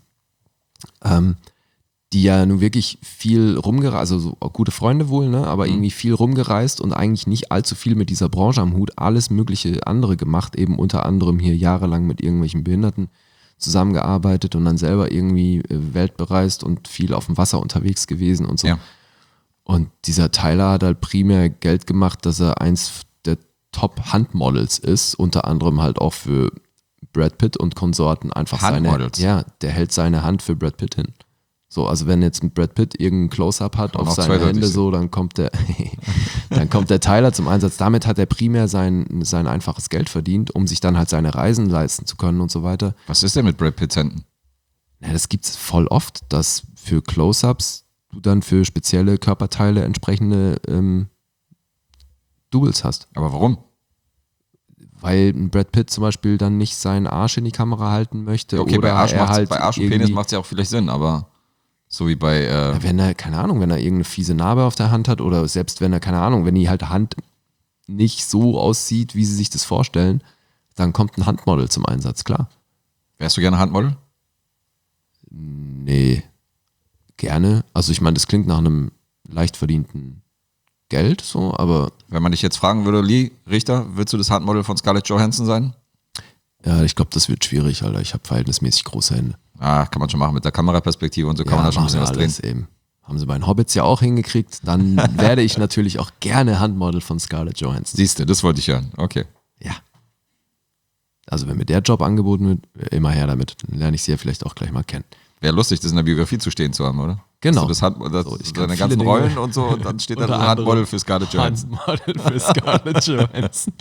Die ja nun wirklich viel rumgereist, also so gute Freunde wohl, ne, aber irgendwie viel rumgereist und eigentlich nicht allzu viel mit dieser Branche am Hut, alles mögliche andere gemacht, eben unter anderem hier jahrelang mit irgendwelchen Behinderten zusammengearbeitet und dann selber irgendwie weltbereist und viel auf dem Wasser unterwegs gewesen und so. Ja. Und dieser Tyler hat halt primär Geld gemacht, dass er eins der Top-Handmodels ist, unter anderem halt auch für Brad Pitt und Konsorten einfach Handmodels? der hält seine Hand für Brad Pitt hin. So, also wenn jetzt ein Brad Pitt irgendein Close-Up hat Kann auf auch seine zweideutig Hände sein. so, dann kommt der Tyler zum Einsatz. Damit hat er primär sein einfaches Geld verdient, um sich dann halt seine Reisen leisten zu können und so weiter. Was ist denn mit Brad Pitts Händen? Ja, das gibt's voll oft, dass für Close-Ups du dann für spezielle Körperteile entsprechende Doubles hast. Aber warum? Weil ein Brad Pitt zum Beispiel dann nicht seinen Arsch in die Kamera halten möchte. Okay, oder bei Arsch, er halt bei Arsch und irgendwie- Penis macht es ja auch vielleicht Sinn, aber so wie bei Ja, wenn er, keine Ahnung, wenn er irgendeine fiese Narbe auf der Hand hat oder selbst wenn er, keine Ahnung, wenn die halt Hand nicht so aussieht, wie sie sich das vorstellen, dann kommt ein Handmodel zum Einsatz, klar. wärst du gerne Handmodel? Nee, gerne. Also ich meine, das klingt nach einem leicht verdienten Geld, so, aber Wenn man dich jetzt fragen würde, Lee Richter, willst du das Handmodel von Scarlett Johansson sein? ja, ich glaube, das wird schwierig, Alter. Ich habe verhältnismäßig große Hände. Ah, kann man schon machen mit der Kameraperspektive und so kann man da schon ein bisschen was drehen. alles eben. Haben sie bei den Hobbits ja auch hingekriegt. Dann werde ich natürlich auch gerne Handmodel von Scarlett Johansson. Siehst du, das wollte ich hören. Okay. Ja. Also wenn mir der Job angeboten wird, immer her damit. Dann lerne ich sie ja vielleicht auch gleich mal kennen. Wäre lustig, das in der Biografie zu stehen zu haben, oder? Genau. Dass du das So, ich kann deine viele ganzen Dinge. Rollen und so und dann steht da so Unter ein Handmodel anderem für Scarlett Johansson. Handmodel für Scarlett Johansson.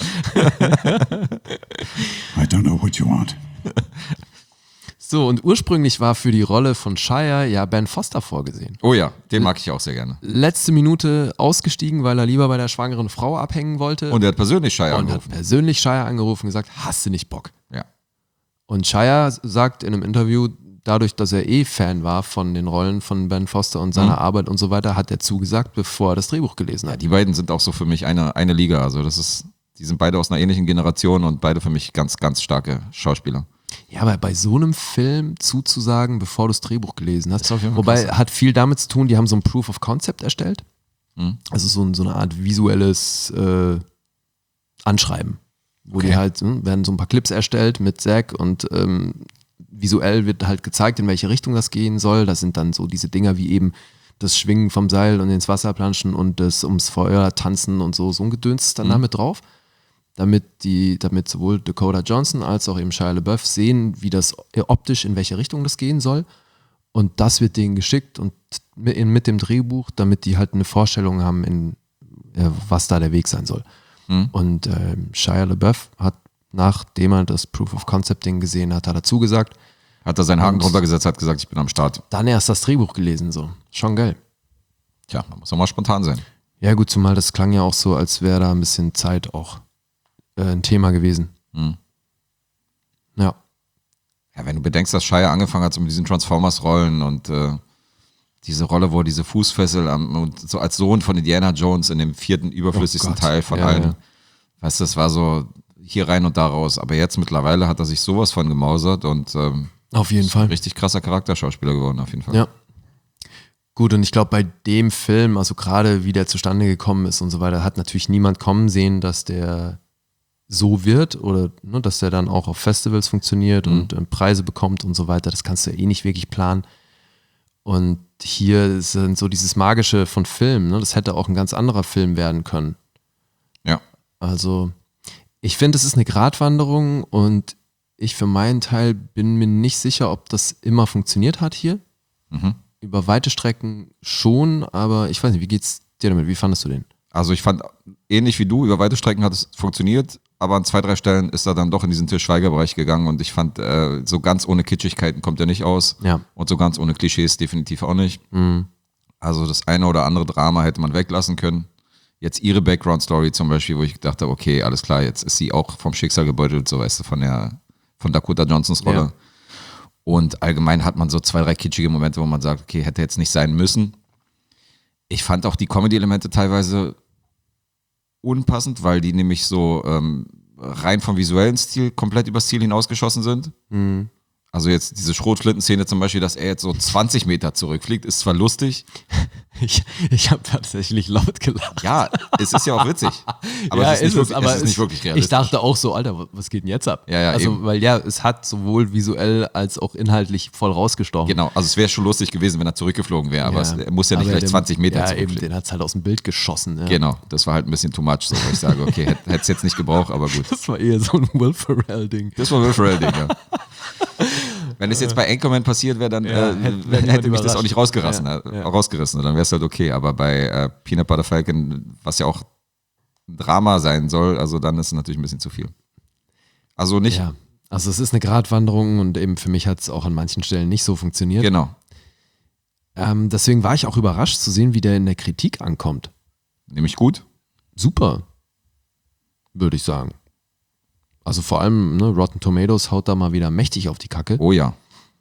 I don't know what you want. So, und ursprünglich war für die Rolle von Shia ja Ben Foster vorgesehen. Oh ja, den mag ich auch sehr gerne. Letzte Minute ausgestiegen, weil er lieber bei der schwangeren Frau abhängen wollte. Und er hat persönlich Shia und hat angerufen. persönlich Shia angerufen und gesagt, hast du nicht Bock? Ja. Und Shia sagt in einem Interview, dadurch, dass er Fan war von den Rollen von Ben Foster und seiner Arbeit und so weiter, hat er zugesagt, bevor er das Drehbuch gelesen hat. Die beiden sind auch so für mich eine Liga. Also die sind beide aus einer ähnlichen Generation und beide für mich ganz, ganz starke Schauspieler. Ja, aber bei so einem Film zuzusagen, bevor du das Drehbuch gelesen hast, ist auf jeden Fall wobei krass. hat viel damit zu tun, die haben so ein Proof of Concept erstellt. Also so eine Art visuelles Anschreiben, wo die halt, werden so ein paar Clips erstellt mit Zack und visuell wird halt gezeigt, in welche Richtung das gehen soll. Das sind dann so diese Dinger wie eben das Schwingen vom Seil und ins Wasser planschen und das ums Feuer tanzen und so ein Gedöns ist dann damit drauf. Damit sowohl Dakota Johnson als auch eben Shia LaBeouf sehen, wie das optisch, in welche Richtung das gehen soll. Und das wird denen geschickt und mit dem Drehbuch, damit die halt eine Vorstellung haben, was da der Weg sein soll. Und Shia LaBeouf hat, nachdem er das Proof of Concept Ding gesehen hat, er zugesagt. Hat er seinen Haken drunter gesetzt, hat gesagt, ich bin am Start. Dann erst das Drehbuch gelesen, so. Schon geil. Tja, man muss auch mal spontan sein. Ja gut, zumal das klang ja auch so, als wäre da ein bisschen Zeit auch ein Thema gewesen. Ja. Ja, wenn du bedenkst, dass Shia angefangen hat so mit diesen Transformers-Rollen und diese Rolle, wo diese Fußfessel und so als Sohn von Indiana Jones in dem 4. überflüssigsten Gott. Teil von Ja, allen. ja. Weißt du, das war so hier rein und da raus. Aber jetzt mittlerweile hat er sich sowas von gemausert und Auf jeden Fall. richtig krasser Charakterschauspieler geworden, auf jeden Fall. Ja. Gut, und ich glaube, bei dem Film, also gerade wie der zustande gekommen ist und so weiter, hat natürlich niemand kommen sehen, dass der so wird oder ne, dass der dann auch auf Festivals funktioniert und Preise bekommt und so weiter. Das kannst du eh nicht wirklich planen. Und hier sind so dieses Magische von Film, ne? Das hätte auch ein ganz anderer Film werden können. Ja. Also ich finde, es ist eine Gratwanderung und ich für meinen Teil bin mir nicht sicher, ob das immer funktioniert hat hier. Über weite Strecken schon, aber ich weiß nicht, wie geht's dir damit? Wie fandest du den? Also ich fand, ähnlich wie du, über weite Strecken hat es funktioniert, aber an 2, 3 Stellen ist er dann doch in diesen Til-Schweiger-Bereich gegangen und ich fand, so ganz ohne Kitschigkeiten kommt er nicht aus Ja. und so ganz ohne Klischees definitiv auch nicht. Also das eine oder andere Drama hätte man weglassen können. Jetzt ihre Background-Story zum Beispiel, wo ich dachte, okay, alles klar, jetzt ist sie auch vom Schicksal gebeutelt, so weißt du, von Dakota Johnsons Rolle. Ja. Und allgemein hat man so 2, 3 kitschige Momente, wo man sagt, okay, hätte jetzt nicht sein müssen. Ich fand auch die Comedy-Elemente teilweise unpassend, weil die nämlich so rein vom visuellen Stil komplett übers Ziel hinausgeschossen sind. Also jetzt diese Schrotflinten-Szene zum Beispiel, dass er jetzt so 20 Meter zurückfliegt, ist zwar lustig. Ich habe tatsächlich laut gelacht. Ja, es ist ja auch witzig. Aber ja, es ist nicht es- wirklich realistisch. Ich dachte auch so, Alter, was geht denn jetzt ab? Ja, also, eben. weil ja, es hat sowohl visuell als auch inhaltlich voll rausgestochen. Genau, also es wäre schon lustig gewesen, wenn er zurückgeflogen wäre, aber er muss ja nicht Aber gleich 20 Meter Ja, eben, zurückfliegen. den hat es halt aus dem Bild geschossen. Ja. Genau, das war halt ein bisschen too much, so, wo ich sage, okay, hätte es jetzt nicht gebraucht, aber gut. Das war eher so ein Will Ferrell-Ding. Das war Will Ferrell-Ding, ja. Wenn es jetzt bei Anchorman passiert wäre, dann Ja, hätte mich das auch nicht rausgerissen. Ja. Rausgerissen. Dann wäre es halt okay. Aber bei Peanut Butter Falcon, was ja auch ein Drama sein soll, also dann ist es natürlich ein bisschen zu viel. Also nicht, Ja, also es ist eine Gratwanderung und eben für mich hat es auch an manchen Stellen nicht so funktioniert. genau, Deswegen war ich auch überrascht zu sehen, wie der in der Kritik ankommt. nämlich gut. Super, würde ich sagen. Also vor allem, ne, Rotten Tomatoes haut da mal wieder mächtig auf die Kacke. Oh ja.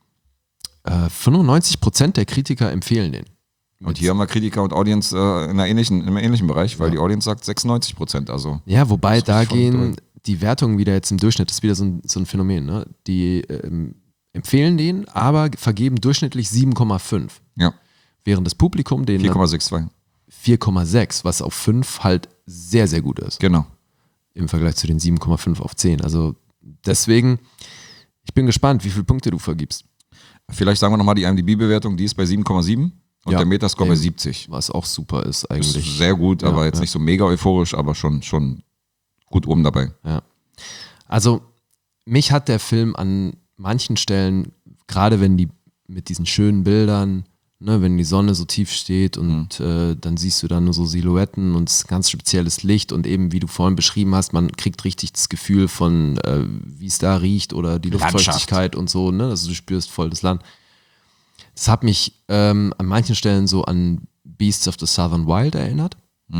95% der Kritiker empfehlen den. Und hier haben wir Kritiker und Audience in einem ähnlichen Bereich, weil die Audience sagt 96%. Also Ja, wobei Das ist da richtig gehen verrückt. die Wertungen wieder jetzt im Durchschnitt, das ist wieder so ein Phänomen. Ne? Die empfehlen den, aber vergeben durchschnittlich 7,5. ja, Während das Publikum den 4,62. 4,6, was auf 5 halt sehr, sehr gut ist. Genau. Im Vergleich zu den 7,5 auf 10. Also deswegen, ich bin gespannt, wie viele Punkte du vergibst. Vielleicht sagen wir nochmal die IMDb-Bewertung, die ist bei 7,7 und Ja, der Metascore bei eben. 70. Was auch super ist Das eigentlich. ist sehr gut, aber Ja, jetzt ja. nicht so mega euphorisch, aber schon gut oben dabei. Ja. Also, mich hat der Film an manchen Stellen, gerade wenn die mit diesen schönen Bildern, ne, wenn die Sonne so tief steht und dann siehst du dann nur so Silhouetten und es ist ganz spezielles Licht und eben, wie du vorhin beschrieben hast, man kriegt richtig das Gefühl von, wie es da riecht oder die Luftfeuchtigkeit und so, ne? Also du spürst voll das Land. Das hat mich an manchen Stellen so an Beasts of the Southern Wild erinnert,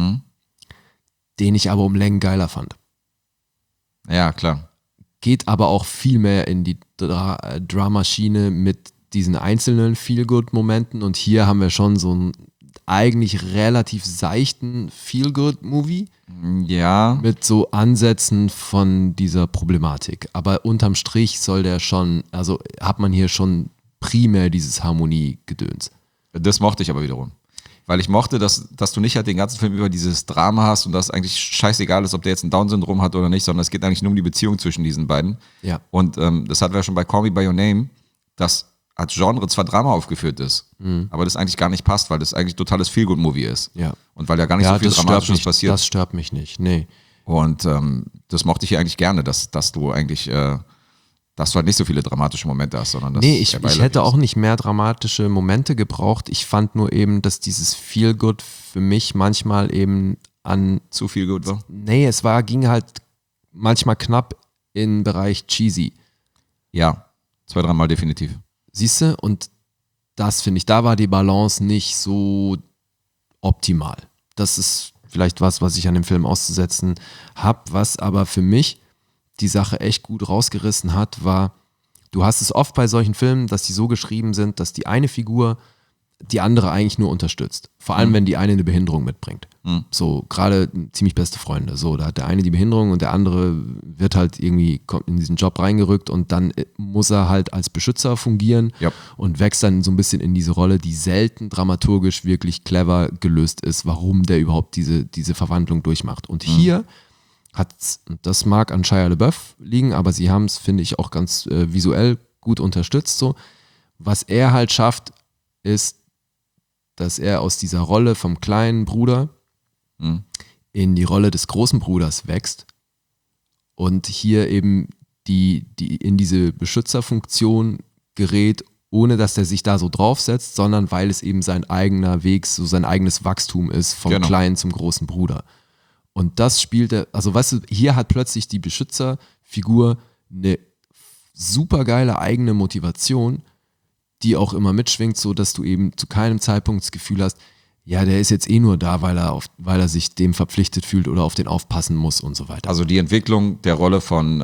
den ich aber um Längen geiler fand. Ja, klar. Geht aber auch viel mehr in die Dramaschiene mit diesen einzelnen Feel-Good-Momenten und hier haben wir schon so einen eigentlich relativ seichten Feel-Good-Movie Ja, mit so Ansätzen von dieser Problematik. Aber unterm Strich soll der schon, also hat man hier schon primär dieses Harmoniegedöns. das mochte ich aber wiederum. Weil ich mochte, dass du nicht halt den ganzen Film über dieses Drama hast und dass eigentlich scheißegal ist, ob der jetzt ein Down-Syndrom hat oder nicht, sondern es geht eigentlich nur um die Beziehung zwischen diesen beiden. Ja. Und das hatten wir ja schon bei Call Me By Your Name, dass als Genre zwar Drama aufgeführt ist, aber das eigentlich gar nicht passt, weil das eigentlich totales Feel-Good-Movie ist. Ja. Und weil ja gar nicht so viel Dramatisches passiert. Das stört mich nicht, nee. Und das mochte ich hier eigentlich gerne, dass du eigentlich, dass du halt nicht so viele dramatische Momente hast, sondern dass Nee, ich er beiläufig hätte ist. auch nicht mehr dramatische Momente gebraucht. Ich fand nur eben, dass dieses Feel-Good für mich manchmal eben an, zu viel gut war. nee, ging halt manchmal knapp in den Bereich cheesy. Ja, 2, 3 Mal definitiv. Siehst du? Und das finde ich, da war die Balance nicht so optimal. Das ist vielleicht was ich an dem Film auszusetzen habe, was aber für mich die Sache echt gut rausgerissen hat, war, du hast es oft bei solchen Filmen, dass die so geschrieben sind, dass die eine Figur die andere eigentlich nur unterstützt. Vor allem, wenn die eine Behinderung mitbringt. So, gerade ziemlich beste Freunde. So, da hat der eine die Behinderung und der andere wird halt irgendwie kommt in diesen Job reingerückt und dann muss er halt als Beschützer fungieren und wächst dann so ein bisschen in diese Rolle, die selten dramaturgisch wirklich clever gelöst ist, warum der überhaupt diese Verwandlung durchmacht. Und hier das mag an Shia LaBeouf liegen, aber sie haben es, finde ich, auch ganz visuell gut unterstützt. So. Was er halt schafft, ist, dass er aus dieser Rolle vom kleinen Bruder in die Rolle des großen Bruders wächst und hier eben die in diese Beschützerfunktion gerät, ohne dass er sich da so draufsetzt, sondern weil es eben sein eigener Weg, so sein eigenes Wachstum ist, vom kleinen zum großen Bruder. Und das spielt er, also weißt du, hier hat plötzlich die Beschützerfigur eine super geile eigene Motivation, die auch immer mitschwingt, so dass du eben zu keinem Zeitpunkt das Gefühl hast, ja, der ist jetzt eh nur da, weil er sich dem verpflichtet fühlt oder auf den aufpassen muss und so weiter. Also die Entwicklung der Rolle von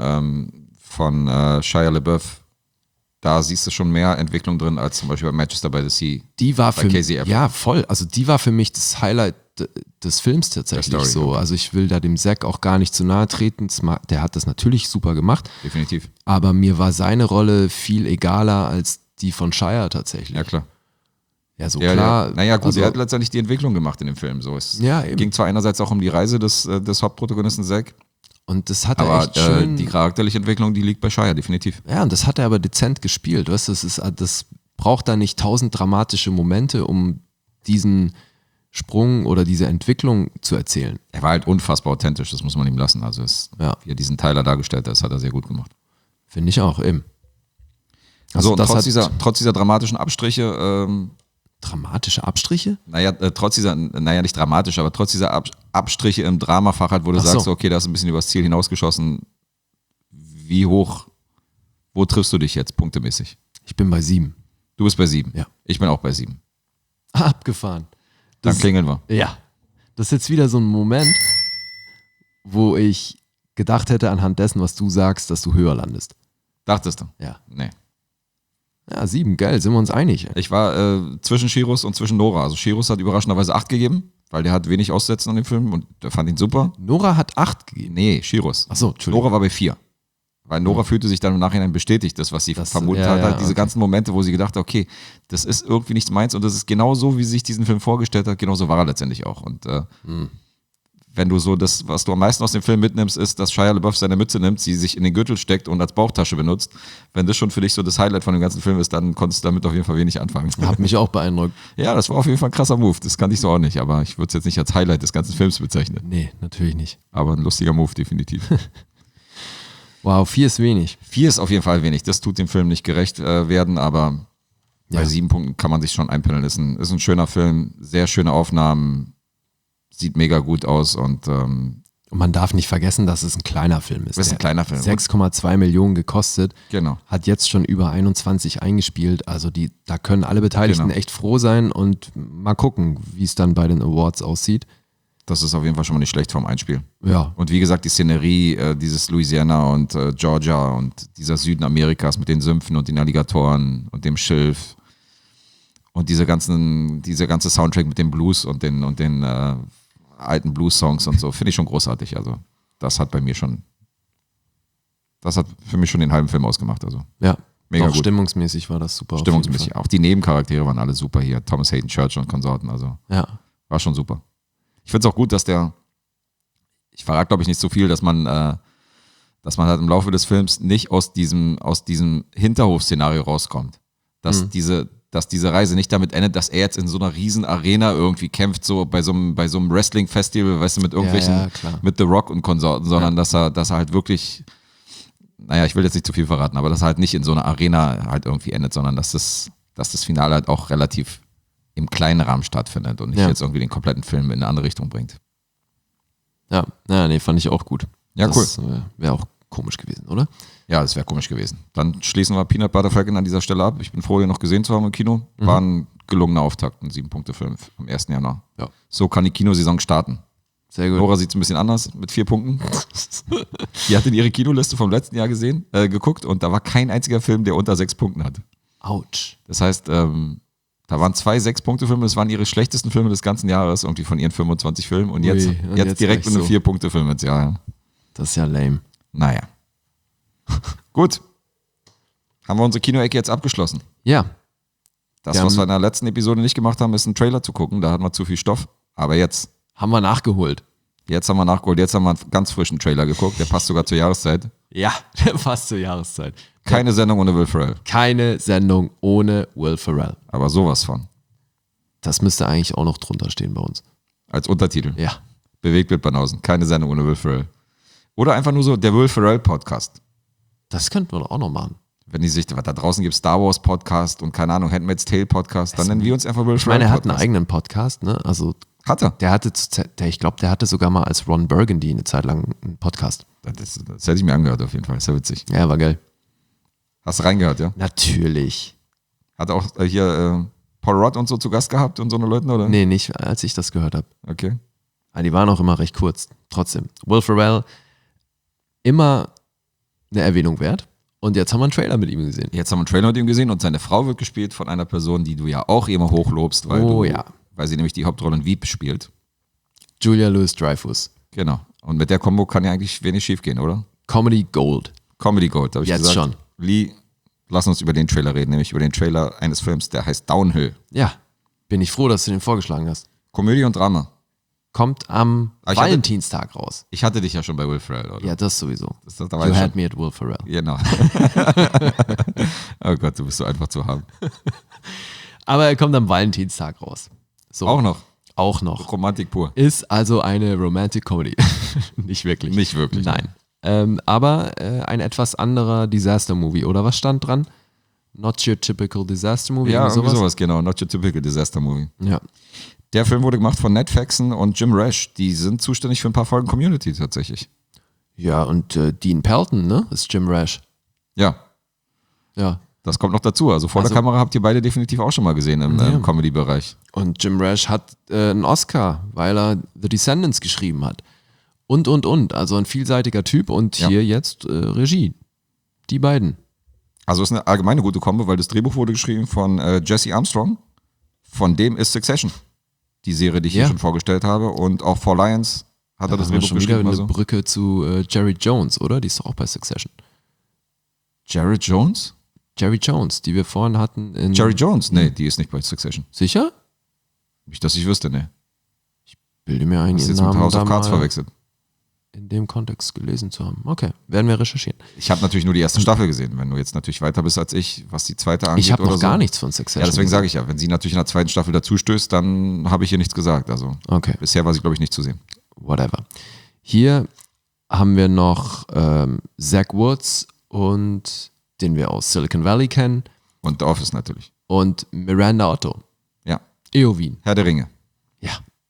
Shia LaBeouf, da siehst du schon mehr Entwicklung drin als zum Beispiel bei Manchester by the Sea. Die war für mich, Casey Affleck. ja voll, also die war für mich das Highlight des Films tatsächlich Story, so. ja. Also ich will da dem Zack auch gar nicht zu nahe treten, der hat das natürlich super gemacht, Definitiv. aber mir war seine Rolle viel egaler als die von Shia tatsächlich. Ja, klar. Ja, so Ja, klar. ja. Naja, gut, also, er hat letztendlich die Entwicklung gemacht in dem Film. So, es Ja, eben. ging zwar einerseits auch um die Reise des Hauptprotagonisten Zack, und das hat er aber echt schön. die charakterliche Entwicklung, die liegt bei Shia, definitiv. Ja, und das hat er aber dezent gespielt. Weißt du, das braucht da nicht 1000 dramatische Momente, um diesen Sprung oder diese Entwicklung zu erzählen. Er war halt unfassbar authentisch, das muss man ihm lassen. Also wie er diesen Tyler dargestellt hat, das hat er sehr gut gemacht. Finde ich auch, eben. Also und das trotz dieser dramatischen Abstriche, dramatische Abstriche? nicht dramatisch, aber trotz dieser Abstriche im Dramafach halt, wo du Ach so. sagst, okay, da ist ein bisschen übers Ziel hinausgeschossen. Wo triffst du dich jetzt punktemäßig? Ich bin bei 7. Du bist bei 7. Ja. Ich bin auch bei 7. Abgefahren. Dann klingeln wir. Ja. Das ist jetzt wieder so ein Moment, wo ich gedacht hätte, anhand dessen, was du sagst, dass du höher landest. Dachtest du? Ja. Nee. Ja, 7, geil, sind wir uns einig. Ich war zwischen Shiros und zwischen Nora. Also Shiros hat überraschenderweise 8 gegeben, weil der hat wenig Aussetzen an dem Film und der fand ihn super. Nora hat 8 gegeben. Nee, Shiros. Achso, Entschuldigung. Nora war bei 4. Weil Nora fühlte sich dann im Nachhinein bestätigt, das, was sie vermutet hat. Halt diese okay. ganzen Momente, wo sie gedacht hat, okay, das ist irgendwie nicht meins und das ist genau so, wie sie sich diesen Film vorgestellt hat, genauso war er letztendlich auch. Und wenn du so das, was du am meisten aus dem Film mitnimmst, ist, dass Shia LaBeouf seine Mütze nimmt, sie sich in den Gürtel steckt und als Bauchtasche benutzt. Wenn das schon für dich so das Highlight von dem ganzen Film ist, dann konntest du damit auf jeden Fall wenig anfangen. Hat mich auch beeindruckt. Ja, das war auf jeden Fall ein krasser Move. Das kannte ich so auch nicht, aber ich würde es jetzt nicht als Highlight des ganzen Films bezeichnen. Nee, natürlich nicht. Aber ein lustiger Move, definitiv. Wow, 4 ist wenig. 4 ist auf jeden Fall wenig. Das tut dem Film nicht gerecht werden, aber bei 7 Punkten kann man sich schon einpendeln. Ist ein schöner Film, sehr schöne Aufnahmen, sieht mega gut aus und Und man darf nicht vergessen, dass es ein kleiner Film ist. ist ein kleiner Film. 6,2 Millionen gekostet. Genau. Hat jetzt schon über 21 eingespielt. Also da können alle Beteiligten Genau. echt froh sein und mal gucken, wie es dann bei den Awards aussieht. Das ist auf jeden Fall schon mal nicht schlecht vom Einspiel. Ja, Und wie gesagt, die Szenerie, dieses Louisiana und Georgia und dieser Süden Amerikas mit den Sümpfen und den Alligatoren und dem Schilf und dieser ganze Soundtrack mit dem Blues und den alten Blues-Songs und so, finde ich schon großartig. Also das hat für mich schon den halben Film ausgemacht. Also ja. Mega auch gut. stimmungsmäßig war das super. auf stimmungsmäßig. jeden Auch die Nebencharaktere waren alle super hier. Thomas Hayden Church und Konsorten. Also Fall. Ja. war schon super. Ich finde es auch gut, dass ich verrate glaube ich nicht so viel, dass man halt im Laufe des Films nicht aus diesem Hinterhof-Szenario rauskommt. Dass diese Reise nicht damit endet, dass er jetzt in so einer riesen Arena irgendwie kämpft, so bei so einem Wrestling-Festival, weißt du, mit irgendwelchen, Ja, klar. mit The Rock und Konsorten, sondern dass er halt wirklich, naja, ich will jetzt nicht zu viel verraten, aber dass er halt nicht in so einer Arena halt irgendwie endet, sondern dass das Finale halt auch relativ im kleinen Rahmen stattfindet und nicht jetzt irgendwie den kompletten Film in eine andere Richtung bringt. Ja, nee, fand ich auch gut. Ja, das, wäre auch komisch gewesen, oder? Ja, das wäre komisch gewesen. Dann schließen wir Peanut Butter Falcon an dieser Stelle ab. Ich bin froh, den noch gesehen zu haben im Kino. War ein gelungener Auftakt, ein 7-Punkte-Film am 1. Januar. Ja. So kann die Kinosaison starten. Sehr gut. Nora sieht es ein bisschen anders mit 4 Punkten. Die hat in ihre Kinoliste vom letzten Jahr geguckt und da war kein einziger Film, der unter 6 Punkten hatte. Autsch. Das heißt, da waren 2 6-Punkte-Filme, das waren ihre schlechtesten Filme des ganzen Jahres, irgendwie von ihren 25 Filmen. Und jetzt, Ui, und jetzt direkt gleich mit einem so. 4-Punkte-Film ins Jahr. Ja. Das ist ja lame. Naja. Gut. Haben wir unsere Kino-Ecke jetzt abgeschlossen. Ja, Das, Wir was haben- wir in der letzten Episode nicht gemacht haben, ist einen Trailer zu gucken. Da hatten wir zu viel Stoff. Aber jetzt haben wir nachgeholt. haben wir nachgeholt. Jetzt haben wir einen ganz frischen Trailer geguckt. Der passt sogar zur Jahreszeit. Ja, fast zur Jahreszeit. Keine Sendung ohne Will Ferrell. Keine Sendung ohne Will Ferrell. Aber sowas von. Das müsste eigentlich auch noch drunter stehen bei uns. Als Untertitel. Ja. Bewegtbild Banausen. Keine Sendung ohne Will Ferrell. Oder einfach nur so der Will Ferrell Podcast. Das könnten wir doch auch noch machen. Wenn die sich, da draußen gibt Star Wars Podcast und keine Ahnung, Handmaid's Tale Podcast, dann nennen wir uns einfach Will Ich Ferrell meine, er hat einen Podcast. eigenen Podcast, ne? Also Hat er. der hatte, ich glaube, der hatte sogar mal als Ron Burgundy eine Zeit lang einen Podcast. Das hätte ich mir angehört auf jeden Fall. Ist ja witzig. Ja, war geil. Hast du reingehört, ja? Natürlich. Hat er auch hier Paul Rudd und so zu Gast gehabt und so eine Leute, oder? Nee, nicht, als ich das gehört habe. Okay. Die waren auch immer recht kurz. Trotzdem. Will Ferrell, immer eine Erwähnung wert. Und jetzt haben wir einen Trailer mit ihm gesehen. Jetzt haben wir einen Trailer mit ihm gesehen und seine Frau wird gespielt von einer Person, die du ja auch immer hochlobst, weil, Oh ja. weil sie nämlich die Hauptrolle in Veep spielt. Julia Louis-Dreyfus. Genau. Und mit der Kombo kann ja eigentlich wenig schief gehen, oder? Comedy Gold. Comedy Gold, habe ich Jetzt gesagt. schon. Lee, lass uns über den Trailer reden, nämlich über den Trailer eines Films, der heißt Downhill. Ja. Bin ich froh, dass du den vorgeschlagen hast. Komödie und Drama. Kommt am Ich hatte- Valentinstag raus. Ich hatte dich ja schon bei Will Ferrell, oder? Ja, das sowieso. Da war You ich had schon. me at Will Ferrell. Genau. Oh Gott, du bist so einfach zu haben. Aber er kommt am Valentinstag raus. So. Auch noch. Auch noch. Romantik pur. Ist also eine Romantic Comedy. Nicht wirklich. Nicht wirklich. Nein. Aber ein etwas anderer Disaster-Movie. Oder was stand dran? Not your typical Disaster-Movie? Ja, irgendwie irgendwie sowas, genau. Not your typical disaster movie. Ja. Der Film wurde gemacht von Ned Faxon und Jim Rash. Die sind zuständig für ein paar Folgen Community tatsächlich. Ja, und Dean Pelton, ne? Ist Jim Rash. Ja, Ja. das kommt noch dazu. Also vor Also- der Kamera habt ihr beide definitiv auch schon mal gesehen im Comedy-Bereich. Und Jim Rash hat einen Oscar, weil er The Descendants geschrieben hat. Und. Also ein vielseitiger Typ und Ja. hier jetzt Regie. Die beiden. Also ist eine allgemeine gute Kombo, weil das Drehbuch wurde geschrieben von Jesse Armstrong. Von dem ist Succession. Die Serie, die ich hier Ja. schon vorgestellt habe. Und auch For Lions hat er das haben wir Drehbuch schon wieder geschrieben. eine Also. Brücke zu Jerry Jones, oder? Die ist doch auch bei Succession. Jared Jones? Jerry Jones, die wir vorhin hatten in... Jerry Jones? Nee, die ist nicht bei Succession. Sicher? Nicht, dass ich wüsste, nee. Bilde mir ein, Das ist ihren jetzt mit Namen House da of Cards mal verwechselt. in dem Kontext gelesen zu haben. Okay, werden wir recherchieren. Ich habe natürlich nur die erste Staffel gesehen. Wenn du jetzt natürlich weiter bist als ich, was die zweite angeht Ich habe oder noch so. gar nichts von Succession. Ja, deswegen sage ich ja, wenn sie natürlich in der zweiten Staffel dazu stößt, dann habe ich hier nichts gesagt. Also Okay, bisher war sie, glaube ich, nicht zu sehen. whatever. Hier haben wir noch Zach Woods und den wir aus Silicon Valley kennen Und The Office natürlich. und Miranda Otto. Ja. Eowyn. Herr der Ringe. Ja.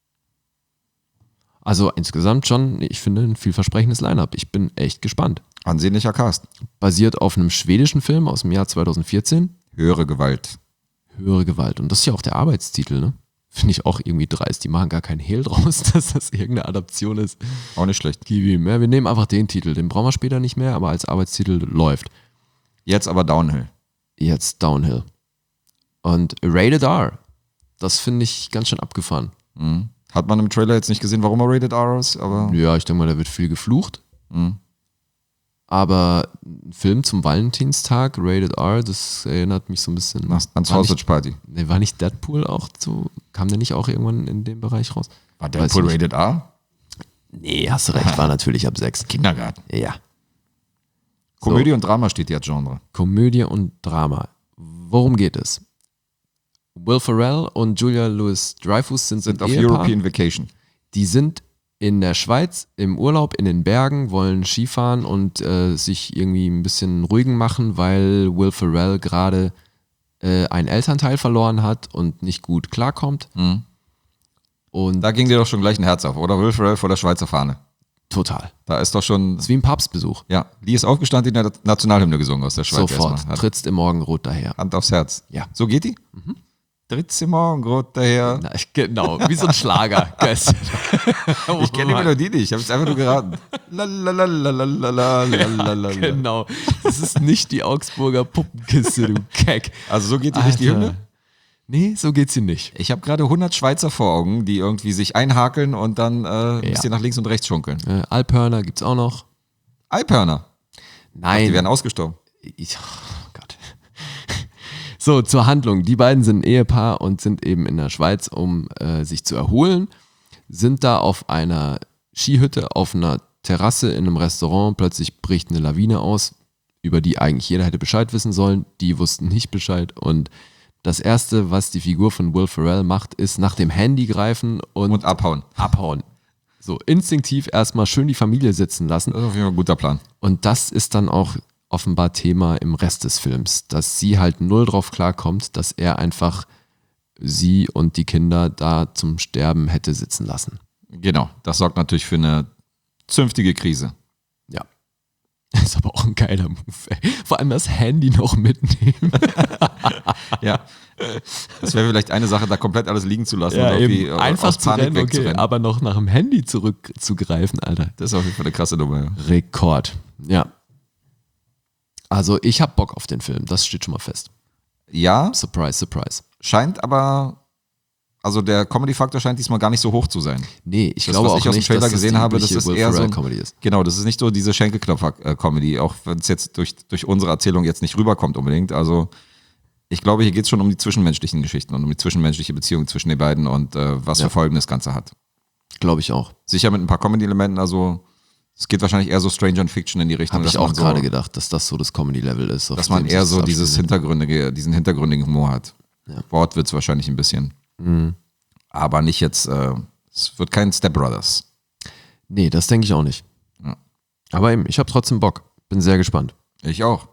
Also insgesamt schon, ich finde, ein vielversprechendes Line-Up. Ich bin echt gespannt. Ansehnlicher Cast. Basiert auf einem schwedischen Film aus dem Jahr 2014. Höhere Gewalt. Höhere Gewalt. Und das ist ja auch der Arbeitstitel, ne? Finde ich auch irgendwie dreist. Die machen gar keinen Hehl draus, dass das irgendeine Adaption ist. Auch nicht schlecht. Gib ihm. Ja, wir nehmen einfach den Titel. Den brauchen wir später nicht mehr, aber als Arbeitstitel läuft. Jetzt aber Downhill. Jetzt Downhill. Und Rated R. Das finde ich ganz schön abgefahren. Mhm. Hat man im Trailer jetzt nicht gesehen, warum er Rated R ist, aber Ja, ich denke mal, da wird viel geflucht. Mhm. Aber ein Film zum Valentinstag, Rated R, das erinnert mich so ein bisschen. ans war Sausage nicht, Party. nee, war nicht Deadpool auch so? Kam der nicht auch irgendwann in dem Bereich raus? War Weiß Deadpool ich nicht. Rated R? Nee, hast du recht, war natürlich ab 6. Kindergarten. Ja. Komödie und Drama steht hier als Genre. Komödie und Drama. Worum geht es? Will Ferrell und Julia Louis-Dreyfus sind Sind ein auf Ehepaar. European Vacation. Die sind in der Schweiz im Urlaub in den Bergen, wollen Skifahren und sich irgendwie ein bisschen ruhigen machen, weil Will Ferrell gerade einen Elternteil verloren hat und nicht gut klarkommt. Und Da ging dir doch schon gleich ein Herz auf, oder? Will Ferrell vor der Schweizer Fahne. total. Da ist doch schon, Das ist wie ein Papstbesuch. ja, Lee ist aufgestanden, die Nationalhymne gesungen aus der Schweiz Sofort. erstmal. Hat Trittst im Morgenrot daher. Hand aufs Herz. Ja. So geht die? 13 Morgen, rot daher. Na, genau, wie so ein Schlager. Ich kenne die Melodie nicht, ich habe es einfach nur geraten. Lalalalalalala. Genau. Das ist nicht die Augsburger Puppenkiste, du Keck. Also so geht die nicht die Alter. Hymne? Nee, so geht sie nicht. Ich habe gerade 100 Schweizer vor Augen, die irgendwie sich einhakeln und dann ein bisschen nach links und rechts schunkeln. Alphörner gibt's auch noch. Alphörner, Nein. die werden ausgestorben. Oh Gott. So, zur Handlung. Die beiden sind ein Ehepaar und sind eben in der Schweiz, um sich zu erholen. Sind da auf einer Skihütte, auf einer Terrasse in einem Restaurant. Plötzlich bricht eine Lawine aus, über die eigentlich jeder hätte Bescheid wissen sollen. Die wussten nicht Bescheid. Und das Erste, was die Figur von Will Ferrell macht, ist nach dem Handy greifen und abhauen. So instinktiv erstmal schön die Familie sitzen lassen. Das ist auf jeden Fall ein guter Plan. Und das ist dann auch offenbar Thema im Rest des Films, dass sie halt null drauf klarkommt, dass er einfach sie und die Kinder da zum Sterben hätte sitzen lassen. Genau, das sorgt natürlich für eine zünftige Krise. Ja. Ist aber auch ein geiler Move, ey. Vor allem das Handy noch mitnehmen. Ja, das wäre vielleicht eine Sache, da komplett alles liegen zu lassen. Ja, und irgendwie eben. Einfach aus zu Panik rennen, okay, wegzurennen. aber noch nach dem Handy zurückzugreifen, Alter. Das ist auf jeden Fall eine krasse Nummer. Ja. Rekord. Ja. Also ich hab Bock auf den Film, das steht schon mal fest. Ja, Surprise, surprise. scheint aber, also der Comedy-Faktor scheint diesmal gar nicht so hoch zu sein. Nee, ich Das, glaube was auch ich aus dem nicht, Trailer dass das gesehen die habe, das übliche ist Will eher so Ferrell Comedy ist. Genau, das ist nicht so diese Schenkelklopfer-Comedy, auch wenn es jetzt durch unsere Erzählung jetzt nicht rüberkommt unbedingt. Also ich glaube, hier geht es schon um die zwischenmenschlichen Geschichten und um die zwischenmenschliche Beziehung zwischen den beiden und was für Folgen das Ganze hat. Glaube ich auch. Sicher mit ein paar Comedy-Elementen, also es geht wahrscheinlich eher so Stranger and Fiction in die Richtung. Habe ich dass man auch so, gerade gedacht, dass das so das Comedy-Level ist. auf dass man dem eher sich so das diesen hintergründigen Humor hat. Ja. Wortwitz wahrscheinlich ein bisschen. Aber nicht jetzt, es wird kein Step Brothers. Nee, das denke ich auch nicht. Ja. Aber eben, ich habe trotzdem Bock. Bin sehr gespannt. Ich auch.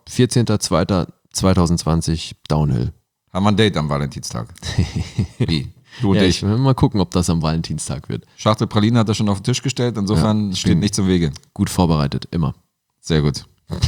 14.02.2020, Downhill. Haben wir ein Date am Valentinstag? Wie? Du und Ja, ich. ich will mal gucken, ob das am Valentinstag wird. Schachtel Pralinen hat er schon auf den Tisch gestellt, insofern Ja, ich steht bin- nichts im Wege. Gut vorbereitet, immer. Sehr gut.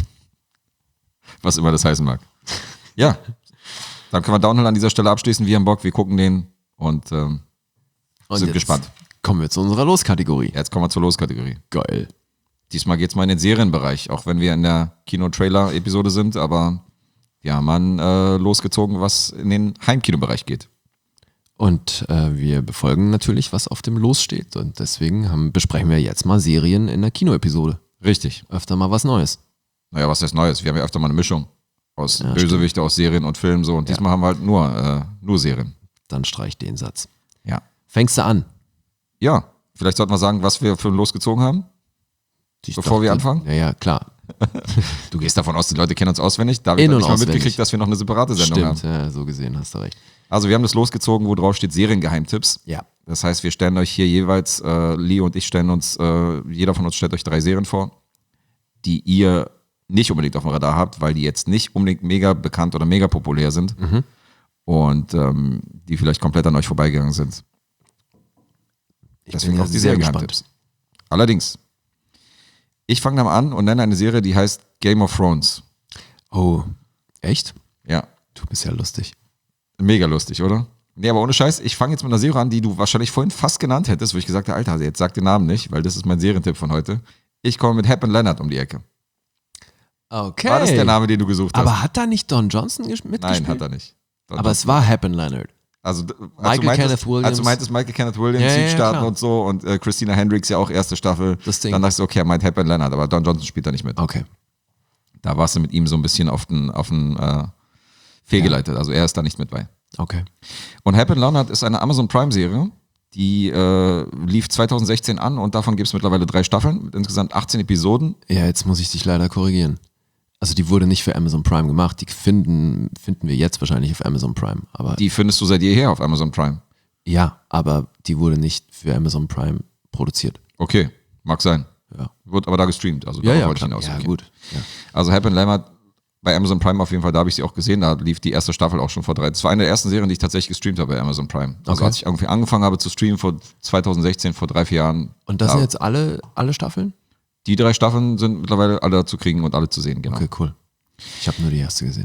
Was immer das heißen mag. Ja, dann können wir Downhill an dieser Stelle abschließen. Wir haben Bock, wir gucken den und Und sind jetzt gespannt. Kommen wir zu unserer Loskategorie. Jetzt kommen wir zur Loskategorie. Geil. Diesmal geht es mal in den Serienbereich, auch wenn wir in der Kino-Trailer-Episode sind, aber wir haben mal losgezogen, was in den Heimkinobereich geht. Und wir befolgen natürlich, was auf dem Los steht. Und deswegen besprechen wir jetzt mal Serien in der Kinoepisode. Richtig. Öfter mal was Neues. Naja, was heißt Neues? Wir haben ja öfter mal eine Mischung aus Ja, Bösewichte, aus Serien und Filmen so und diesmal haben wir halt nur Serien. Dann streich den Satz. Ja. Fängst du an? Ja, vielleicht sollten wir sagen, was wir für ein losgezogen haben, bevor wir anfangen. Ja, ja, klar. Du gehst davon aus, die Leute kennen uns auswendig. David In- hat und nicht mal auswendig. mitgekriegt, dass wir noch eine separate Sendung Stimmt, haben. ja, so gesehen hast du recht. Also wir haben das losgezogen, wo drauf steht Seriengeheimtipps. Ja. Das heißt, wir stellen euch hier jeweils, Lee und ich stellen uns, jeder von uns stellt euch 3 Serien vor, die ihr nicht unbedingt auf dem Radar habt, weil die jetzt nicht unbedingt mega bekannt oder mega populär sind und die vielleicht komplett an euch vorbeigegangen sind. Deswegen bin auch die sehr Seriengeheimtipps. Allerdings, ich fange dann an und nenne eine Serie, die heißt Game of Thrones. Oh, echt? Ja, Du bist ja lustig. mega lustig, oder? Nee, aber ohne Scheiß, ich fange jetzt mit einer Serie an, die du wahrscheinlich vorhin fast genannt hättest, wo ich gesagt habe, Alter, jetzt sag den Namen nicht, weil das ist mein Serientipp von heute. Ich komme mit Hap and Leonard um die Ecke. Okay. War das der Name, den du gesucht hast? Aber hat da nicht Don Johnson mitgespielt? Nein, hat er nicht. Aber es war Happen Leonard. Also, Michael Kenneth Williams. Als du meintest, Michael Kenneth Williams, Ja, ja, Südstaaten klar. und so und Christina Hendricks ja auch erste Staffel. Das Ding. Dann dachte ich, okay, er meint Hap and Leonard, aber Don Johnson spielt da nicht mit. Okay. Da warst du mit ihm so ein bisschen auf den fehlgeleitet. Also er ist da nicht mit bei. Okay. Und Hap and Leonard ist eine Amazon Prime-Serie, die lief 2016 an und davon gibt es mittlerweile 3 Staffeln mit insgesamt 18 Episoden. Ja, jetzt muss ich dich leider korrigieren. Also die wurde nicht für Amazon Prime gemacht. Die finden wir jetzt wahrscheinlich auf Amazon Prime. Aber Die findest du seit jeher auf Amazon Prime. ja, aber die wurde nicht für Amazon Prime produziert. Okay, mag sein. Ja. Wird aber da gestreamt, also darauf wollte ich hinaus. Ja, Okay. gut. Ja. Also Hap and Leonard bei Amazon Prime auf jeden Fall, da habe ich sie auch gesehen, da lief die erste Staffel auch schon vor 3. Das war eine der ersten Serien, die ich tatsächlich gestreamt habe bei Amazon Prime. Also Okay. als ich irgendwie angefangen habe zu streamen vor 2016, vor 3-4 Jahren. Und das da- sind jetzt alle Staffeln? Die 3 Staffeln sind mittlerweile alle zu kriegen und alle zu sehen, genau. Okay, cool. Ich habe nur die erste gesehen.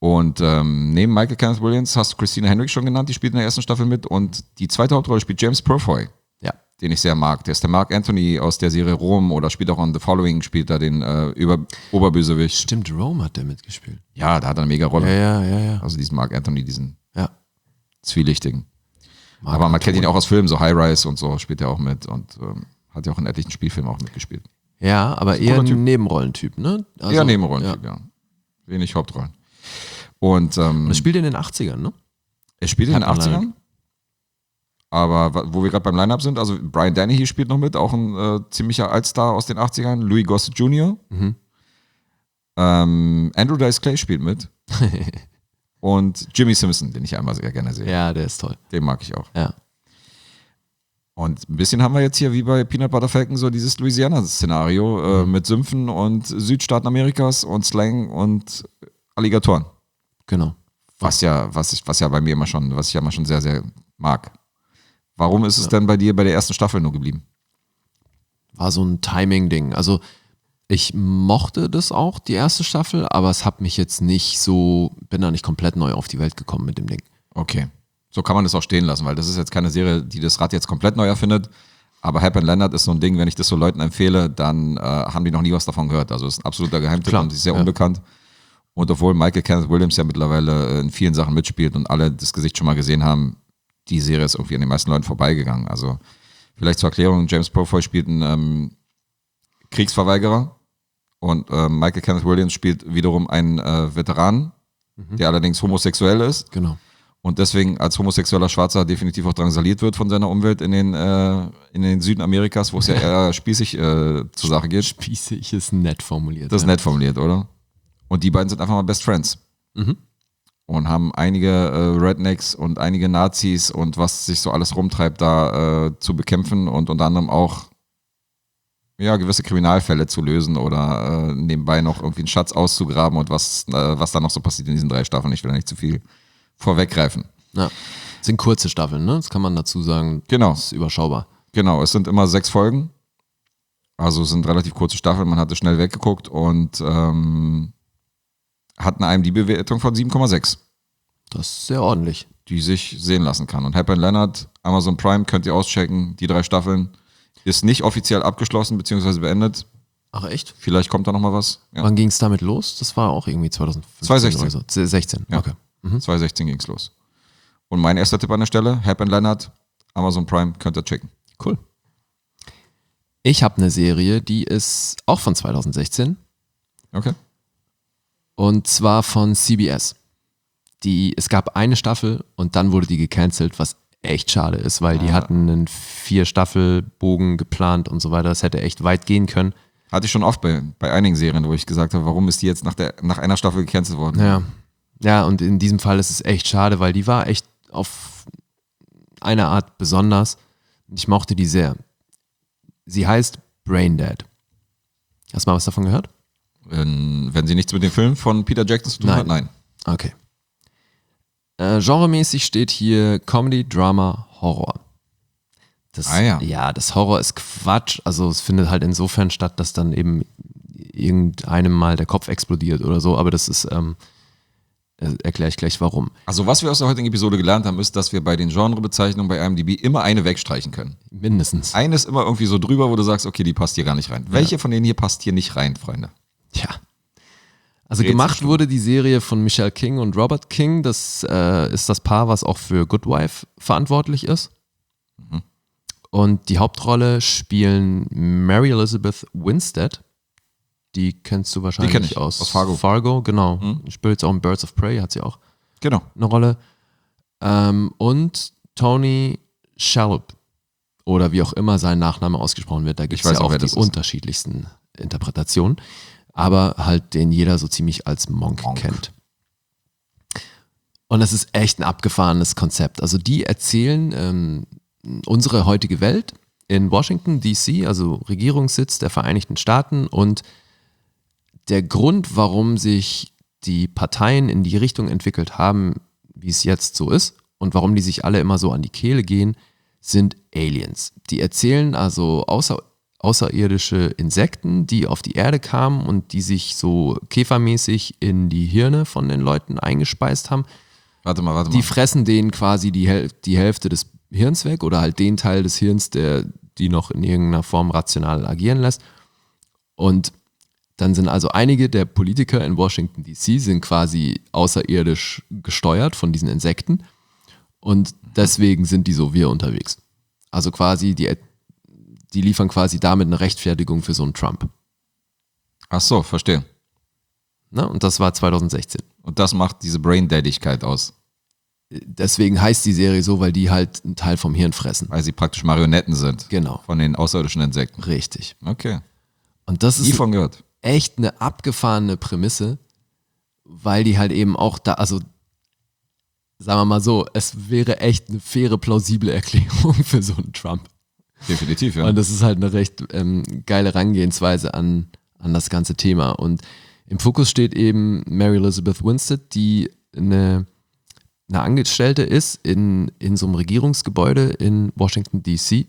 Und neben Michael Kenneth Williams hast du Christina Hendricks schon genannt, die spielt in der ersten Staffel mit. Und die zweite Hauptrolle spielt James Purefoy, Ja. den ich sehr mag. Der ist der Mark Anthony aus der Serie Rom oder spielt auch on The Following, spielt da den Oberbösewicht. Stimmt, Rome hat der mitgespielt. Ja, da hat er eine mega Rolle. Ja. Also diesen Mark Anthony, diesen Ja. zwielichtigen. Aber man kennt ihn auch aus Filmen, so High Rise und so spielt er auch mit und hat ja auch in etlichen Spielfilmen auch mitgespielt. Ja, aber eher cooler Typ. ein Nebenrollentyp, ne? Also, Eher Nebenrollentyp, ja. Wenig Hauptrollen. Und Das spielt in den 80ern, ne? er spielt in den Hat man 80ern. Aber wo wir gerade beim Line-Up sind, also Brian Dennehy spielt noch mit, auch ein ziemlicher Altstar aus den 80ern. Louis Gossett Jr. Andrew Dice Clay spielt mit. Und Jimmy Simpson, den ich einmal sehr gerne sehe. Ja, der ist toll. Den mag ich auch. Ja. Und ein bisschen haben wir jetzt hier wie bei Peanut Butter Falcon so dieses Louisiana-Szenario mit Sümpfen und Südstaaten Amerikas und Slang und Alligatoren. Genau. Was ich ja immer schon sehr, sehr mag. Warum ist es denn bei dir bei der ersten Staffel nur geblieben? War so ein Timing-Ding. Also ich mochte das auch, die erste Staffel, aber es hat mich jetzt nicht so, bin da nicht komplett neu auf die Welt gekommen mit dem Ding. Okay. So kann man das auch stehen lassen, weil das ist jetzt keine Serie, die das Rad jetzt komplett neu erfindet. Aber Hap and Leonard ist so ein Ding, wenn ich das so Leuten empfehle, dann haben die noch nie was davon gehört. Also es ist ein absoluter Geheimtipp Klar, und ist sehr ja. unbekannt. Und obwohl Michael Kenneth Williams ja mittlerweile in vielen Sachen mitspielt und alle das Gesicht schon mal gesehen haben, die Serie ist irgendwie an den meisten Leuten vorbeigegangen. Also vielleicht zur Erklärung, James Purefoy spielt einen Kriegsverweigerer und Michael Kenneth Williams spielt wiederum einen Veteran, der allerdings homosexuell ist. Genau. Und deswegen als homosexueller Schwarzer definitiv auch drangsaliert wird von seiner Umwelt in den Süden Amerikas, wo es ja eher spießig zur Sache geht. Spießig ist nett formuliert. Das ist ja. nett formuliert, oder? Und die beiden sind einfach mal Best Friends. Und haben einige Rednecks und einige Nazis und was sich so alles rumtreibt, da zu bekämpfen und unter anderem auch gewisse Kriminalfälle zu lösen oder nebenbei noch irgendwie einen Schatz auszugraben und was da noch so passiert in diesen 3 Staffeln. Ich will da nicht zu viel vorweggreifen. Ja. Das sind kurze Staffeln, ne? Das kann man dazu sagen. Genau. Das ist überschaubar. Genau, es sind immer 6 Folgen. Also es sind relativ kurze Staffeln, man hatte schnell weggeguckt und hat eine IMDb-Bewertung von 7,6, Das ist sehr ordentlich. die sich sehen lassen kann. Und Hap and Leonard, Amazon Prime, könnt ihr auschecken, die 3 Staffeln. Ist nicht offiziell abgeschlossen bzw. beendet. Ach echt? Vielleicht kommt da noch mal was. Ja. Wann ging es damit los? Das war auch irgendwie 2015 2016. oder so. 16, Ja. okay. 2016 ging es los. Und mein erster Tipp an der Stelle, Hap and Leonard, Amazon Prime, könnt ihr checken. Cool. Ich habe eine Serie, die ist auch von 2016 Okay. und zwar von CBS. Es gab eine Staffel und dann wurde die gecancelt, was echt schade ist, weil die hatten einen 4-Staffel-Bogen geplant und so weiter. Das hätte echt weit gehen können. Hatte ich schon oft bei einigen Serien, wo ich gesagt habe, warum ist die jetzt nach einer Staffel gecancelt worden? Ja. Ja, und in diesem Fall ist es echt schade, weil die war echt auf eine Art besonders. Ich mochte die sehr. Sie heißt Braindead. Hast du mal was davon gehört? Wenn sie nichts mit dem Film von Peter Jackson zu tun hat, nein. Okay. Genremäßig steht hier Comedy, Drama, Horror. Das Horror ist Quatsch. Also es findet halt insofern statt, dass dann eben irgendeinem mal der Kopf explodiert oder so. Aber das ist, erkläre ich gleich warum. Also was wir aus der heutigen Episode gelernt haben, ist, dass wir bei den Genrebezeichnungen bei IMDb immer eine wegstreichen können. Mindestens. Eine ist immer irgendwie so drüber, wo du sagst, okay, die passt hier gar nicht rein. Welche von denen hier passt hier nicht rein, Freunde? Ja. Also gemacht wurde die Serie von Michelle King und Robert King. Das ist das Paar, was auch für Good Wife verantwortlich ist. Und die Hauptrolle spielen Mary Elizabeth Winstead. Die kennst du wahrscheinlich kenn ich, aus Fargo. Fargo, genau. Spielt jetzt auch in Birds of Prey, hat sie auch Genau. eine Rolle. Und Tony Shalhoub. Oder wie auch immer sein Nachname ausgesprochen wird. Da gibt es weiß ja auch, auch wer die das ist. unterschiedlichsten Interpretationen. Aber halt den jeder so ziemlich als Monk kennt. Und das ist echt ein abgefahrenes Konzept. Also die erzählen unsere heutige Welt in Washington, D.C., also Regierungssitz der Vereinigten Staaten, und der Grund, warum sich die Parteien in die Richtung entwickelt haben, wie es jetzt so ist, und warum die sich alle immer so an die Kehle gehen, sind Aliens. Die erzählen also außerirdische Insekten, die auf die Erde kamen und die sich so käfermäßig in die Hirne von den Leuten eingespeist haben. Warte mal. Die fressen denen quasi die Hälfte des Hirns weg oder halt den Teil des Hirns, der die noch in irgendeiner Form rational agieren lässt. Und dann sind also einige der Politiker in Washington DC sind quasi außerirdisch gesteuert von diesen Insekten und deswegen sind die so wie unterwegs. Also quasi, die liefern quasi damit eine Rechtfertigung für so einen Trump. Ach so, verstehe. Ne? Und das war 2016. Und das macht diese Brain-Daddigkeit aus, Deswegen heißt die Serie so, weil die halt einen Teil vom Hirn fressen. weil sie praktisch Marionetten sind. Genau. Von den außerirdischen Insekten. Richtig. Okay. Und das Nie ist von gehört. echt eine abgefahrene Prämisse, weil die halt eben auch da, also sagen wir mal so, es wäre echt eine faire, plausible Erklärung für so einen Trump. Definitiv, ja. Und das ist halt eine recht geile Herangehensweise an das ganze Thema. Und im Fokus steht eben Mary Elizabeth Winstead, die eine Angestellte ist in so einem Regierungsgebäude in Washington DC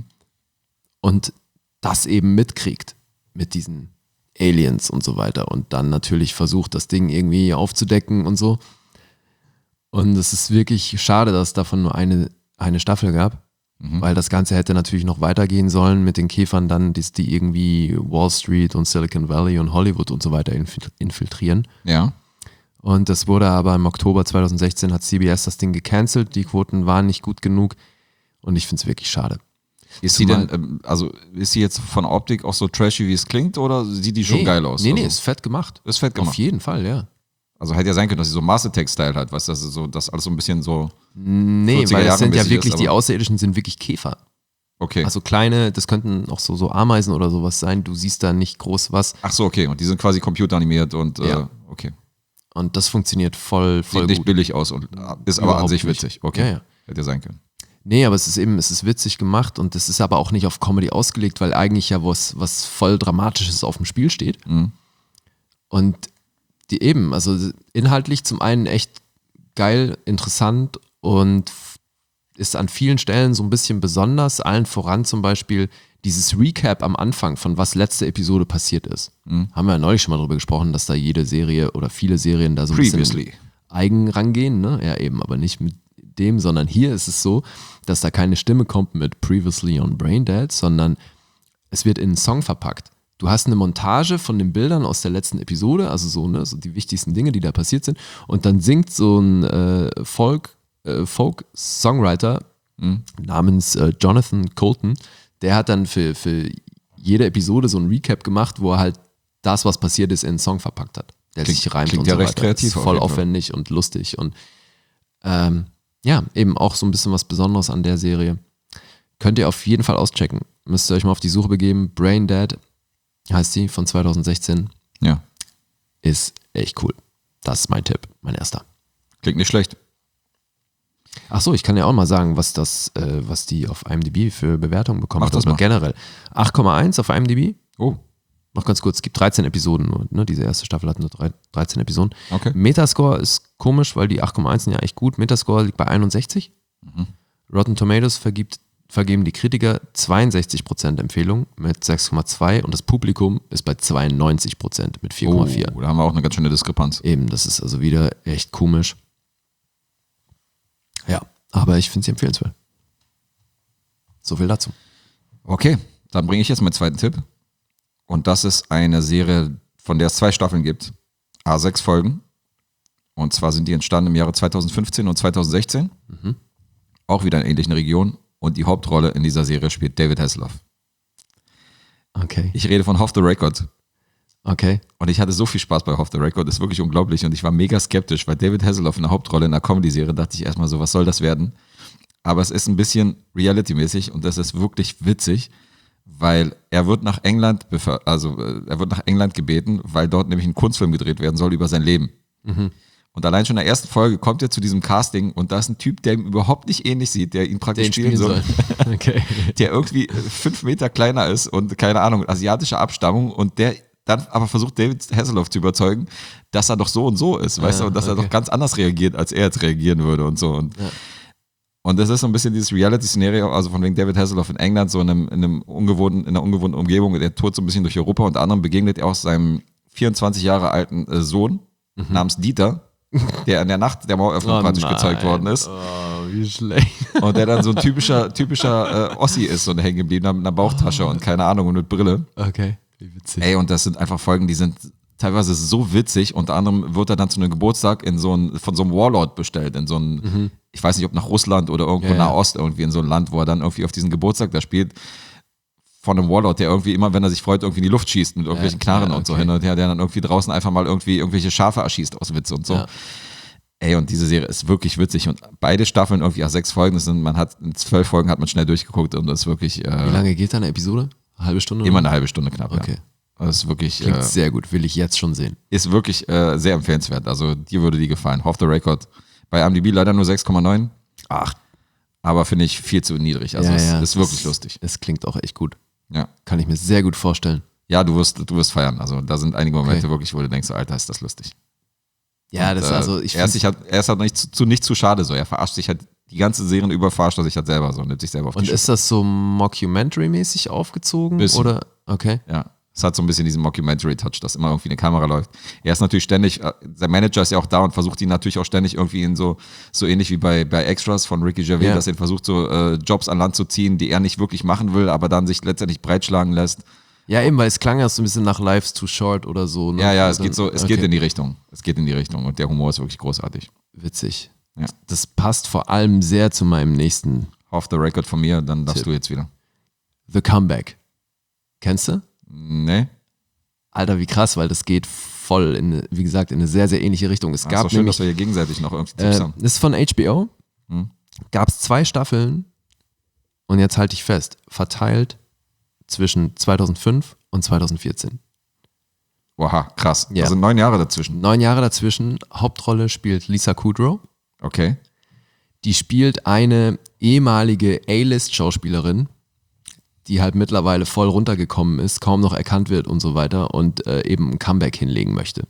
und das eben mitkriegt mit diesen Aliens und so weiter und dann natürlich versucht, das Ding irgendwie aufzudecken und so. Und es ist wirklich schade, dass es davon nur eine Staffel gab, weil das Ganze hätte natürlich noch weitergehen sollen mit den Käfern dann, die irgendwie Wall Street und Silicon Valley und Hollywood und so weiter infiltrieren. Ja. Und das wurde aber im Oktober 2016 hat CBS das Ding gecancelt, die Quoten waren nicht gut genug und ich finde es wirklich schade. Ist sie denn, ist sie jetzt von Optik auch so trashy, wie es klingt, oder sieht die schon geil aus? Nee, also, ist fett gemacht. ist fett gemacht. Auf jeden Fall, ja. Also hätte ja sein können, dass sie so Mars Attack-Style hat, weißt du, das alles so ein bisschen so. Nee, 40er weil das sind ja Jahre-mäßig wirklich, ist, die aber- Außerirdischen sind wirklich Käfer. Okay. Also kleine, das könnten auch so Ameisen oder sowas sein, du siehst da nicht groß was. Ach so, okay. Und die sind quasi computeranimiert und Ja. okay. Und das funktioniert voll Sieht nicht gut. billig aus und ist aber an Überhaupt sich nicht. witzig. Okay. Ja, ja. Hätte ja sein können. Nee, aber es ist witzig gemacht und es ist aber auch nicht auf Comedy ausgelegt, weil eigentlich ja was voll Dramatisches auf dem Spiel steht. Und die eben, also inhaltlich zum einen echt geil, interessant und ist an vielen Stellen so ein bisschen besonders, allen voran zum Beispiel dieses Recap am Anfang von was letzte Episode passiert ist. Haben wir ja neulich schon mal drüber gesprochen, dass da jede Serie oder viele Serien da so ein Previously. bisschen eigen rangehen, ne? Ja eben, aber nicht mit dem, sondern hier ist es so, dass da keine Stimme kommt mit Previously on Braindead, sondern es wird in einen Song verpackt. Du hast eine Montage von den Bildern aus der letzten Episode, also so, ne, so die wichtigsten Dinge, die da passiert sind, und dann singt so ein Folk-Songwriter namens Jonathan Colton, der hat dann für jede Episode so ein Recap gemacht, wo er halt das, was passiert ist, in einen Song verpackt hat. Der sich reimt klingt und ja so recht weiter. kreativ Ist auf voll jeden Fall. aufwendig und lustig und ja, eben auch so ein bisschen was Besonderes an der Serie. Könnt ihr auf jeden Fall auschecken. Müsst ihr euch mal auf die Suche begeben. Braindead heißt sie, von 2016. Ja. Ist echt cool. Das ist mein Tipp, mein erster. Klingt nicht schlecht. Ach so, ich kann ja auch mal sagen, was die auf IMDb für Bewertungen bekommen Mach hat. das Also mal. generell. 8,1 auf IMDb. Oh. Noch ganz kurz, es gibt 13 Episoden nur. Ne? Diese erste Staffel hat nur 13 Episoden. Okay. Metascore ist komisch, weil die 8,1 sind ja echt gut. Metascore liegt bei 61. Rotten Tomatoes vergeben die Kritiker 62% Empfehlung mit 6,2 und das Publikum ist bei 92% mit 4,4. Oh, da haben wir auch eine ganz schöne Diskrepanz. Eben, das ist also wieder echt komisch. Ja, aber ich finde sie empfehlenswert. So viel dazu. Okay, dann bringe ich jetzt meinen zweiten Tipp. Und das ist eine Serie, von der es 2 Staffeln gibt. 6 Folgen. Und zwar sind die entstanden im Jahre 2015 und 2016. Auch wieder in ähnlichen Regionen. Und die Hauptrolle in dieser Serie spielt David Hasselhoff. Okay. Ich rede von Off the Record. Okay. Und ich hatte so viel Spaß bei Off the Record, das ist wirklich unglaublich. Und ich war mega skeptisch, weil David Hasselhoff in der Hauptrolle in einer Comedy-Serie, dachte ich erstmal so, was soll das werden? Aber es ist ein bisschen Reality-mäßig und das ist wirklich witzig, weil er wird nach England gebeten, weil dort nämlich ein Kunstfilm gedreht werden soll über sein Leben. Und allein schon in der ersten Folge kommt er zu diesem Casting und da ist ein Typ, der ihm überhaupt nicht ähnlich sieht, der ihn praktisch Den spielen soll. Okay. Der irgendwie 5 Meter kleiner ist und keine Ahnung, asiatischer Abstammung und der dann aber versucht David Hasselhoff zu überzeugen, dass er doch so und so ist, weißt du, und dass er okay. doch ganz anders reagiert, als er jetzt reagieren würde und so. Und Und das ist so ein bisschen dieses Reality-Szenario, also von wegen David Hasselhoff in England, so in einer ungewohnten Umgebung. Der tourt so ein bisschen durch Europa. Unter anderem begegnet er auch seinem 24 Jahre alten Sohn namens Dieter, der in der Nacht der Maueröffnung praktisch gezeugt worden ist. Oh, wie schlecht. Und der dann so ein typischer Ossi ist, so ein hängen geblieben mit einer Bauchtasche und keine Ahnung und mit Brille. Okay, wie witzig. Ey, und das sind einfach Folgen, die sind teilweise so witzig. Unter anderem wird er dann zu einem Geburtstag von so einem Warlord bestellt, in so ein, ich weiß nicht, ob nach Russland oder irgendwo Nahost, irgendwie in so ein Land, wo er dann irgendwie auf diesen Geburtstag da spielt, von einem Warlord, der irgendwie immer, wenn er sich freut, irgendwie in die Luft schießt mit irgendwelchen Knarren und so hin und her, der dann irgendwie draußen einfach mal irgendwie irgendwelche Schafe erschießt aus Witz und so. Ja. Ey, und diese Serie ist wirklich witzig und beide Staffeln irgendwie 6 Folgen, man hat 12 Folgen hat man schnell durchgeguckt und das ist wirklich. Wie lange geht da eine Episode? Eine halbe Stunde? Immer eine halbe Stunde knapp, okay. Ja. Das ist wirklich. Klingt sehr gut, will ich jetzt schon sehen. Ist wirklich sehr empfehlenswert. Also dir würde die gefallen. Off the Record. Bei IMDb leider nur 6,9. Ach. Aber finde ich viel zu niedrig. Also es ist wirklich lustig. Es klingt auch echt gut. Ja. Kann ich mir sehr gut vorstellen. Ja, du wirst feiern. Also da sind einige Momente wirklich, wo du denkst, Alter, ist das lustig. Ja, und, das ist also ich er ist halt nicht zu schade so. Er verarscht sich halt die ganze Serien über, verarscht er sich halt selber so und nimmt sich selber auf die Und Schippe. ist das so Mockumentary-mäßig aufgezogen? Bisschen. Oder? Okay. Ja. Es hat so ein bisschen diesen Mockumentary-Touch, dass immer irgendwie eine Kamera läuft. Er ist natürlich ständig, sein Manager ist ja auch da und versucht ihn natürlich auch ständig irgendwie in so ähnlich wie bei Extras von Ricky Gervais, dass er versucht, so Jobs an Land zu ziehen, die er nicht wirklich machen will, aber dann sich letztendlich breitschlagen lässt. Ja, eben, weil es klang ja so ein bisschen nach Life's Too Short oder so. Ne? Ja, es geht in die Richtung. Es geht in die Richtung und der Humor ist wirklich großartig. Witzig. Ja. Das passt vor allem sehr zu meinem nächsten Off the Record von mir, dann darfst du jetzt wieder. The Comeback. Kennst du? Nee. Alter, wie krass, weil das geht voll in, wie gesagt, in eine sehr, sehr ähnliche Richtung. Es gab ist doch schön, nämlich, dass wir hier gegenseitig noch irgendwie Tipps haben. das ist von HBO. Gab es 2 Staffeln und jetzt halte ich fest, verteilt zwischen 2005 und 2014. Oha, krass. Ja. Da sind 9 Jahre dazwischen. 9 Jahre dazwischen. Hauptrolle spielt Lisa Kudrow. Okay. Die spielt eine ehemalige A-List-Schauspielerin, die halt mittlerweile voll runtergekommen ist, kaum noch erkannt wird und so weiter und eben ein Comeback hinlegen möchte.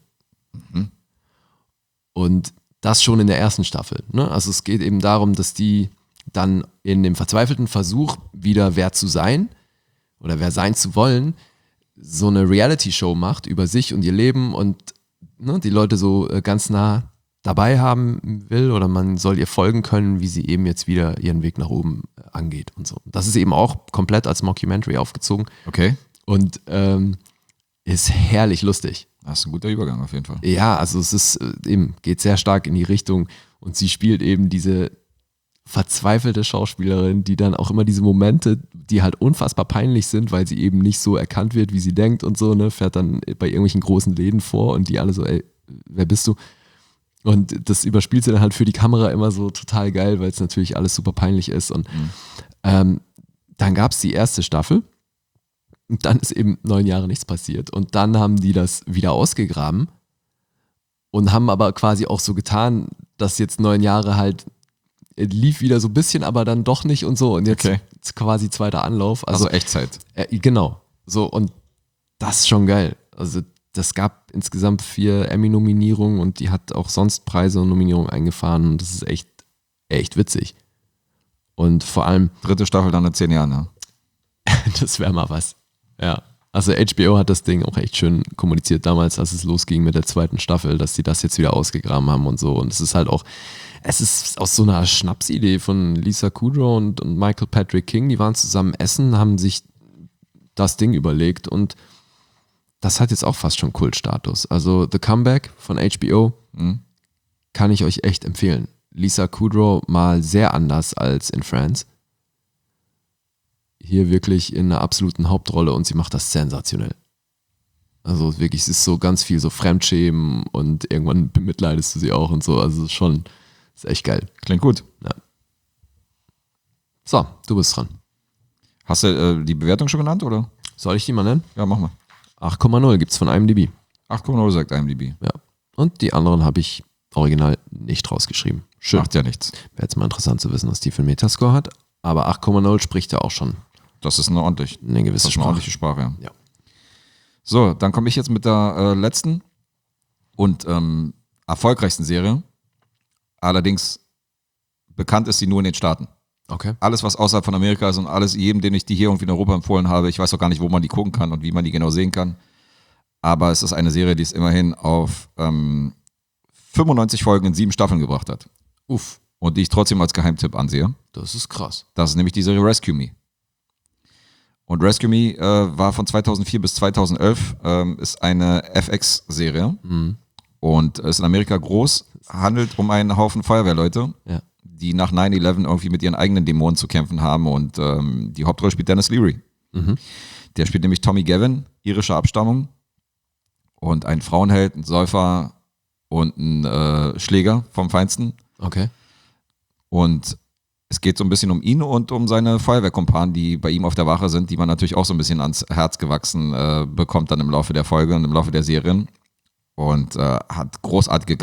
Und das schon in der ersten Staffel. Ne? Also es geht eben darum, dass die dann in dem verzweifelten Versuch, wieder wer zu sein oder wer sein zu wollen, so eine Reality-Show macht über sich und ihr Leben und ne, die Leute so ganz nah dabei haben will oder man soll ihr folgen können, wie sie eben jetzt wieder ihren Weg nach oben angeht und so. Das ist eben auch komplett als Mockumentary aufgezogen Okay. und ist herrlich lustig. Das ist ein guter Übergang auf jeden Fall. Ja, also es ist eben, geht sehr stark in die Richtung und sie spielt eben diese verzweifelte Schauspielerin, die dann auch immer diese Momente, die halt unfassbar peinlich sind, weil sie eben nicht so erkannt wird, wie sie denkt und so, ne, fährt dann bei irgendwelchen großen Läden vor und die alle so, ey, wer bist du? Und das überspielt sie dann halt für die Kamera immer so total geil, weil es natürlich alles super peinlich ist. Und dann gab es die erste Staffel und dann ist eben 9 Jahre nichts passiert. Und dann haben die das wieder ausgegraben und haben aber quasi auch so getan, dass jetzt 9 Jahre halt lief wieder so ein bisschen, aber dann doch nicht und so. Und jetzt quasi zweiter Anlauf. Also Echtzeit. Genau. So, und das ist schon geil. Also das gab insgesamt 4 Emmy-Nominierungen und die hat auch sonst Preise und Nominierungen eingefahren und das ist echt, echt witzig. Und vor allem 3. Staffel dann in 10 Jahren, ne? das wäre mal was. Ja. Also HBO hat das Ding auch echt schön kommuniziert damals, als es losging mit der 2. Staffel, dass sie das jetzt wieder ausgegraben haben und so. Und es ist halt auch, es ist aus so einer Schnapsidee von Lisa Kudrow und Michael Patrick King, die waren zusammen essen, haben sich das Ding überlegt und das hat jetzt auch fast schon Kultstatus. Also The Comeback von HBO kann ich euch echt empfehlen. Lisa Kudrow mal sehr anders als in Friends. Hier wirklich in einer absoluten Hauptrolle und sie macht das sensationell. Also wirklich, es ist so ganz viel so Fremdschämen und irgendwann bemitleidest du sie auch und so. Also schon, ist echt geil. Klingt gut. Ja. So, du bist dran. Hast du die Bewertung schon genannt, oder? Soll ich die mal nennen? Ja, mach mal. 8,0 gibt's von IMDb. 8,0 sagt IMDb. Ja. Und die anderen habe ich original nicht rausgeschrieben. Schön. Macht ja nichts. Wäre jetzt mal interessant zu wissen, was die für einen Metascore hat. Aber 8,0 spricht ja auch schon Das ist eine ordentliche gewisse Sprache. ordentliche Sprache, ja. Ja. So, dann komme ich jetzt mit der letzten und erfolgreichsten Serie. Allerdings Bekannt ist sie nur in den Staaten. Okay. Alles, was außerhalb von Amerika ist und alles, jedem, den ich die hier irgendwie in Europa empfohlen habe, ich weiß auch gar nicht, wo man die gucken kann und wie man die genau sehen kann. Aber es ist eine Serie, die es immerhin auf 95 Folgen in 7 Staffeln gebracht hat. Uff, Und die ich trotzdem als Geheimtipp ansehe. das ist krass. Das ist nämlich die Serie Rescue Me. Und Rescue Me war von 2004 bis 2011, ist eine FX-Serie und ist in Amerika groß, handelt um einen Haufen Feuerwehrleute, Ja. die nach 9/11 irgendwie mit ihren eigenen Dämonen zu kämpfen haben und die Hauptrolle spielt Dennis Leary. Der spielt nämlich Tommy Gavin, irischer Abstammung und ein Frauenheld, ein Säufer und ein Schläger vom Feinsten. Okay. Und es geht so ein bisschen um ihn und um seine Feuerwehrkumpanen, die bei ihm auf der Wache sind, die man natürlich auch so ein bisschen ans Herz gewachsen bekommt dann im Laufe der Folge und im Laufe der Serien. Und hat großartige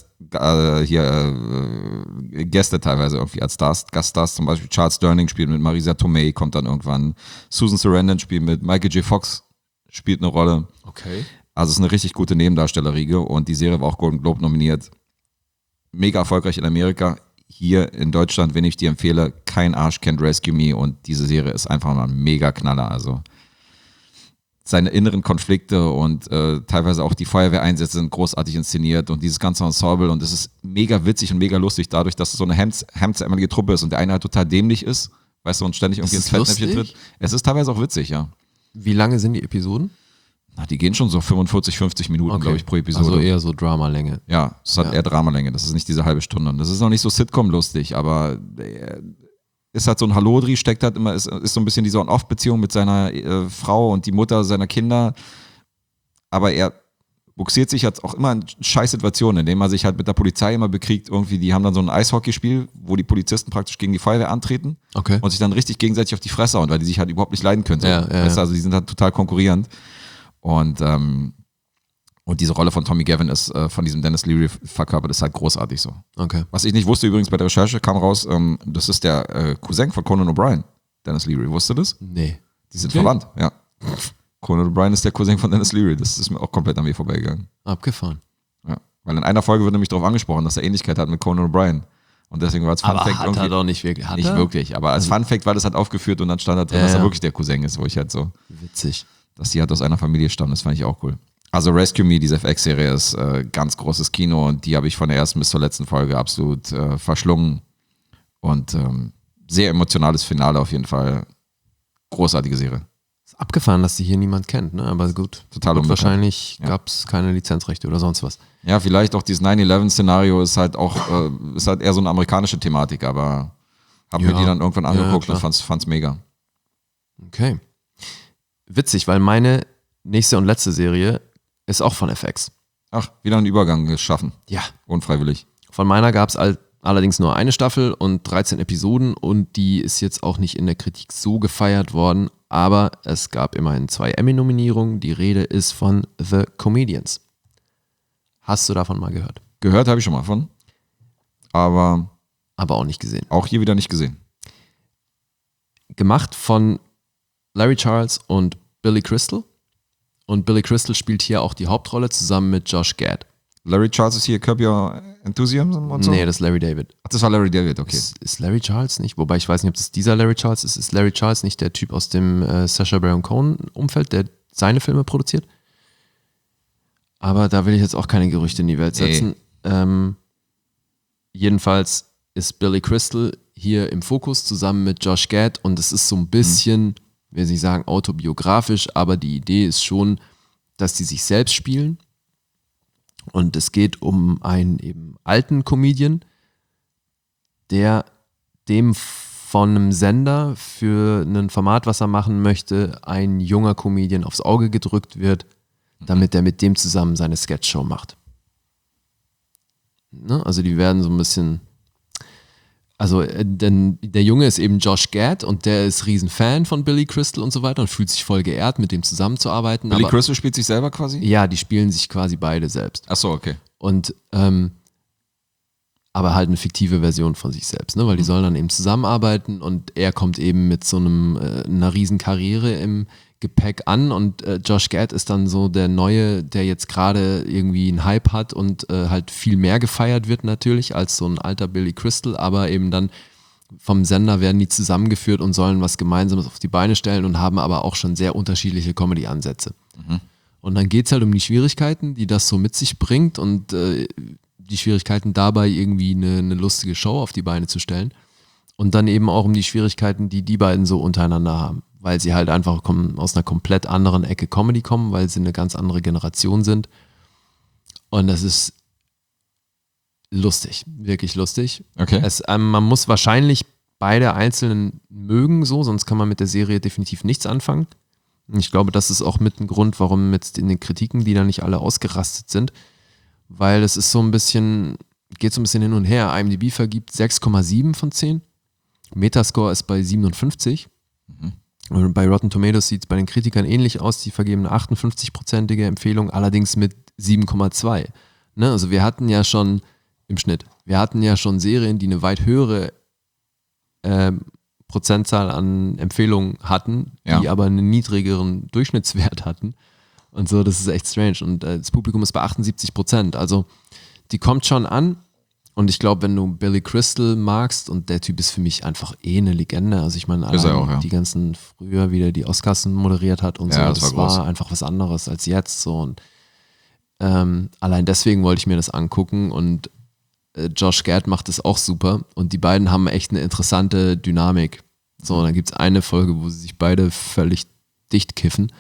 Gäste teilweise irgendwie als Gaststars. Zum Beispiel Charles Durning spielt mit Marisa Tomei, kommt dann irgendwann. Susan Sarandon spielt mit Michael J. Fox, spielt eine Rolle. Okay. Also es ist eine richtig gute Nebendarstellerriege und die Serie war auch Golden Globe nominiert. Mega erfolgreich in Amerika. Hier in Deutschland, wenn ich dir empfehle, kein Arsch kennt Rescue Me und diese Serie ist einfach mal ein mega Knaller. Also seine inneren Konflikte und teilweise auch die Feuerwehreinsätze sind großartig inszeniert und dieses ganze Ensemble und es ist mega witzig und mega lustig dadurch, dass es so eine hemdsärmelige Truppe ist und der eine halt total dämlich ist, weißt du, und ständig irgendwie ins es Fettnäpfchen lustig? tritt. Es ist teilweise auch witzig, ja. Wie lange sind die Episoden? Na, die gehen schon so 45, 50 Minuten, glaube ich, pro Episode. Also eher so Dramalänge. Ja, es hat eher Dramalänge. Das ist nicht diese halbe Stunde. Und das ist noch nicht so Sitcom-lustig, aber ist halt so ein Hallodri, steckt halt immer, ist so ein bisschen diese On-Off-Beziehung mit seiner Frau und die Mutter seiner Kinder. Aber er buxiert sich jetzt auch immer in Scheißsituationen, indem er sich halt mit der Polizei immer bekriegt. Irgendwie, die haben dann so ein Eishockeyspiel, wo die Polizisten praktisch gegen die Feuerwehr antreten Okay. und sich dann richtig gegenseitig auf die Fresse hauen, weil die sich halt überhaupt nicht leiden können. So. Ja, ja, Weißt du, ja. also die sind halt total konkurrierend. Und diese Rolle von Tommy Gavin ist von diesem Dennis Leary verkörpert, ist halt großartig so. Okay. Was ich nicht wusste übrigens bei der Recherche, kam raus, das ist der Cousin von Conan O'Brien, Dennis Leary. Wusste das? Nee. Die sind verwandt, ja. Conan O'Brien ist der Cousin von Dennis Leary. Das ist mir auch komplett an mir vorbeigegangen. Abgefahren. Ja. Weil in einer Folge wird nämlich darauf angesprochen, dass er Ähnlichkeit hat mit Conan O'Brien. Und deswegen war als Fun Aber Fact hat irgendwie. er doch nicht wirklich. Hat Nicht er? wirklich, aber als Fun Fact war das halt aufgeführt und dann stand da drin, Ja, dass er ja. wirklich der Cousin ist, wo ich halt so, Witzig. dass die halt aus einer Familie stammen, das fand ich auch cool. Also Rescue Me, diese FX-Serie ist ganz großes Kino und die habe ich von der ersten bis zur letzten Folge absolut verschlungen und sehr emotionales Finale auf jeden Fall. Großartige Serie. Ist abgefahren, dass die hier niemand kennt, ne? Aber gut. Total Gut, unbekannt. wahrscheinlich Ja. gab es keine Lizenzrechte oder sonst was. Ja, vielleicht auch dieses 9/11-Szenario ist halt auch, ist halt eher so eine amerikanische Thematik, aber habe mir Ja. die dann irgendwann angeguckt klar. und fand's mega. Okay. Witzig, weil meine nächste und letzte Serie ist auch von FX. Ach, wieder einen Übergang geschaffen. Ja. Unfreiwillig. Von meiner gab es allerdings nur eine Staffel und 13 Episoden und die ist jetzt auch nicht in der Kritik so gefeiert worden, aber es gab immerhin 2 Emmy-Nominierungen. Die Rede ist von The Comedians. Hast du davon mal gehört? Gehört habe ich schon mal von, aber Aber auch nicht gesehen. auch hier wieder nicht gesehen. Gemacht von Larry Charles und Billy Crystal. Und Billy Crystal spielt hier auch die Hauptrolle zusammen mit Josh Gad. Larry Charles ist hier Curb Your Enthusiasm und so? Nee, das ist Larry David. Ach, das war Larry David, okay. Ist Larry Charles nicht? Wobei ich weiß nicht, ob das dieser Larry Charles ist. Ist Larry Charles nicht der Typ aus dem Sacha Baron Cohen-Umfeld, der seine Filme produziert? Aber da will ich jetzt auch keine Gerüchte in die Welt setzen. Jedenfalls ist Billy Crystal hier im Fokus zusammen mit Josh Gad und es ist so ein bisschen, will ich sagen, autobiografisch, aber die Idee ist schon, dass die sich selbst spielen. Und es geht um einen eben alten Comedian, der dem von einem Sender für ein Format, was er machen möchte, ein junger Comedian aufs Auge gedrückt wird, damit er mit dem zusammen seine Sketchshow macht. Ne? Also die werden so ein bisschen, also denn der Junge ist eben Josh Gad und der ist riesen Fan von Billy Crystal und so weiter und fühlt sich voll geehrt, mit dem zusammenzuarbeiten. Billy aber, Crystal spielt sich selber quasi? ja, die spielen sich quasi beide selbst. Ach so, okay. Und aber halt eine fiktive Version von sich selbst, ne? Weil die sollen dann eben zusammenarbeiten und er kommt eben mit so einer riesen Karriere im Gepäck an und Josh Gad ist dann so der Neue, der jetzt gerade irgendwie einen Hype hat und halt viel mehr gefeiert wird natürlich als so ein alter Billy Crystal, aber eben dann vom Sender werden die zusammengeführt und sollen was Gemeinsames auf die Beine stellen und haben aber auch schon sehr unterschiedliche Comedy-Ansätze. Und dann geht es halt um die Schwierigkeiten, die das so mit sich bringt und die Schwierigkeiten dabei irgendwie eine lustige Show auf die Beine zu stellen und dann eben auch um die Schwierigkeiten, die die beiden so untereinander haben, weil sie halt einfach aus einer komplett anderen Ecke Comedy kommen, weil sie eine ganz andere Generation sind und das ist lustig, wirklich lustig. Okay. Man muss wahrscheinlich beide Einzelnen mögen, so, sonst kann man mit der Serie definitiv nichts anfangen. Und ich glaube, das ist auch mit ein Grund, warum jetzt in den Kritiken, die da nicht alle ausgerastet sind, weil es ist so ein bisschen, geht so ein bisschen hin und her. IMDb vergibt 6,7 von 10. Metascore ist bei 57. Und bei Rotten Tomatoes sieht es bei den Kritikern ähnlich aus. Die vergeben eine 58-prozentige Empfehlung, allerdings mit 7,2. Ne? Also wir hatten ja schon im Schnitt, Serien, die eine weit höhere Prozentzahl an Empfehlungen hatten, die aber einen niedrigeren Durchschnittswert hatten. Und so, das ist echt strange. Und das Publikum ist bei 78%. Also die kommt schon an. Und ich glaube, wenn du Billy Crystal magst, und der Typ ist für mich einfach eine Legende. Also ich meine, die ganzen früher wieder die Oscars moderiert hat und so, das war einfach was anderes als jetzt. So. Und allein deswegen wollte ich mir das angucken. Und Josh Gad macht es auch super. Und die beiden haben echt eine interessante Dynamik. So, und dann gibt es eine Folge, wo sie sich beide völlig dicht kiffen.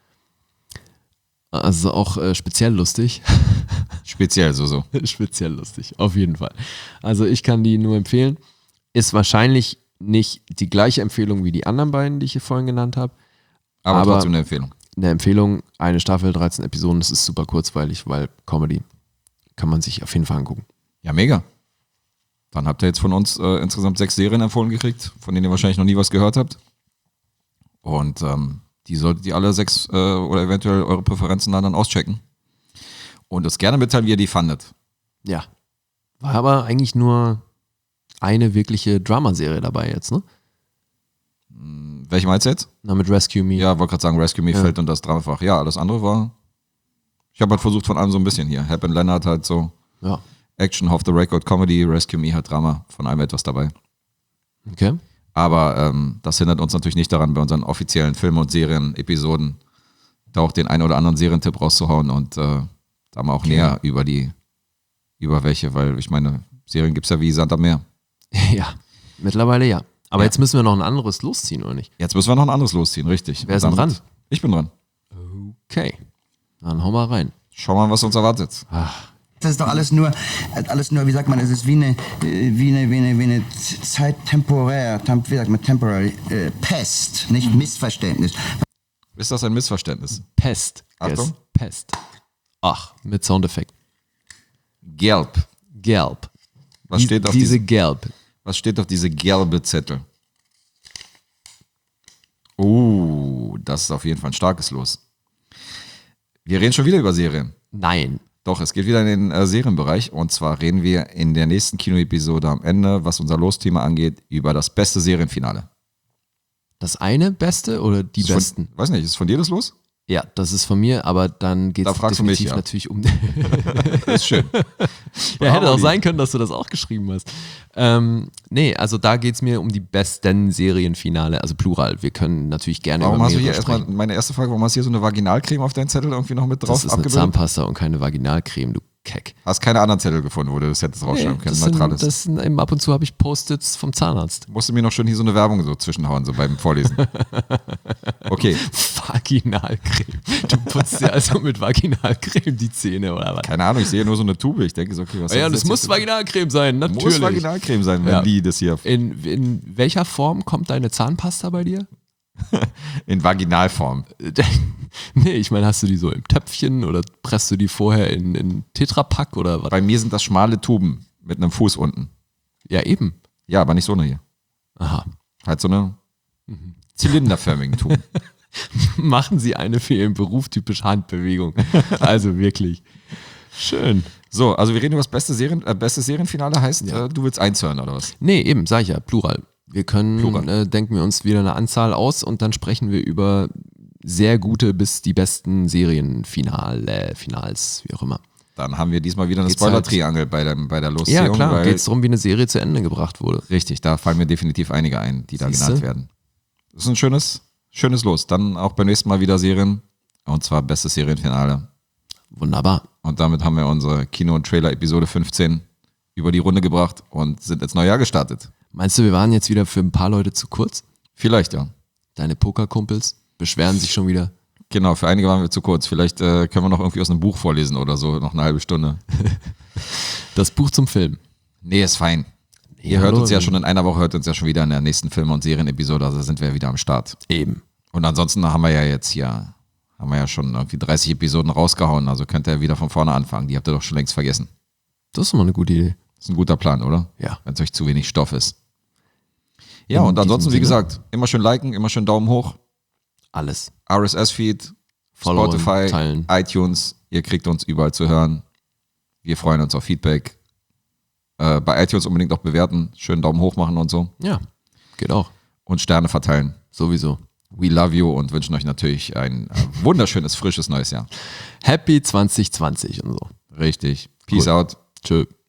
Also auch speziell lustig. Speziell so. Speziell lustig, auf jeden Fall. Also ich kann die nur empfehlen. Ist wahrscheinlich nicht die gleiche Empfehlung wie die anderen beiden, die ich hier vorhin genannt habe. Aber trotzdem eine Empfehlung. Eine Empfehlung, eine Staffel, 13 Episoden, das ist super kurzweilig, weil Comedy kann man sich auf jeden Fall angucken. Ja, mega. Dann habt ihr jetzt von uns insgesamt 6 Serien empfohlen gekriegt, von denen ihr wahrscheinlich noch nie was gehört habt. Und die solltet ihr alle 6 oder eventuell eure Präferenzen dann auschecken. Und uns gerne mitteilen, wie ihr die fandet. Ja. War aber eigentlich nur eine wirkliche Dramaserie dabei jetzt, ne? Welche meinst du jetzt? Na, mit Rescue Me. Ja, wollte gerade sagen, Rescue Me fällt unter das Dramafach. Ja, alles andere war. Ich habe halt versucht von allem so ein bisschen hier. Hap and Leonard halt so Action, Off the Record, Comedy, Rescue Me halt Drama, von allem etwas dabei. Okay. Aber das hindert uns natürlich nicht daran, bei unseren offiziellen Filmen und Serien-Episoden da auch den einen oder anderen Serientipp rauszuhauen und da mal auch näher über welche, weil ich meine, Serien gibt es ja wie Sand am Meer. Ja, mittlerweile ja. Aber jetzt müssen wir noch ein anderes losziehen, oder nicht? Jetzt müssen wir noch ein anderes losziehen, richtig. Wer ist denn dran? Ich bin dran. Okay, dann hau mal rein. Schau mal, was uns erwartet. Das ist doch alles nur, wie sagt man, es ist wie eine Zeit temporär, wie sagt man, temporary, Pest, nicht Missverständnis. Ist das ein Missverständnis? Pest. Achtung. Yes. Pest. Ach, mit Soundeffekt. Gelb. Was steht auf diese Gelb? Was steht auf diese gelbe Zettel? Das ist auf jeden Fall ein starkes Los. Wir reden schon wieder über Serien. Nein. Doch, es geht wieder in den Serienbereich. Und zwar reden wir in der nächsten Kinoepisode am Ende, was unser Losthema angeht, über das beste Serienfinale. Das eine Beste oder die besten? Weiß nicht, ist von dir das los? Ja, das ist von mir, aber dann geht es definitiv natürlich um... Das ist schön. Ja, hätte auch sein können, dass du das auch geschrieben hast. Nee, also da geht es mir um die besten Serienfinale, also Plural. Wir können natürlich gerne Warum über hast du mehrere hier erstmal, meine erste Frage, warum hast du hier so eine Vaginalcreme auf deinen Zettel irgendwie noch mit drauf Das ist eine Zahnpasta und keine Vaginalcreme, du Keck. Hast keine anderen Zettel gefunden, wo du das hättest rausschreiben können, eben ab und zu habe ich Post-its vom Zahnarzt. Musste mir noch schon hier so eine Werbung so zwischenhauen, so beim Vorlesen. Okay. Vaginalcreme. Du putzt dir also mit Vaginalcreme die Zähne, oder was? Keine Ahnung, ich sehe nur so eine Tube. Ich denke so, okay, was ist das? Ja, das muss Vaginalcreme sein, natürlich. Muss Vaginalcreme sein, wenn die das hier... In welcher Form kommt deine Zahnpasta bei dir? In Vaginalform. Nee, ich meine, hast du die so im Töpfchen oder presst du die vorher in Tetrapack oder was? Bei mir sind das schmale Tuben mit einem Fuß unten. Ja, eben. Ja, aber nicht so eine hier. Aha. Halt so eine zylinderförmigen Tuben. Machen Sie eine für Ihren Beruf typische Handbewegung. Also wirklich. Schön. So, also wir reden über das beste Serienfinale, heißt, du willst eins hören, oder was? Nee, eben, sag ich ja, Plural. Wir können, denken wir uns wieder eine Anzahl aus und dann sprechen wir über sehr gute bis die besten Finals, wie auch immer. Dann haben wir diesmal wieder eine Geht's Spoiler-Triangel bei der Loszählung. Ja, klar, weil- geht es darum, wie eine Serie zu Ende gebracht wurde. Richtig, da fallen mir definitiv einige ein, die da Siehste? genannt werden. Das ist ein schönes Los. Dann auch beim nächsten Mal wieder Serien. Und zwar bestes Serienfinale. Wunderbar. Und damit haben wir unsere Kino- und Trailer-Episode 15 über die Runde gebracht und sind ins neue Jahr gestartet. Meinst du, wir waren jetzt wieder für ein paar Leute zu kurz? Vielleicht, ja. Deine Pokerkumpels beschweren sich schon wieder. Genau, für einige waren wir zu kurz. Vielleicht können wir noch irgendwie aus einem Buch vorlesen oder so, noch eine halbe Stunde. Das Buch zum Film. Nee, ist fein. Ihr hört uns ja schon in einer Woche, hört uns ja schon wieder in der nächsten Film- und Serienepisode, also sind wir wieder am Start. Eben. Und ansonsten haben wir ja schon irgendwie 30 Episoden rausgehauen, also könnt ihr wieder von vorne anfangen. Die habt ihr doch schon längst vergessen. Das ist immer eine gute Idee. Das ist ein guter Plan, oder? Ja. Wenn es euch zu wenig Stoff ist. Ja, In und ansonsten, wie diesem Sinne. gesagt, immer schön liken, immer schön Daumen hoch. Alles. RSS-Feed, Followen, Spotify, teilen. iTunes. Ihr kriegt uns überall zu hören. Wir freuen uns auf Feedback. Bei iTunes unbedingt auch bewerten. Schön Daumen hoch machen und so. Ja, geht auch. Und Sterne verteilen. Sowieso. We love you und wünschen euch natürlich ein wunderschönes, frisches neues Jahr. Happy 2020 und so. Richtig. Peace Cool. out. Tschö.